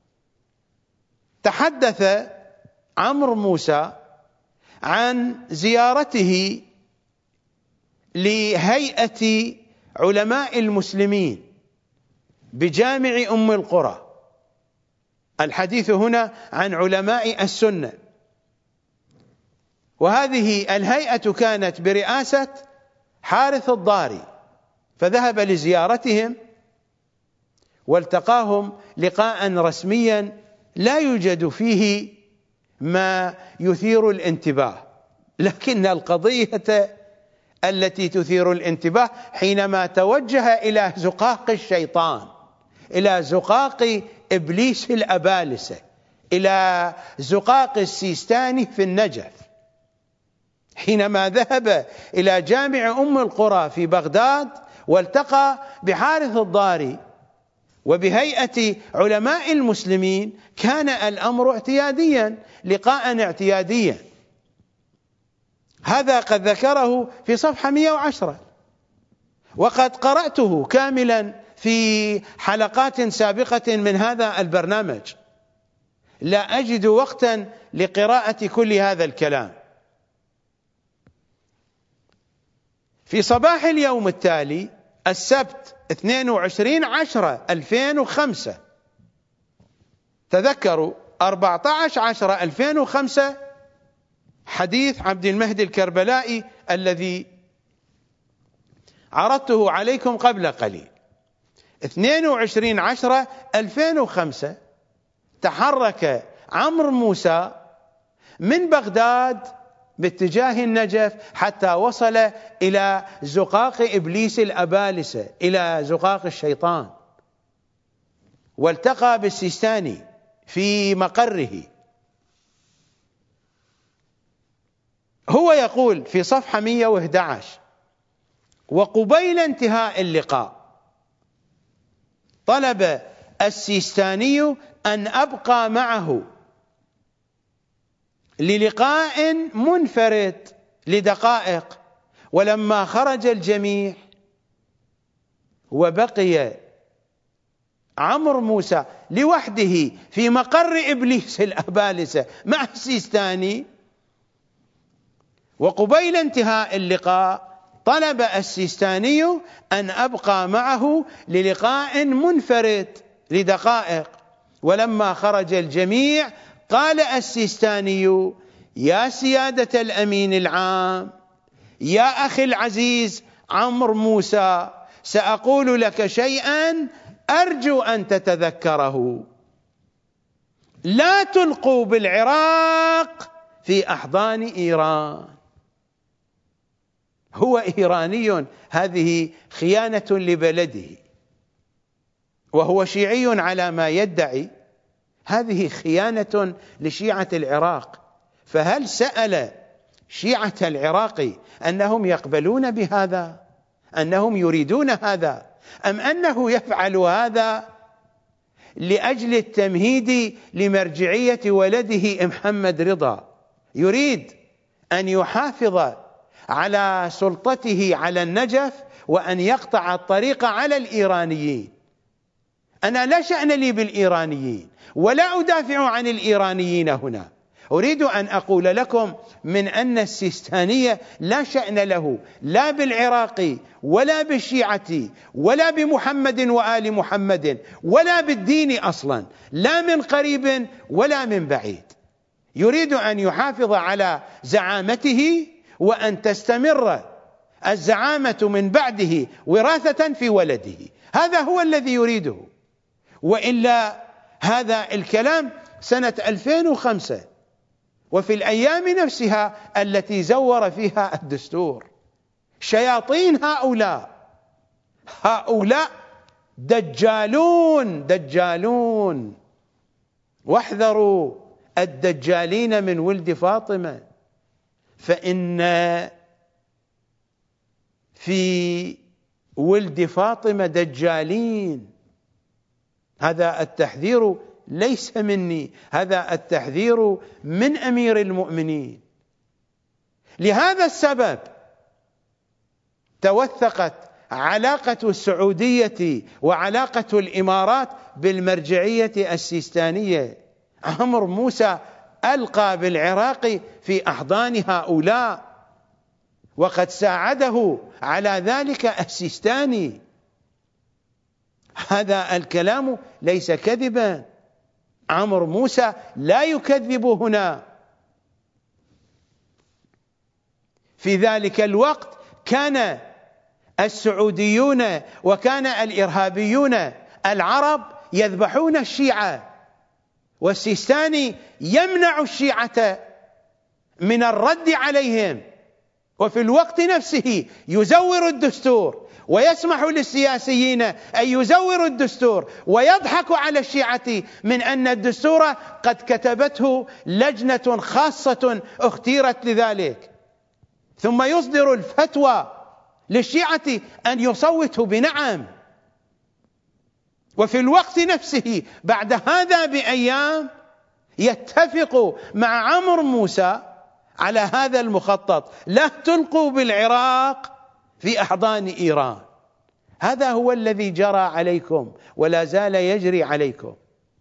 تحدث عمرو موسى عن زيارته لهيئة علماء المسلمين بجامع أم القرى. الحديث هنا عن علماء السنة، وهذه الهيئة كانت برئاسة حارث الضاري، فذهب لزيارتهم والتقاهم لقاء رسميا لا يوجد فيه ما يثير الانتباه، لكن القضية التي تثير الانتباه حينما توجه إلى زقاق الشيطان، إلى زقاق إبليس الأبالسة، إلى زقاق السيستاني في النجف، حينما ذهب إلى جامع أم القرى في بغداد والتقى بحارث الضاري وبهيئة علماء المسلمين، كان الأمر اعتياديا، لقاء اعتياديا. هذا قد ذكره في صفحة 110، وقد قرأته كاملا في حلقات سابقة من هذا البرنامج، لا أجد وقتا لقراءة كل هذا الكلام. في صباح اليوم التالي السبت 22/10/2005، تذكروا 14/10/2005، حديث عبد المهدي الكربلائي الذي عرضته عليكم قبل قليل. 22/10/2005 تحرك عمرو موسى من بغداد باتجاه النجف حتى وصل إلى زقاق إبليس الأبالسة، إلى زقاق الشيطان، والتقى بالسيستاني في مقره. هو يقول في صفحة 111: وقبيل انتهاء اللقاء طلب السيستاني أن أبقى معه للقاء منفرد لدقائق، ولما خرج الجميع وبقي عمرو موسى لوحده في مقر إبليس الأبالسة مع السيستاني، وقبيل انتهاء اللقاء طلب السيستاني أن أبقى معه للقاء منفرد لدقائق، ولما خرج الجميع قال السيستاني: يا سيادة الأمين العام، يا أخي العزيز عمرو موسى، سأقول لك شيئا أرجو أن تتذكره. لا تلقوا بالعراق في أحضان إيران. هو إيراني، هذه خيانة لبلده، وهو شيعي على ما يدعي، هذه خيانة لشيعة العراق. فهل سأل شيعة العراق أنهم يقبلون بهذا، أنهم يريدون هذا، أم أنه يفعل هذا لأجل التمهيد لمرجعية ولده محمد رضا؟ يريد أن يحافظ على سلطته على النجف وأن يقطع الطريق على الإيرانيين. أنا لا شأن لي بالإيرانيين ولا أدافع عن الإيرانيين هنا. أريد أن أقول لكم من أن السيستاني لا شأن له لا بالعراق ولا بالشيعة ولا بمحمد وآل محمد ولا بالدين أصلا، لا من قريب ولا من بعيد. يريد أن يحافظ على زعامته وأن تستمر الزعامة من بعده وراثة في ولده، هذا هو الذي يريده. وإلا هذا الكلام سنة 2005 وفي الأيام نفسها التي زور فيها الدستور. شياطين هؤلاء دجالون، واحذروا الدجالين من ولد فاطمة، فإن في ولد فاطمة دجالين. هذا التحذير ليس مني، هذا التحذير من أمير المؤمنين. لهذا السبب توثقت علاقة السعودية وعلاقة الإمارات بالمرجعية السيستانية. عمرو موسى ألقى بالعراق في أحضان هؤلاء، وقد ساعده على ذلك السيستاني. هذا الكلام ليس كذبا، عمرو موسى لا يكذب هنا. في ذلك الوقت كان السعوديون وكان الإرهابيون العرب يذبحون الشيعة، والسيستاني يمنع الشيعة من الرد عليهم، وفي الوقت نفسه يزور الدستور ويسمح للسياسيين أن يزوروا الدستور، ويضحك على الشيعة من أن الدستور قد كتبته لجنة خاصة اختيرت لذلك، ثم يصدر الفتوى للشيعة أن يصوتوا بنعم. وفي الوقت نفسه بعد هذا بأيام يتفق مع عمرو موسى على هذا المخطط: لا تلقوا بالعراق في أحضان إيران. هذا هو الذي جرى عليكم ولا زال يجري عليكم.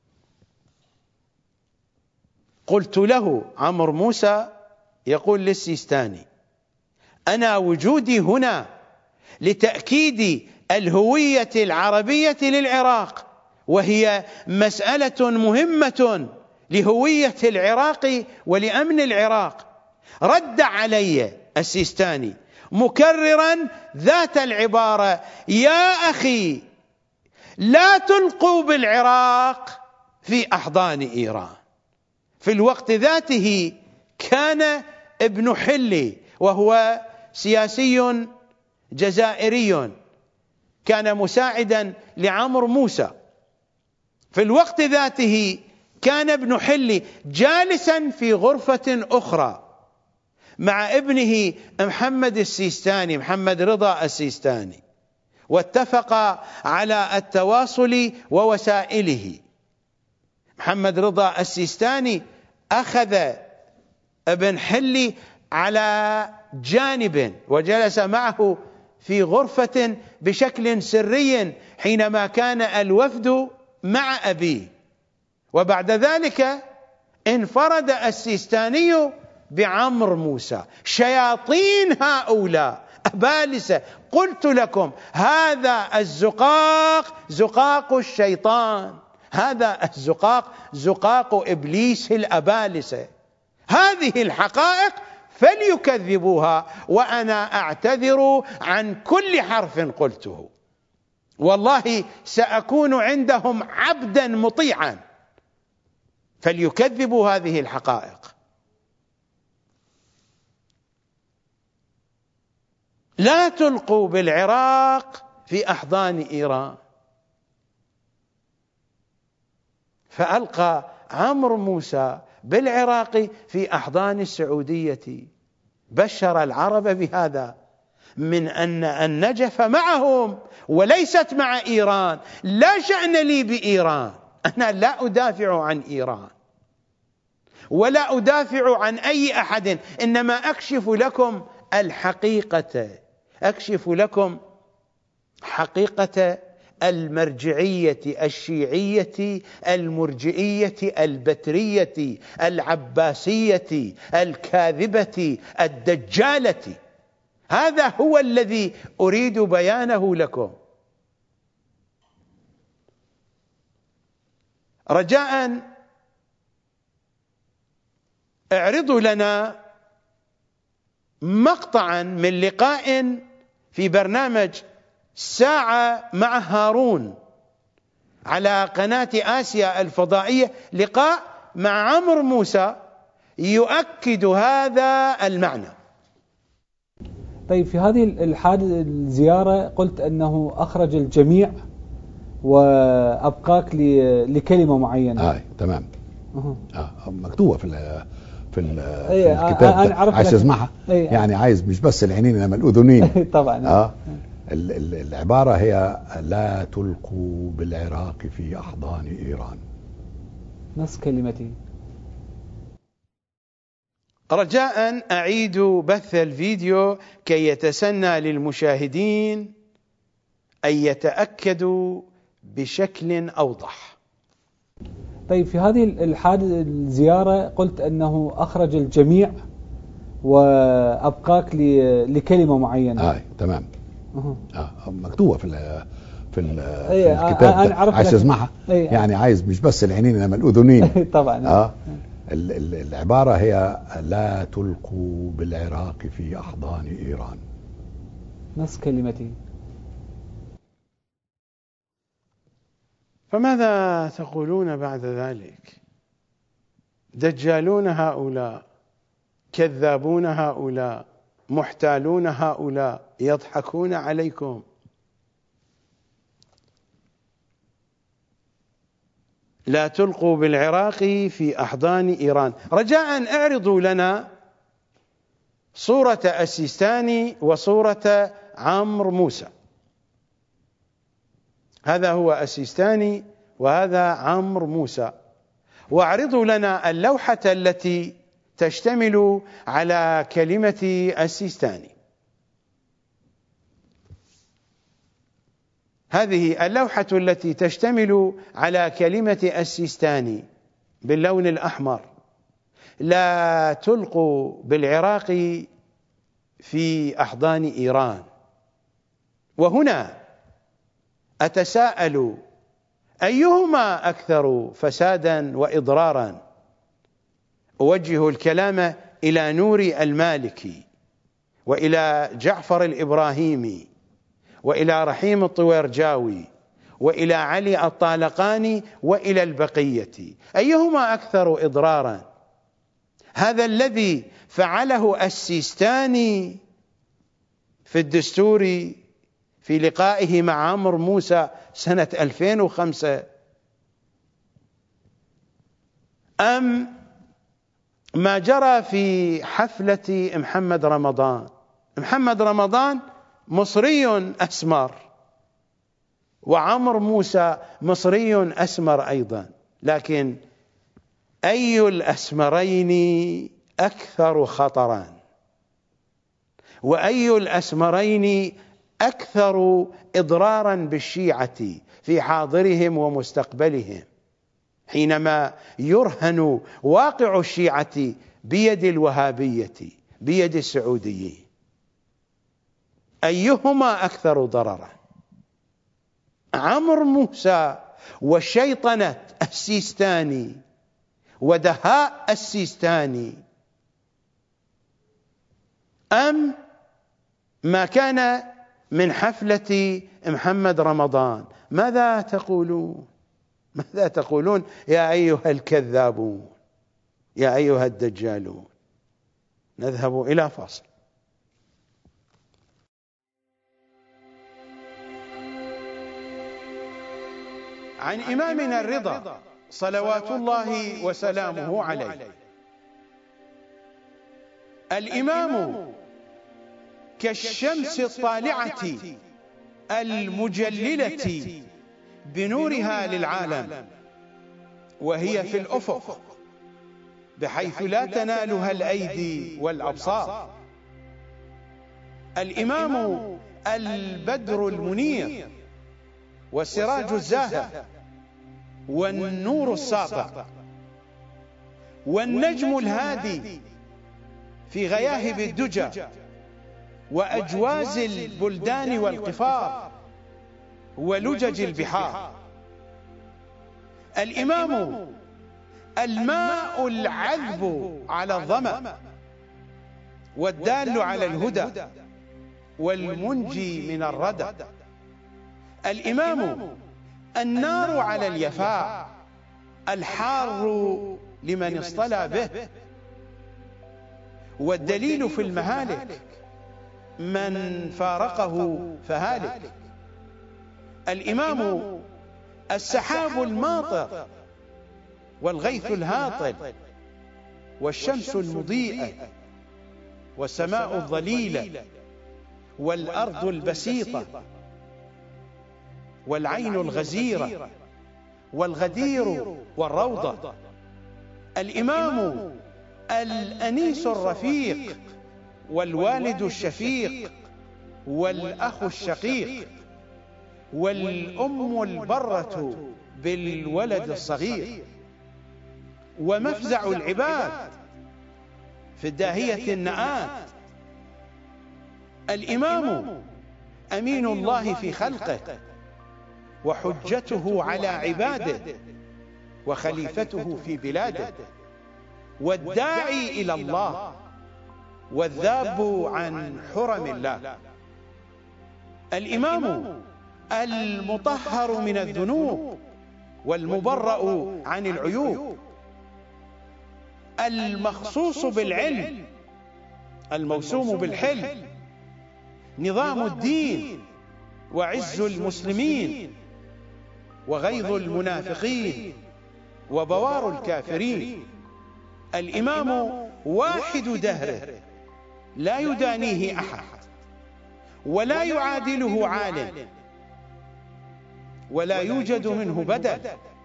قلت له عمرو موسى يقول للسيستاني: أنا وجودي هنا لتأكيد الهوية العربية للعراق، وهي مسألة مهمة لهوية العراق ولأمن العراق. رد علي السيستاني مكررا ذات العبارة: يا أخي لا تلقوا بالعراق في أحضان إيران. في الوقت ذاته كان ابن حلي، وهو سياسي جزائري كان مساعدا لعمرو موسى، في الوقت ذاته كان ابن حلي جالسا في غرفة أخرى مع ابنه محمد السيستاني، محمد رضا السيستاني، واتفقا على التواصل ووسائله. محمد رضا السيستاني أخذ ابن حلي على جانب وجلس معه في غرفة بشكل سري حينما كان الوفد مع أبيه، وبعد ذلك انفرد السيستاني بعمرو موسى. شياطين هؤلاء أبالسة. قلت لكم هذا الزقاق زقاق الشيطان، هذا الزقاق زقاق إبليس الأبالسة. هذه الحقائق فليكذبوها، وأنا أعتذر عن كل حرف قلته. والله سأكون عندهم عبدا مطيعا، فليكذبوا هذه الحقائق. لا تلقوا بالعراق في أحضان إيران. فألقى عمرو موسى بالعراق في أحضان السعودية. بشر العرب بهذا، من أن النجف معهم وليست مع إيران. لا شأن لي بإيران، أنا لا أدافع عن إيران ولا أدافع عن أي أحد، إنما أكشف لكم الحقيقة، أكشف لكم حقيقة المرجعية الشيعية المرجئية البترية العباسية الكاذبة الدجالة. هذا هو الذي أريد بيانه لكم. رجاء اعرضوا لنا مقطعا من لقاء في برنامج ساعة مع هارون على قناة آسيا الفضائية، لقاء مع عمرو موسى يؤكد هذا المعنى. طيب، في هذه الزيارة قلت أنه أخرج الجميع وأبقاك لكلمة معينة. تمام. مكتوبة في الكتاب. أنا عايز تسمعها؟ يعني عايز مش بس العينين انما الاذنين. طبعا. العبارة هي: لا تلقوا بالعراق في احضان ايران. نص كلمتي. رجاء أعيد بث الفيديو كي يتسنى للمشاهدين أن يتأكدوا بشكل أوضح. طيب، في هذه الزيارة قلت أنه أخرج الجميع وأبقاك لكلمة معينة. تمام. مكتوبة في الكتاب. أنا عايز تسمعها؟ يعني عايز مش بس العينين انما الاذنين. طبعا. العبارة هي: لا تلقوا بالعراق في احضان ايران. نص كلمتي. فماذا تقولون بعد ذلك؟ دجالون هؤلاء، كذابون هؤلاء، محتالون هؤلاء، يضحكون عليكم. لا تلقوا بالعراق في أحضان إيران. رجاء اعرضوا لنا صورة السيستاني وصورة عمرو موسى. هذا هو السيستاني وهذا عمرو موسى، واعرضوا لنا اللوحة التي تشتمل على كلمة السيستاني. هذه اللوحة التي تشتمل على كلمة السيستاني باللون الأحمر: لا تلقوا بالعراق في أحضان إيران. وهنا أتساءل: أيهما أكثر فسادا وإضرارا؟ أوجه الكلام إلى نور المالكي وإلى جعفر الإبراهيمي وإلى رحيم الطويرجاوي وإلى علي الطالقاني وإلى البقية. أيهما أكثر إضرارا؟ هذا الذي فعله السيستاني في الدستور في لقائه مع عمرو موسى سنة 2005، أم ما جرى في حفلة محمد رمضان؟ محمد رمضان مصري أسمر، وعمرو موسى مصري أسمر أيضا، لكن أي الأسمرين أكثر خطرا؟ وأي الأسمرين أكثر إضرارا بالشيعة في حاضرهم ومستقبلهم حينما يرهن واقع الشيعة بيد الوهابية، بيد السعوديين؟ أيهما أكثر ضررا؟ عمرو موسى وشيطنة السيستاني ودهاء السيستاني، أم ما كان من حفلة محمد رمضان؟ ماذا تقولون؟ ماذا تقولون يا أيها الكذابون، يا أيها الدجالون؟ نذهب إلى فاصل. عن إمامنا الرضا صلوات الله وسلامه عليه: الإمام كالشمس الطالعة المجللة بنورها للعالم، وهي في الأفق بحيث لا تنالها الأيدي والأبصار، الإمام البدر المنير والسراج الزاهر والنور الساطع والنجم الهادي في غياهب الدجى وأجواز البلدان والقفار ولجج البحار. الإمام الماء العذب على الظمأ والدال على الهدى والمنجي من الردى. الإمام النار على اليفاع الحار لمن اصطلى به والدليل في المهالك من فارقه فهالك. الإمام السحاب الماطر والغيث الهاطل والشمس المضيئة والسماء الظليلة والأرض البسيطة والعين الغزيرة والغدير والروضة. الإمام الأنيس الرفيق والوالد الشفيق والأخ الشقيق والأم البرة بالولد الصغير ومفزع العباد في الداهية النآت. الإمام أمين الله في خلقه وحجته على عباده وخليفته في بلاده والداعي إلى الله والذاب عن حرم الله. الإمام المطهر من الذنوب والمبرأ عن العيوب المخصوص بالعلم الموسوم بالحلم نظام الدين وعز المسلمين وغيظ المنافقين وبوار الكافرين. الإمام واحد دهره لا يدانيه أحد ولا يعادله عالم ولا يوجد منه بدل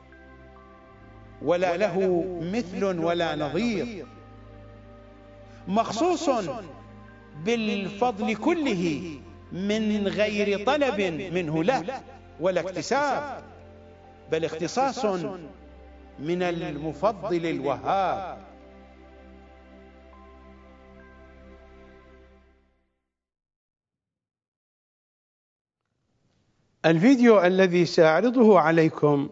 ولا له مثل ولا نظير، مخصوص بالفضل كله من غير طلب منه له ولا اكتساب، بل اختصاص من المفضل الوهاب. الفيديو الذي سأعرضه عليكم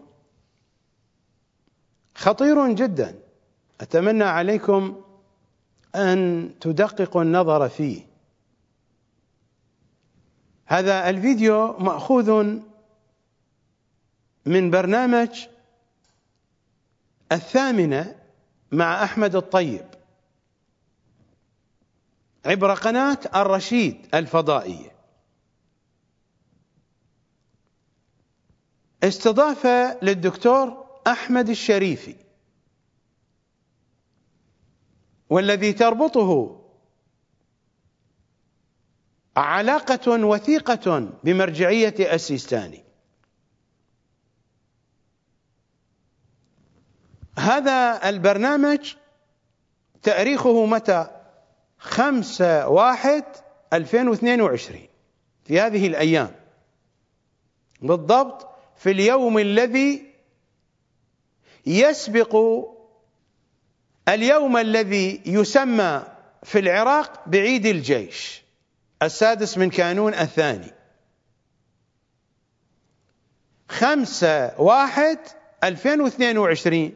خطير جدا، أتمنى عليكم أن تدققوا النظر فيه. هذا الفيديو مأخوذ من برنامج 8 مع أحمد الطيب عبر قناة الرشيد الفضائية. استضاف للدكتور أحمد الشريفي، والذي تربطه علاقة وثيقة بمرجعية السيستاني. هذا البرنامج تاريخه متى؟ 5/1/2022، في هذه الأيام بالضبط، في اليوم الذي يسبق اليوم الذي يسمى في العراق بعيد الجيش 6 من كانون الثاني. 5/1/2022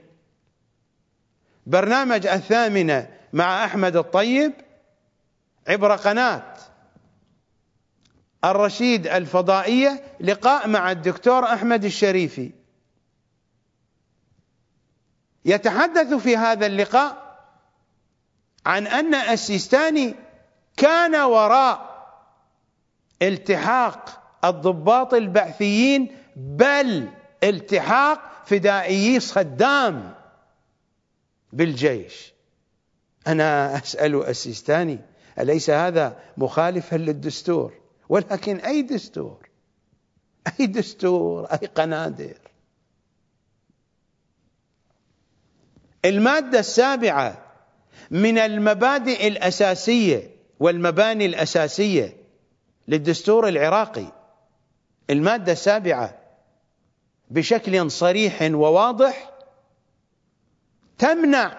برنامج 8 مع أحمد الطيب عبر قناة الرشيد الفضائية، لقاء مع الدكتور أحمد الشريفي. يتحدث في هذا اللقاء عن أن السيستاني كان وراء التحاق الضباط البعثيين، بل التحاق فدائيي صدام بالجيش. أنا أسأل السيستاني: أليس هذا مخالفا للدستور؟ ولكن أي دستور؟ أي دستور؟ أي قنادر؟ المادة 7 من المبادئ الأساسية والمباني الأساسية للدستور العراقي، المادة 7 بشكل صريح وواضح تمنع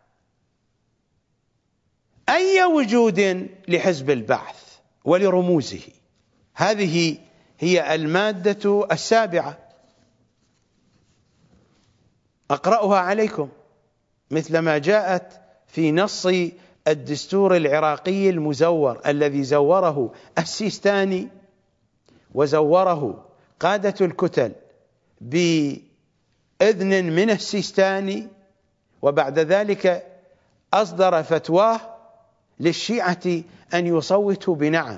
أي وجود لحزب البعث ولرموزه. هذه هي المادة 7. أقرأها عليكم مثل ما جاءت في نص الدستور العراقي المزور الذي زوره السيستاني وزوره قادة الكتل بإذن من السيستاني، وبعد ذلك أصدر فتواه للشيعة أن يصوتوا بنعم،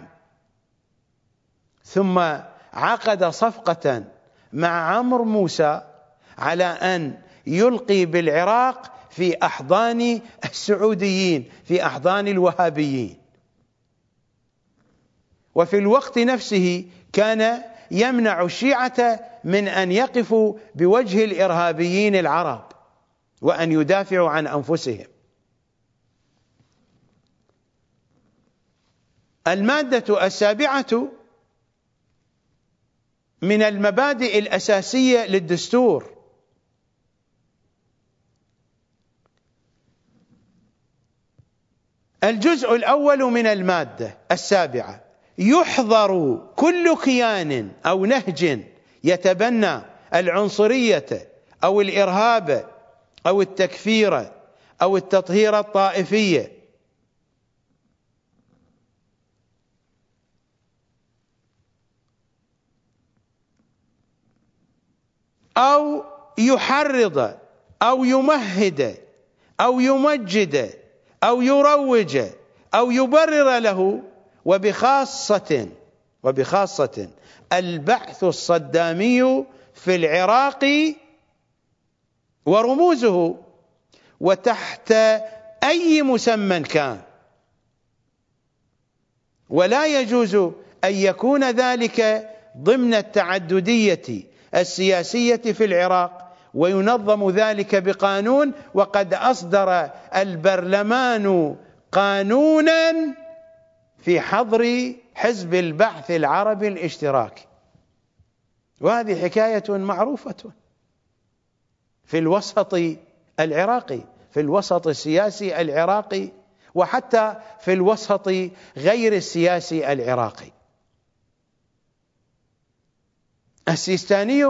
ثم عقد صفقة مع عمرو موسى على أن يلقي بالعراق في أحضان السعوديين، في أحضان الوهابيين، وفي الوقت نفسه كان يمنع الشيعة من أن يقفوا بوجه الإرهابيين العرب وأن يدافعوا عن أنفسهم. المادة 7 من المبادئ الأساسية للدستور. الجزء الأول من المادة 7: يحظر كل كيان أو نهج يتبنى العنصرية أو الإرهاب أو التكفير أو التطهير الطائفي أو يحرض أو يمهد أو يمجد أو يروج أو يبرر له، وبخاصة البعث الصدامي في العراق ورموزه، وتحت أي مسمى كان، ولا يجوز أن يكون ذلك ضمن التعددية السياسية في العراق، وينظم ذلك بقانون. وقد أصدر البرلمان قانونا في حظر حزب البعث العربي الاشتراكي، وهذه حكاية معروفة في الوسط العراقي، في الوسط السياسي العراقي، وحتى في الوسط غير السياسي العراقي. السيستاني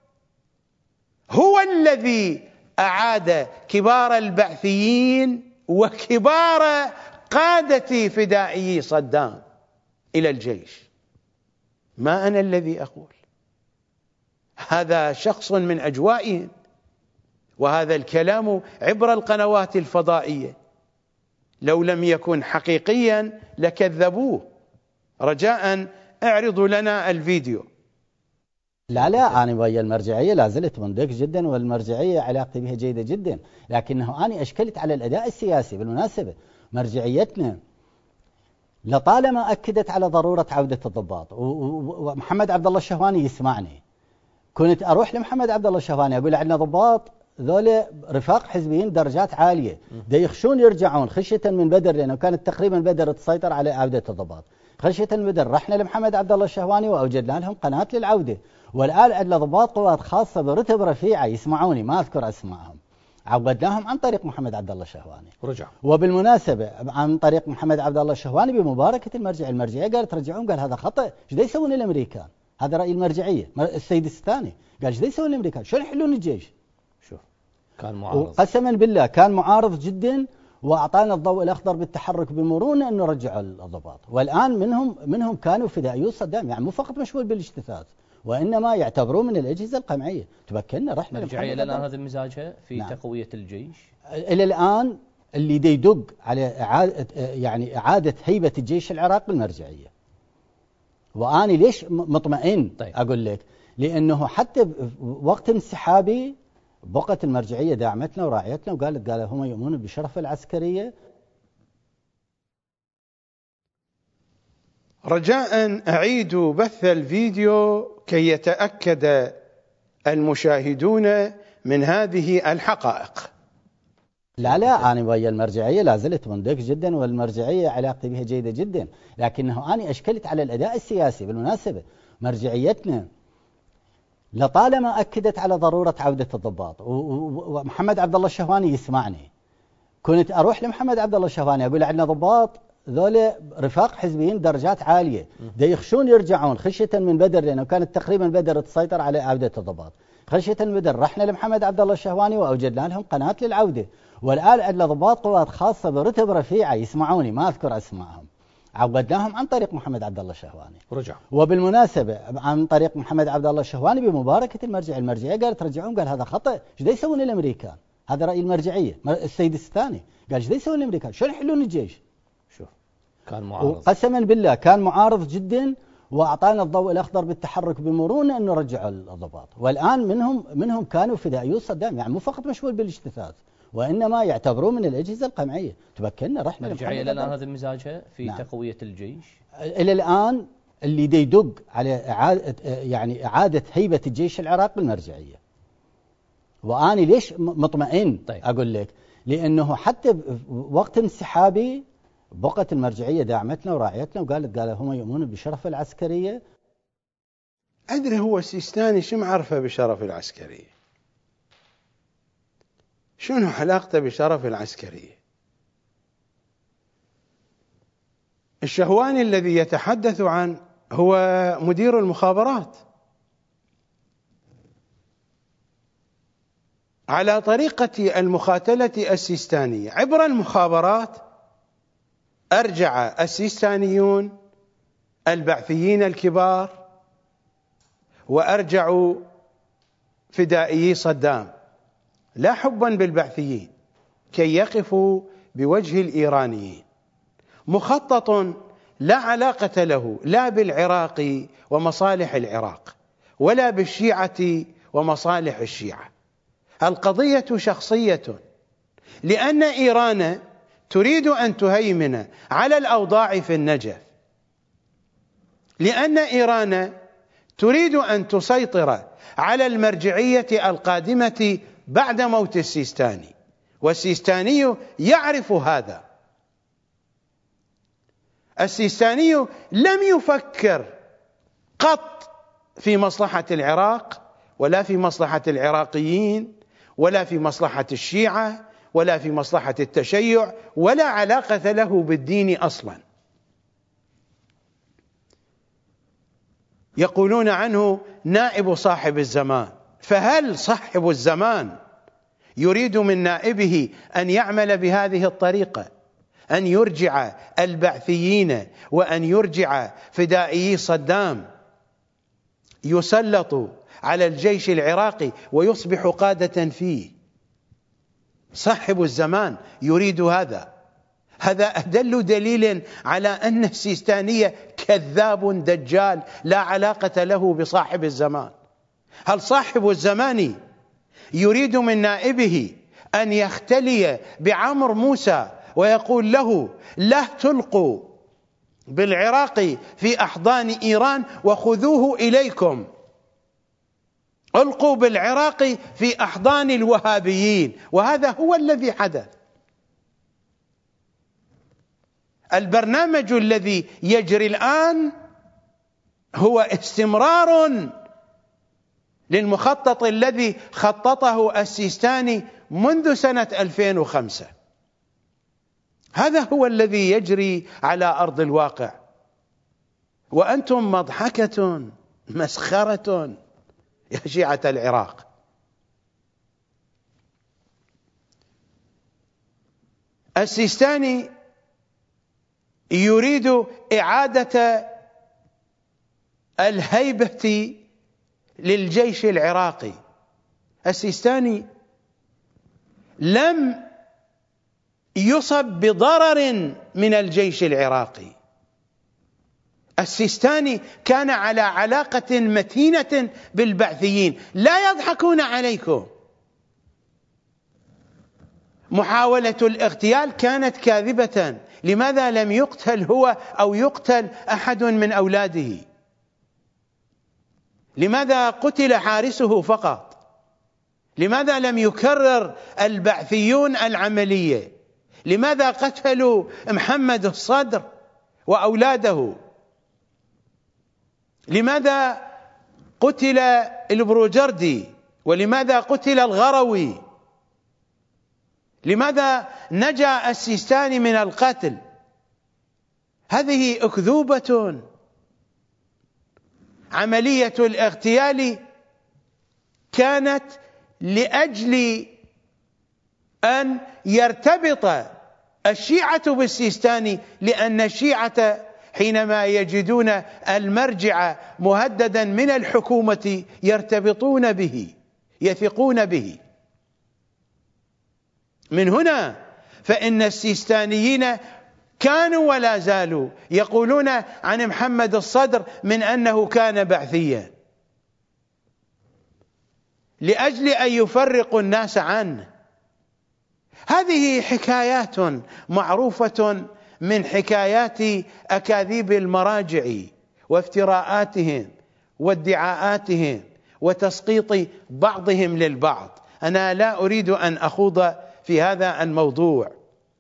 هو الذي أعاد كبار البعثيين وكبار قادة فدائي صدام إلى الجيش. ما أنا الذي أقول، هذا شخص من أجوائهم، وهذا الكلام عبر القنوات الفضائية. لو لم يكن حقيقيا لكذبوه. رجاء اعرضوا لنا الفيديو. لا أنا ويا المرجعية لا زلت مندك جدا، والمرجعية علاقتي بها جيدة جدا، لكنه أنا أشكلت على الأداء السياسي. بالمناسبة مرجعيتنا لطالما أكدت على ضرورة عودة الضباط، ومحمد عبد الله الشهواني يسمعني. كنت أروح لمحمد عبد الله الشهواني أقول عندنا ضباط ذولا رفاق حزبيين درجات عالية دا يخشون يرجعون خشية من بدر، لأنه كانت تقريبا بدر تسيطر على عودة الضباط خشية من بدر. رحنا لمحمد عبد الله الشهواني وأوجدنا لهم قناة للعودة، والآن عندنا ضباط قوات خاصة برتب رفيعة يسمعوني، ما أذكر أسمائهم، عودناهم عن طريق محمد عبد الله الشهواني ورجعوا. وبالمناسبة عن طريق محمد عبد الله الشهواني بمباركة المرجعية قالت رجعون. قال هذا خطأ، ايش دا يسوون الأمريكان؟ هذا رأي المرجعية. السيد الثاني قال ايش دا يسوون الأمريكان؟ شلون يحلون الجيش؟ شوف كان معارض، قسما بالله كان معارض جدا، وأعطانا الضوء الأخضر بالتحرك بمرونة أنه رجعوا الضباط. والآن منهم كانوا فدائيون صدام، يعني مو فقط مشغول بالاجتثاث، وإنما يعتبرون من الأجهزة القمعية. تبكلنا رحنا مرجعية لنا هذا مزاجها في نعم. تقوية الجيش إلى الآن اللي دي يدق على إعادة هيبة الجيش العراقي المرجعية. وأنا ليش مطمئن؟ طيب. أقول لك لأنه حتى وقت انسحابي بقت المرجعية دعمتنا وراعيتنا وقالت هم يؤمنون بشرف العسكرية. رجاء أعيدوا بث الفيديو كي يتأكد المشاهدون من هذه الحقائق. لا أنا ويا المرجعية لا زلت مندك جدا، والمرجعية علاقتي بها جيدة جدا، لكنه أنا أشكلت على الأداء السياسي. بالمناسبة مرجعيتنا لطالما أكدت على ضرورة عودة الضباط، ومحمد عبد الله الشهواني يسمعني. كنت أروح لمحمد عبد الله الشهواني أقول عندنا ضباط ذولا رفاق حزبيين درجات عالية دا يخشون يرجعون خشية من بدر، لأنه كانت تقريبا بدر تسيطر على عودة الضباط. خشية من بدر رحنا لمحمد عبد الله الشهواني وأوجدنا لهم قناة للعودة، والآن عندنا ضباط قوات خاصة برتب رفيعة يسمعوني ما أذكر أسمائهم، عودناهم عن طريق محمد عبد الله الشهواني ورجع. وبالمناسبة عن طريق محمد عبد الله الشهواني بمباركة المرجعية قالت رجعون، قال هذا خطأ، ايش دا يسوون الأمريكان؟ هذا رأي المرجعية. السيد الثاني قال ايش دا يسوون الأمريكان؟ شلون يحلون الجيش؟ شوف كان معارض، قسما بالله كان معارض جدا، وأعطانا الضوء الأخضر بالتحرك بمرونة أنه رجعوا الضباط. والآن منهم كانوا فدائيو صدام، يعني مو فقط مشغول بالاجتثاث، وإنما يعتبروه من الأجهزة القمعية. تبكلنا رحنا المرجعية الآن هذا مزاجها في نعم. تقوية الجيش إلى الآن اللي يدق على إعادة هيبة الجيش العراقي المرجعية. وأنا ليش مطمئن؟ طيب. أقول لك لأنه حتى وقت انسحابي بقت المرجعية دعمتنا وراعيتنا وقالت هم يؤمنون بشرف العسكرية. أدري هو السيستاني شو معرفه بشرف العسكرية؟ شنو علاقته بشرف العسكرية؟ الشهواني الذي يتحدث عن هو مدير المخابرات على طريقة المخاتلة السيستانية. عبر المخابرات أرجع السيستانيون البعثيين الكبار وأرجعوا فدائيي صدام لا حبا بالبعثيين كي يقفوا بوجه الإيرانيين. مخطط لا علاقة له لا بالعراق ومصالح العراق ولا بالشيعة ومصالح الشيعة. القضية شخصية، لأن إيران تريد أن تهيمن على الأوضاع في النجف، لأن إيران تريد أن تسيطر على المرجعية القادمة بعد موت السيستاني، والسيستاني يعرف هذا. السيستاني لم يفكر قط في مصلحة العراق ولا في مصلحة العراقيين ولا في مصلحة الشيعة ولا في مصلحة التشيع، ولا علاقة له بالدين أصلا. يقولون عنه نائب صاحب الزمان، فهل صاحب الزمان يريد من نائبه أن يعمل بهذه الطريقة، أن يرجع البعثيين وأن يرجع فدائيي صدام يسلط على الجيش العراقي ويصبح قادة فيه؟ صاحب الزمان يريد هذا. هذا أدل دليل على أن السيستاني كذاب دجال لا علاقة له بصاحب الزمان. هل صاحب الزمان يريد من نائبه أن يختلي بعمر موسى ويقول له لا تلقوا بالعراق في أحضان إيران وخذوه إليكم، ألقوا بالعراق في أحضان الوهابيين؟ وهذا هو الذي حدث. البرنامج الذي يجري الآن هو استمرار للمخطط الذي خططه السيستاني منذ سنة 2005. هذا هو الذي يجري على أرض الواقع، وأنتم مضحكة مسخرة يا شيعة العراق. السيستاني يريد إعادة الهيبة للجيش العراقي. السيستاني لم يصب بضرر من الجيش العراقي. السيستاني كان على علاقة متينة بالبعثيين، لا يضحكون عليكم. محاولة الاغتيال كانت كاذبة. لماذا لم يقتل هو أو يقتل أحد من أولاده؟ لماذا قتل حارسه فقط؟ لماذا لم يكرر البعثيون العملية؟ لماذا قتلوا محمد الصدر وأولاده؟ لماذا قتل البروجردي؟ ولماذا قتل الغروي؟ لماذا نجا السيستاني من القتل؟ هذه أكذوبة. عملية الاغتيال كانت لأجل أن يرتبط الشيعة بالسيستاني، لأن الشيعة حينما يجدون المرجع مهددا من الحكومة يرتبطون به، يثقون به. من هنا فإن السيستانيين كانوا ولا زالوا يقولون عن محمد الصدر من أنه كان بعثيا، لأجل أن يفرقوا الناس عنه. هذه حكايات معروفة من حكايات أكاذيب المراجع وافتراءاتهم وادعاءاتهم وتسقيط بعضهم للبعض. أنا لا أريد أن أخوض في هذا الموضوع.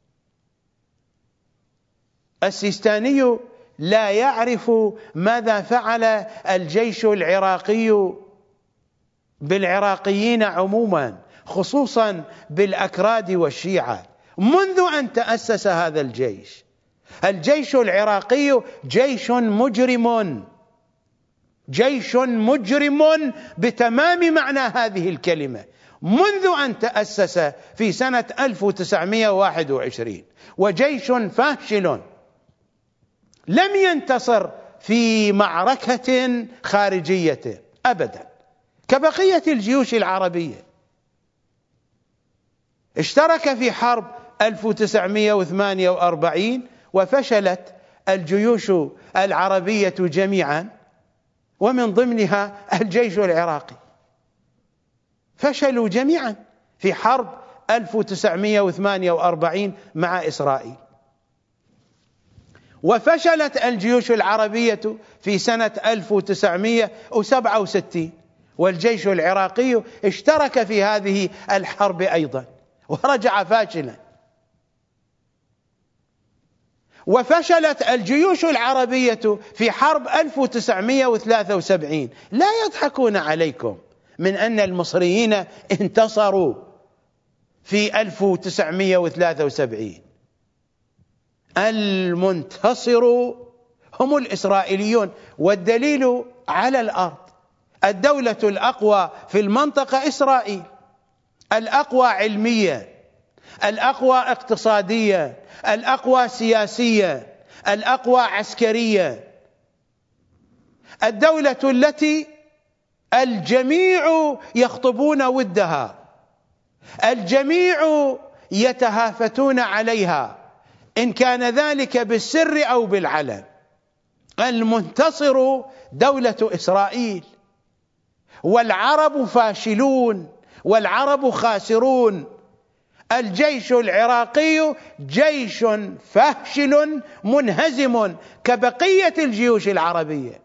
السيستاني لا يعرف ماذا فعل الجيش العراقي بالعراقيين عموما، خصوصا بالأكراد والشيعة. منذ أن تأسس هذا الجيش، الجيش العراقي جيش مجرم، جيش مجرم بتمام معنى هذه الكلمة، منذ أن تأسس في سنة 1921، وجيش فاشل لم ينتصر في معركة خارجية أبدا كبقية الجيوش العربية. اشترك في حرب 1948 وفشلت الجيوش العربية جميعا، ومن ضمنها الجيش العراقي، فشلوا جميعا في حرب 1948 مع إسرائيل. وفشلت الجيوش العربية في سنة 1967، والجيش العراقي اشترك في هذه الحرب أيضا ورجع فاشلا. وفشلت الجيوش العربية في حرب 1973. لا يضحكون عليكم من أن المصريين انتصروا في 1973. المنتصر هم الإسرائيليون، والدليل على الأرض. الدولة الأقوى في المنطقة إسرائيل، الأقوى علميا، الأقوى اقتصاديا، الأقوى سياسيا، الأقوى عسكريا، الدولة التي الجميع يخطبون ودها، الجميع يتهافتون عليها، إن كان ذلك بالسر أو بالعلن. المنتصر دولة إسرائيل، والعرب فاشلون والعرب خاسرون. الجيش العراقي جيش فاشل منهزم كبقية الجيوش العربية.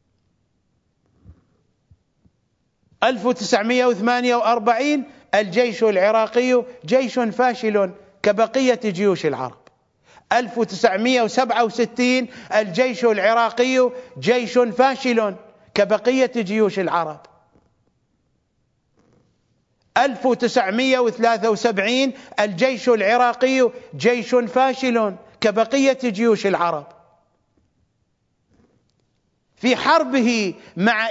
1948 الجيش العراقي جيش فاشل كبقية جيوش العرب. 1967 الجيش العراقي جيش فاشل كبقية جيوش العرب. 1973 الجيش العراقي جيش فاشل كبقية جيوش العرب. في حربه مع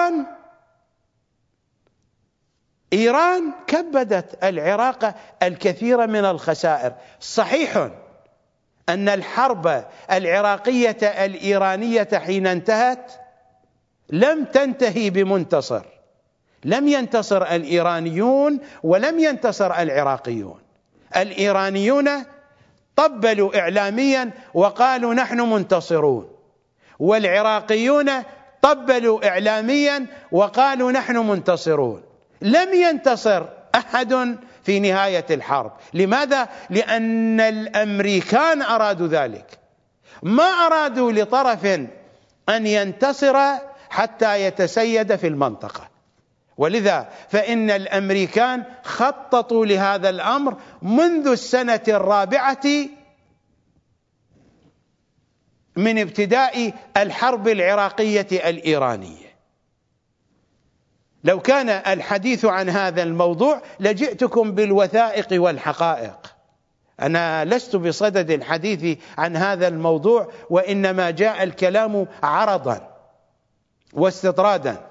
إيران كبدت العراق الكثير من الخسائر. صحيح أن الحرب العراقية الإيرانية حين انتهت لم تنتهي بمنتصر، لم ينتصر الإيرانيون ولم ينتصر العراقيون. الإيرانيون طبلوا إعلاميا وقالوا نحن منتصرون، والعراقيون طبلوا إعلاميا وقالوا نحن منتصرون. لم ينتصر أحد في نهاية الحرب. لماذا؟ لأن الأمريكان أرادوا ذلك، ما أرادوا لطرف أن ينتصر حتى يتسيد في المنطقة. ولذا فإن الأمريكان خططوا لهذا الأمر منذ السنة الرابعة من ابتداء الحرب العراقية الإيرانية. لو كان الحديث عن هذا الموضوع لجئتكم بالوثائق والحقائق. أنا لست بصدد الحديث عن هذا الموضوع، وإنما جاء الكلام عرضا واستطرادا.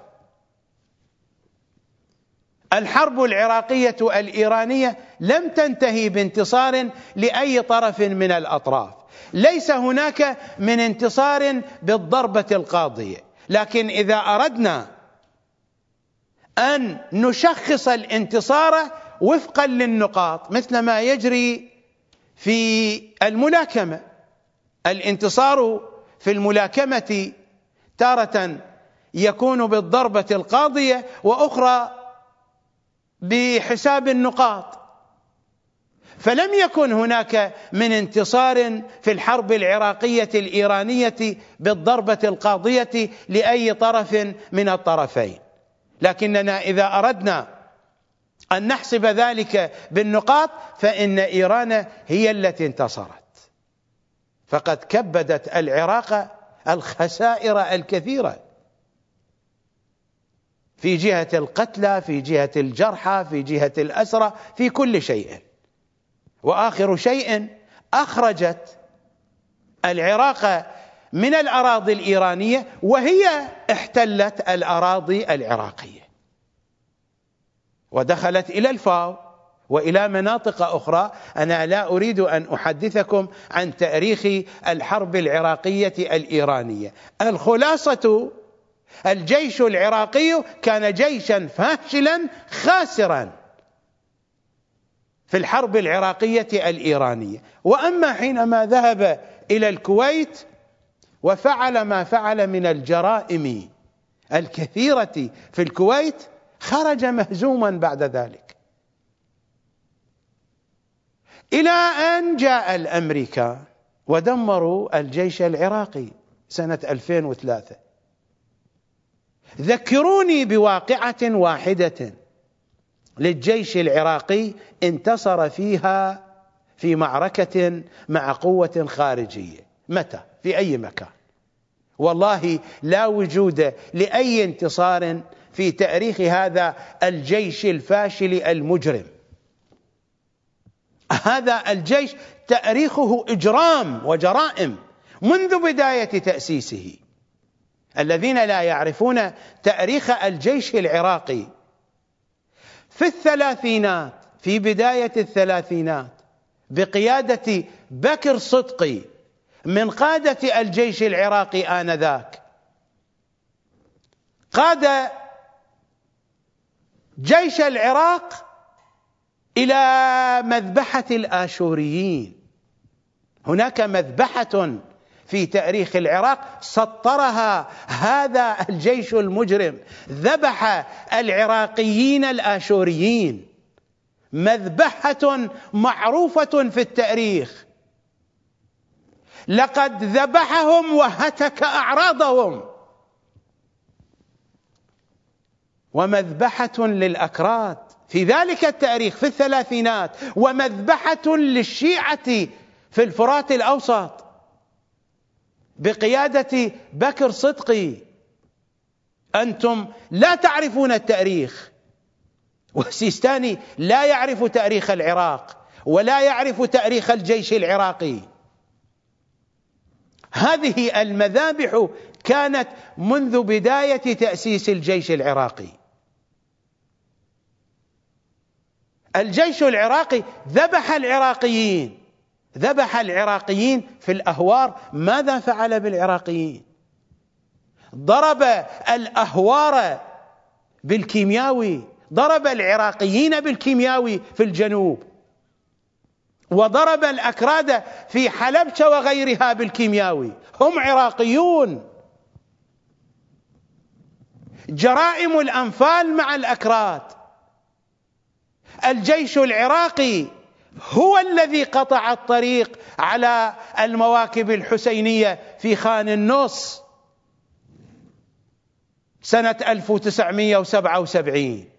الحرب العراقية الإيرانية لم تنتهي بانتصار لأي طرف من الأطراف، ليس هناك من انتصار بالضربة القاضية، لكن إذا أردنا أن نشخص الانتصار وفقا للنقاط مثل ما يجري في الملاكمة، الانتصار في الملاكمة تارة يكون بالضربة القاضية وأخرى بحساب النقاط. فلم يكن هناك من انتصار في الحرب العراقية الإيرانية بالضربة القاضية لأي طرف من الطرفين، لكننا إذا أردنا أن نحسب ذلك بالنقاط فإن إيران هي التي انتصرت، فقد كبدت العراق الخسائر الكثيرة في جهة القتلى، في جهة الجرحى، في جهة الأسرى، في كل شيء. وآخر شيء أخرجت العراق من الأراضي الإيرانية وهي احتلت الأراضي العراقية ودخلت إلى الفاو وإلى مناطق أخرى. أنا لا أريد أن أحدثكم عن تاريخ الحرب العراقية الإيرانية. الخلاصة: الجيش العراقي كان جيشا فاشلا خاسرا في الحرب العراقية الإيرانية. وأما حينما ذهب إلى الكويت وفعل ما فعل من الجرائم الكثيرة في الكويت خرج مهزوما بعد ذلك، إلى أن جاء الأمريكان ودمروا الجيش العراقي سنة 2003. ذكروني بواقعة واحدة للجيش العراقي انتصر فيها في معركة مع قوة خارجية. متى؟ في أي مكان؟ والله لا وجود لأي انتصار في تاريخ هذا الجيش الفاشل المجرم. هذا الجيش تاريخه إجرام وجرائم منذ بداية تأسيسه. الذين لا يعرفون تاريخ الجيش العراقي في الثلاثينات، في بداية الثلاثينات، بقيادة بكر صدقي من قادة الجيش العراقي آنذاك، قاد جيش العراق إلى مذبحة الآشوريين. هناك مذبحة في تاريخ العراق سطرها هذا الجيش المجرم، ذبح العراقيين الآشوريين، مذبحة معروفة في التاريخ. لقد ذبحهم وهتك أعراضهم. ومذبحة للأكراد في ذلك التاريخ في الثلاثينات، ومذبحة للشيعة في الفرات الأوسط بقيادة بكر صدقي. أنتم لا تعرفون التاريخ، والسيستاني لا يعرف تاريخ العراق ولا يعرف تاريخ الجيش العراقي. هذه المذابح كانت منذ بداية تأسيس الجيش العراقي. الجيش العراقي ذبح العراقيين، ذبح العراقيين في الأهوار. ماذا فعل بالعراقيين؟ ضرب الأهوار بالكيمياوي، ضرب العراقيين بالكيمياوي في الجنوب، وضرب الأكراد في حلبشة وغيرها بالكيمياوي. هم عراقيون. جرائم الأنفال مع الأكراد. الجيش العراقي هو الذي قطع الطريق على المواكب الحسينية في خان النص. سنة 1977.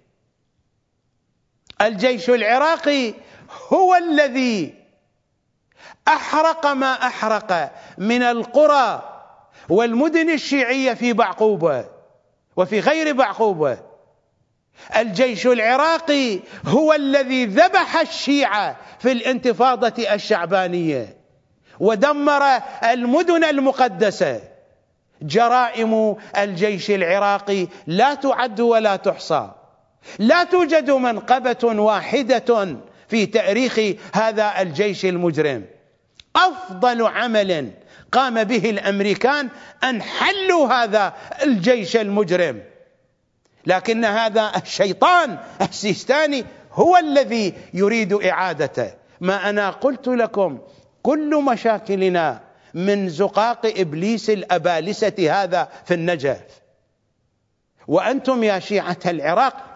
الجيش العراقي هو الذي أحرق ما أحرق من القرى والمدن الشيعية في بعقوبة وفي غير بعقوبة. الجيش العراقي هو الذي ذبح الشيعة في الانتفاضة الشعبانية ودمر المدن المقدسة. جرائم الجيش العراقي لا تعد ولا تحصى. لا توجد منقبة واحدة في تاريخ هذا الجيش المجرم. أفضل عمل قام به الأمريكان أن حلوا هذا الجيش المجرم، لكن هذا الشيطان السيستاني هو الذي يريد إعادته. ما أنا قلت لكم كل مشاكلنا من زقاق إبليس الأبالسة هذا في النجف، وأنتم يا شيعة العراق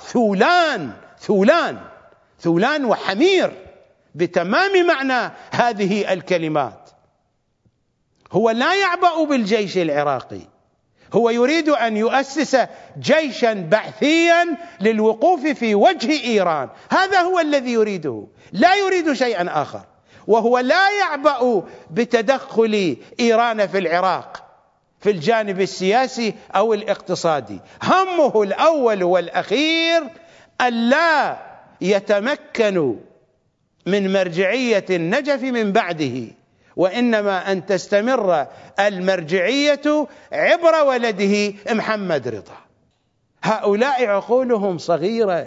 ثولان وحمير بتمام معنى هذه الكلمات. هو لا يعبأ بالجيش العراقي، هو يريد أن يؤسس جيشا بعثيا للوقوف في وجه إيران. هذا هو الذي يريده، لا يريد شيئا آخر. وهو لا يعبأ بتدخل إيران في العراق في الجانب السياسي أو الاقتصادي. همه الأول والأخير ألا يتمكنوا من مرجعية النجف من بعده، وإنما أن تستمر المرجعية عبر ولده محمد رضا. هؤلاء عقولهم صغيرة،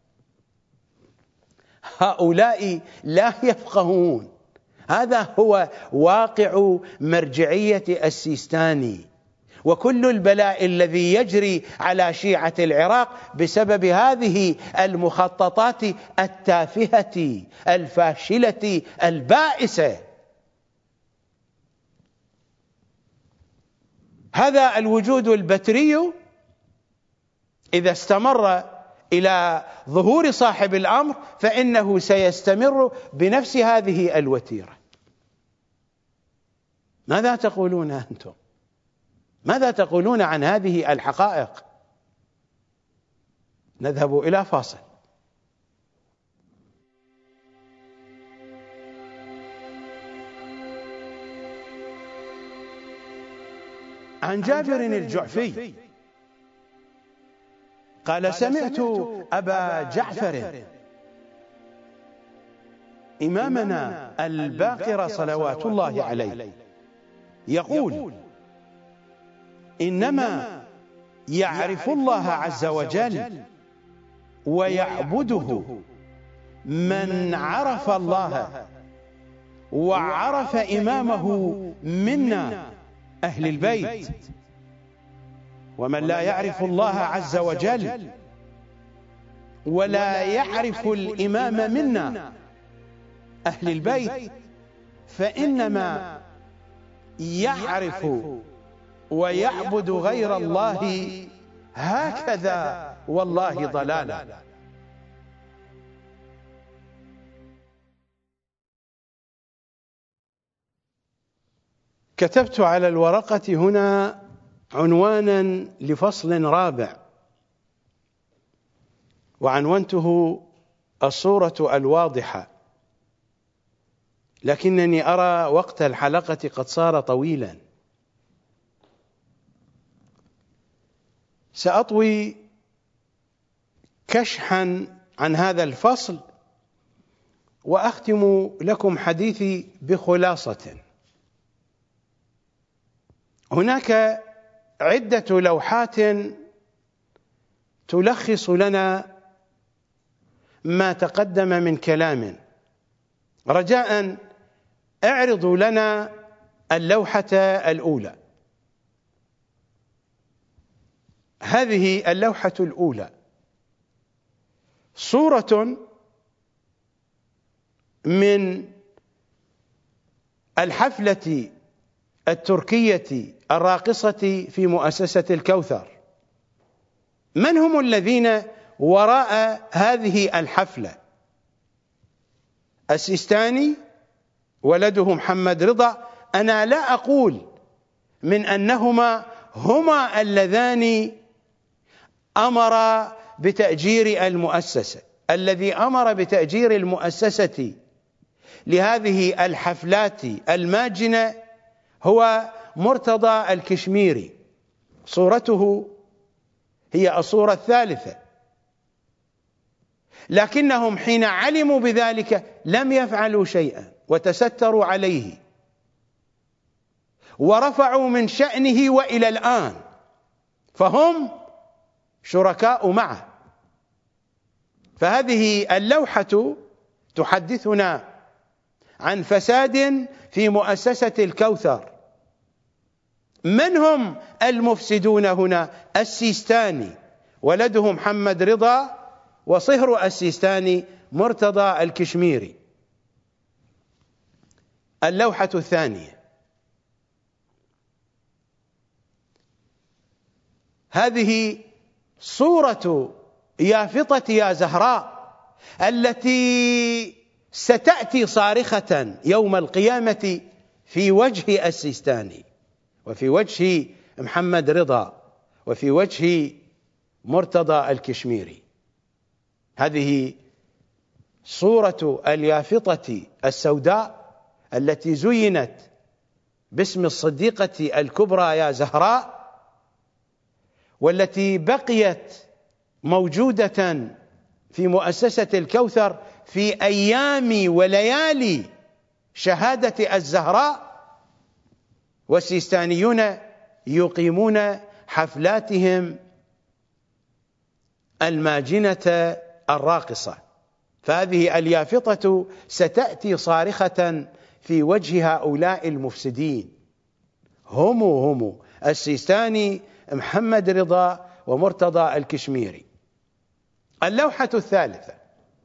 هؤلاء لا يفقهون. هذا هو واقع مرجعية السيستاني، وكل البلاء الذي يجري على شيعة العراق بسبب هذه المخططات التافهة الفاشلة البائسة. هذا الوجود البتري إذا استمر إلى ظهور صاحب الأمر فإنه سيستمر بنفس هذه الوتيرة. ماذا تقولون أنتم؟ ماذا تقولون عن هذه الحقائق؟ نذهب إلى فاصل. عن جابر الجعفي قال: سمعت أبا جعفر إمامنا الباقر صلوات الله عليه يقول: إنما يعرف الله عز وجل ويعبده من عرف الله وعرف إمامه منا أهل البيت، ومن لا يعرف الله عز وجل ولا يعرف الإمام منا أهل البيت فإنما يعرف ويعبد غير الله هكذا والله ضلالا. كتبت على الورقة هنا عنوانا لفصل رابع، وعنونته الصورة الواضحة، لكنني أرى وقت الحلقة قد صار طويلا. سأطوي كشحا عن هذا الفصل وأختم لكم حديثي بخلاصة. هناك عدة لوحات تلخص لنا ما تقدم من كلام. رجاء اعرضوا لنا اللوحة الأولى. هذه اللوحة الأولى صورة من الحفلة التركية الراقصة في مؤسسة الكوثر. من هم الذين وراء هذه الحفلة؟ السيستاني ولده محمد رضا. أنا لا أقول من أنهما هما اللذان أمر بتأجير المؤسسة. الذي أمر بتأجير المؤسسة لهذه الحفلات الماجنة هو مرتضى الكشميري. صورته هي الصورة الثالثة، لكنهم حين علموا بذلك لم يفعلوا شيئا وتستروا عليه ورفعوا من شأنه، وإلى الآن فهم شركاء معه. فهذه اللوحة تحدثنا عن فساد في مؤسسة الكوثر. من هم المفسدون هنا؟ السيستاني ولده محمد رضا، وصهر السيستاني مرتضى الكشميري. اللوحة الثانية، هذه صورة يافطة يا زهراء التي ستأتي صارخة يوم القيامة في وجه السيستاني وفي وجه محمد رضا وفي وجه مرتضى الكشميري. هذه صورة اليافطة السوداء التي زينت باسم الصديقة الكبرى يا زهراء، والتي بقيت موجودة في مؤسسة الكوثر في أيام وليالي شهادة الزهراء، والسيستانيون يقيمون حفلاتهم الماجنة الراقصة. فهذه اليافطة ستأتي صارخة في وجه هؤلاء المفسدين، هم السيستاني، محمد رضا، ومرتضى الكشميري. اللوحة الثالثة،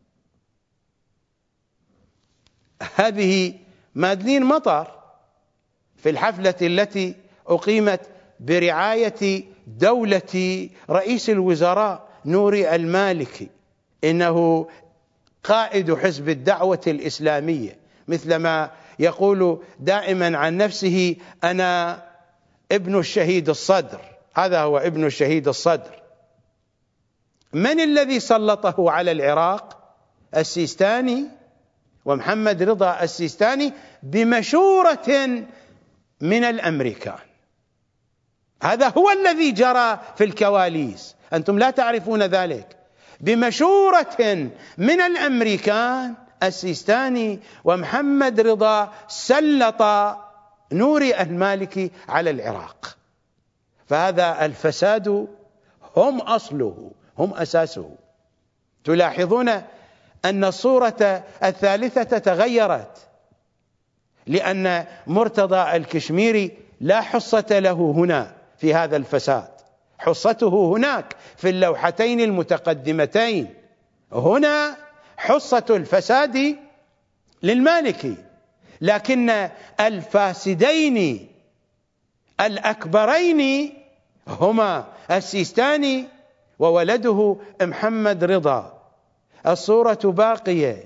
هذه مادلين مطر في الحفلة التي أقيمت برعاية دولة رئيس الوزراء نوري المالكي. إنه قائد حزب الدعوة الإسلامية، مثلما يقول دائما عن نفسه: أنا ابن الشهيد الصدر. هذا هو ابن الشهيد الصدر. من الذي سلطه على العراق؟ السيستاني ومحمد رضا السيستاني بمشورة من الأمريكان. هذا هو الذي جرى في الكواليس، أنتم لا تعرفون ذلك. بمشورة من الأمريكان السيستاني ومحمد رضا سلط نوري المالكي على العراق. فهذا الفساد هم أصله، هم أساسه. تلاحظون أن الصورة الثالثة تغيرت، لأن مرتضى الكشميري لا حصة له هنا في هذا الفساد، حصته هناك في اللوحتين المتقدمتين. هنا حصة الفساد للمالكي، لكن الفاسدين الأكبرين هما السيستاني وولده محمد رضا. الصورة باقية.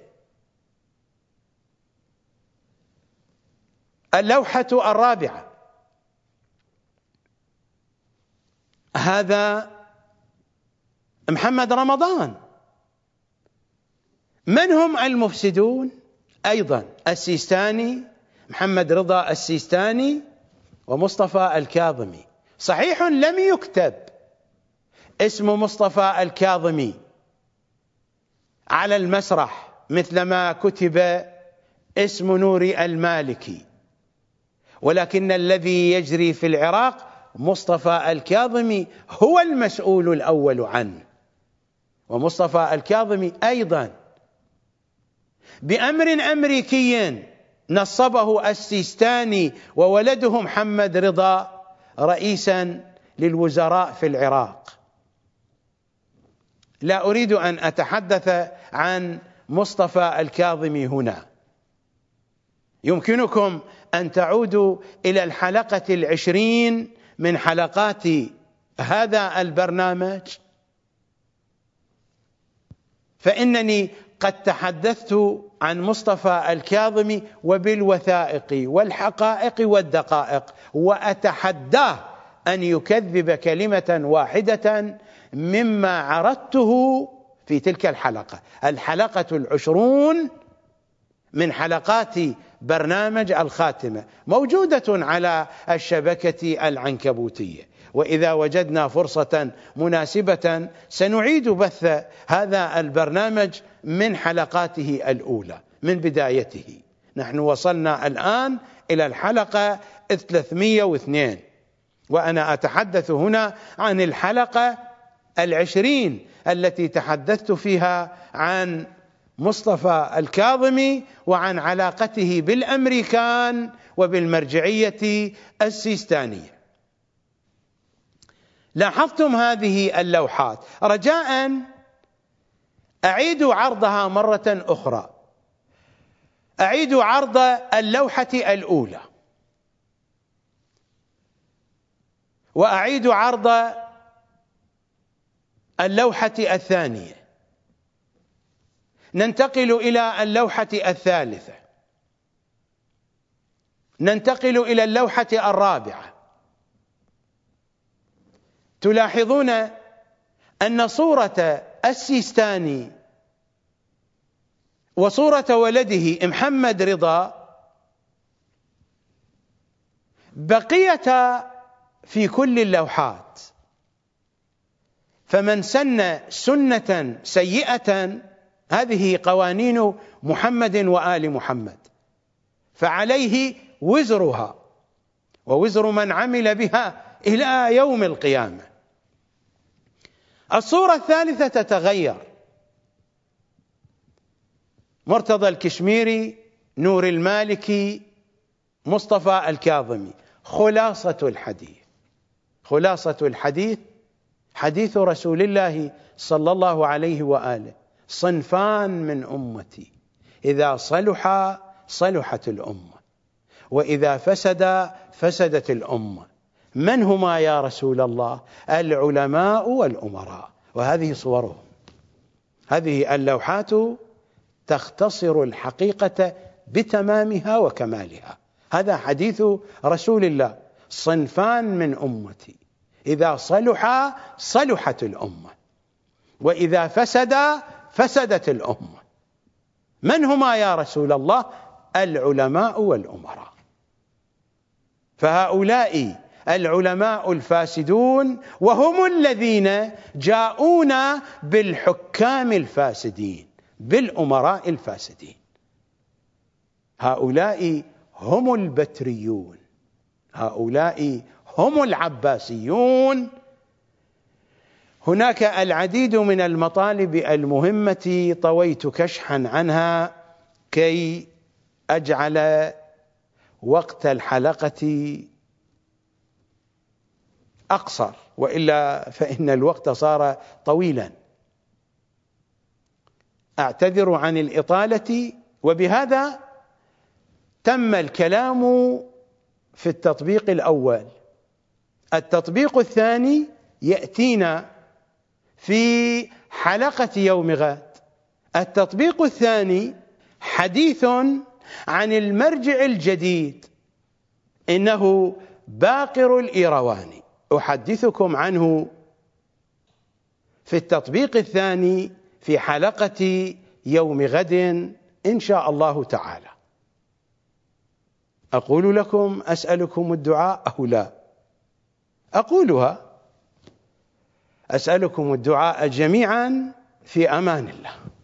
اللوحة الرابعة، هذا محمد رمضان. من هم المفسدون؟ أيضا السيستاني، محمد رضا السيستاني، ومصطفى الكاظمي. صحيح لم يكتب اسم مصطفى الكاظمي على المسرح مثلما كتب اسم نوري المالكي، ولكن الذي يجري في العراق مصطفى الكاظمي هو المسؤول الأول عنه. ومصطفى الكاظمي أيضا بأمر أمريكي نصبه السيستاني وولده محمد رضا رئيسا للوزراء في العراق. لا أريد أن أتحدث عن مصطفى الكاظمي هنا. يمكنكم أن تعودوا إلى الحلقة 20 من حلقات هذا البرنامج، فإنني قد تحدثت عن مصطفى الكاظمي وبالوثائق والحقائق والدقائق، وأتحداه أن يكذب كلمة واحدة مما عرضته في تلك الحلقة 20 من حلقات برنامج الخاتمة، موجودة على الشبكة العنكبوتية، وإذا وجدنا فرصة مناسبة سنعيد بث هذا البرنامج من حلقاته الأولى من بدايته. نحن وصلنا الآن إلى الحلقة 302، وأنا أتحدث هنا عن الحلقة 20 التي تحدثت فيها عن مصطفى الكاظمي وعن علاقته بالأمريكان وبالمرجعية السيستانية. لاحظتم هذه اللوحات، رجاء أعيدوا عرضها مرة أخرى، أعيدوا عرض اللوحة الأولى، وأعيدوا عرض اللوحة الثانية، ننتقل إلى اللوحة الثالثة، ننتقل إلى اللوحة الرابعة. تلاحظون أن صورة السيستاني وصورة ولده محمد رضا بقيتا في كل اللوحات، فمن سن سنة سيئة هذه قوانين محمد وآل محمد، فعليه وزرها ووزر من عمل بها إلى يوم القيامة. الصورة الثالثة تتغير، مرتضى الكشميري، نور المالكي، مصطفى الكاظمي. خلاصة الحديث، خلاصة الحديث حديث رسول الله صلى الله عليه وآله: صنفان من أمتي إذا صلح صلحت الأمة وإذا فسد فسدت الأمة. من هما يا رسول الله؟ العلماء والأمراء. وهذه صورهم، هذه اللوحات تختصر الحقيقة بتمامها وكمالها. هذا حديث رسول الله: صنفان من أمتي إذا صلح صلحت الأمة وإذا فسد فسدت الأمة. من هما يا رسول الله؟ العلماء والأمراء. فهؤلاء العلماء الفاسدون وهم الذين جاءونا بالحكام الفاسدين، بالأمراء الفاسدين. هؤلاء هم البتريون، هؤلاء هم العباسيون. هناك العديد من المطالب المهمة طويت كشحا عنها كي أجعل وقت الحلقة أقصر، وإلا فإن الوقت صار طويلا. أعتذر عن الإطالة، وبهذا تم الكلام في التطبيق الأول. التطبيق الثاني يأتينا في حلقة يوم غد. التطبيق الثاني حديث عن المرجع الجديد، إنه باقر الإيرواني، أحدثكم عنه في التطبيق الثاني في حلقة يوم غد إن شاء الله تعالى. أقول لكم: أسألكم الدعاء أو لا؟ أقولها: أسألكم الدعاء جميعا، في أمان الله.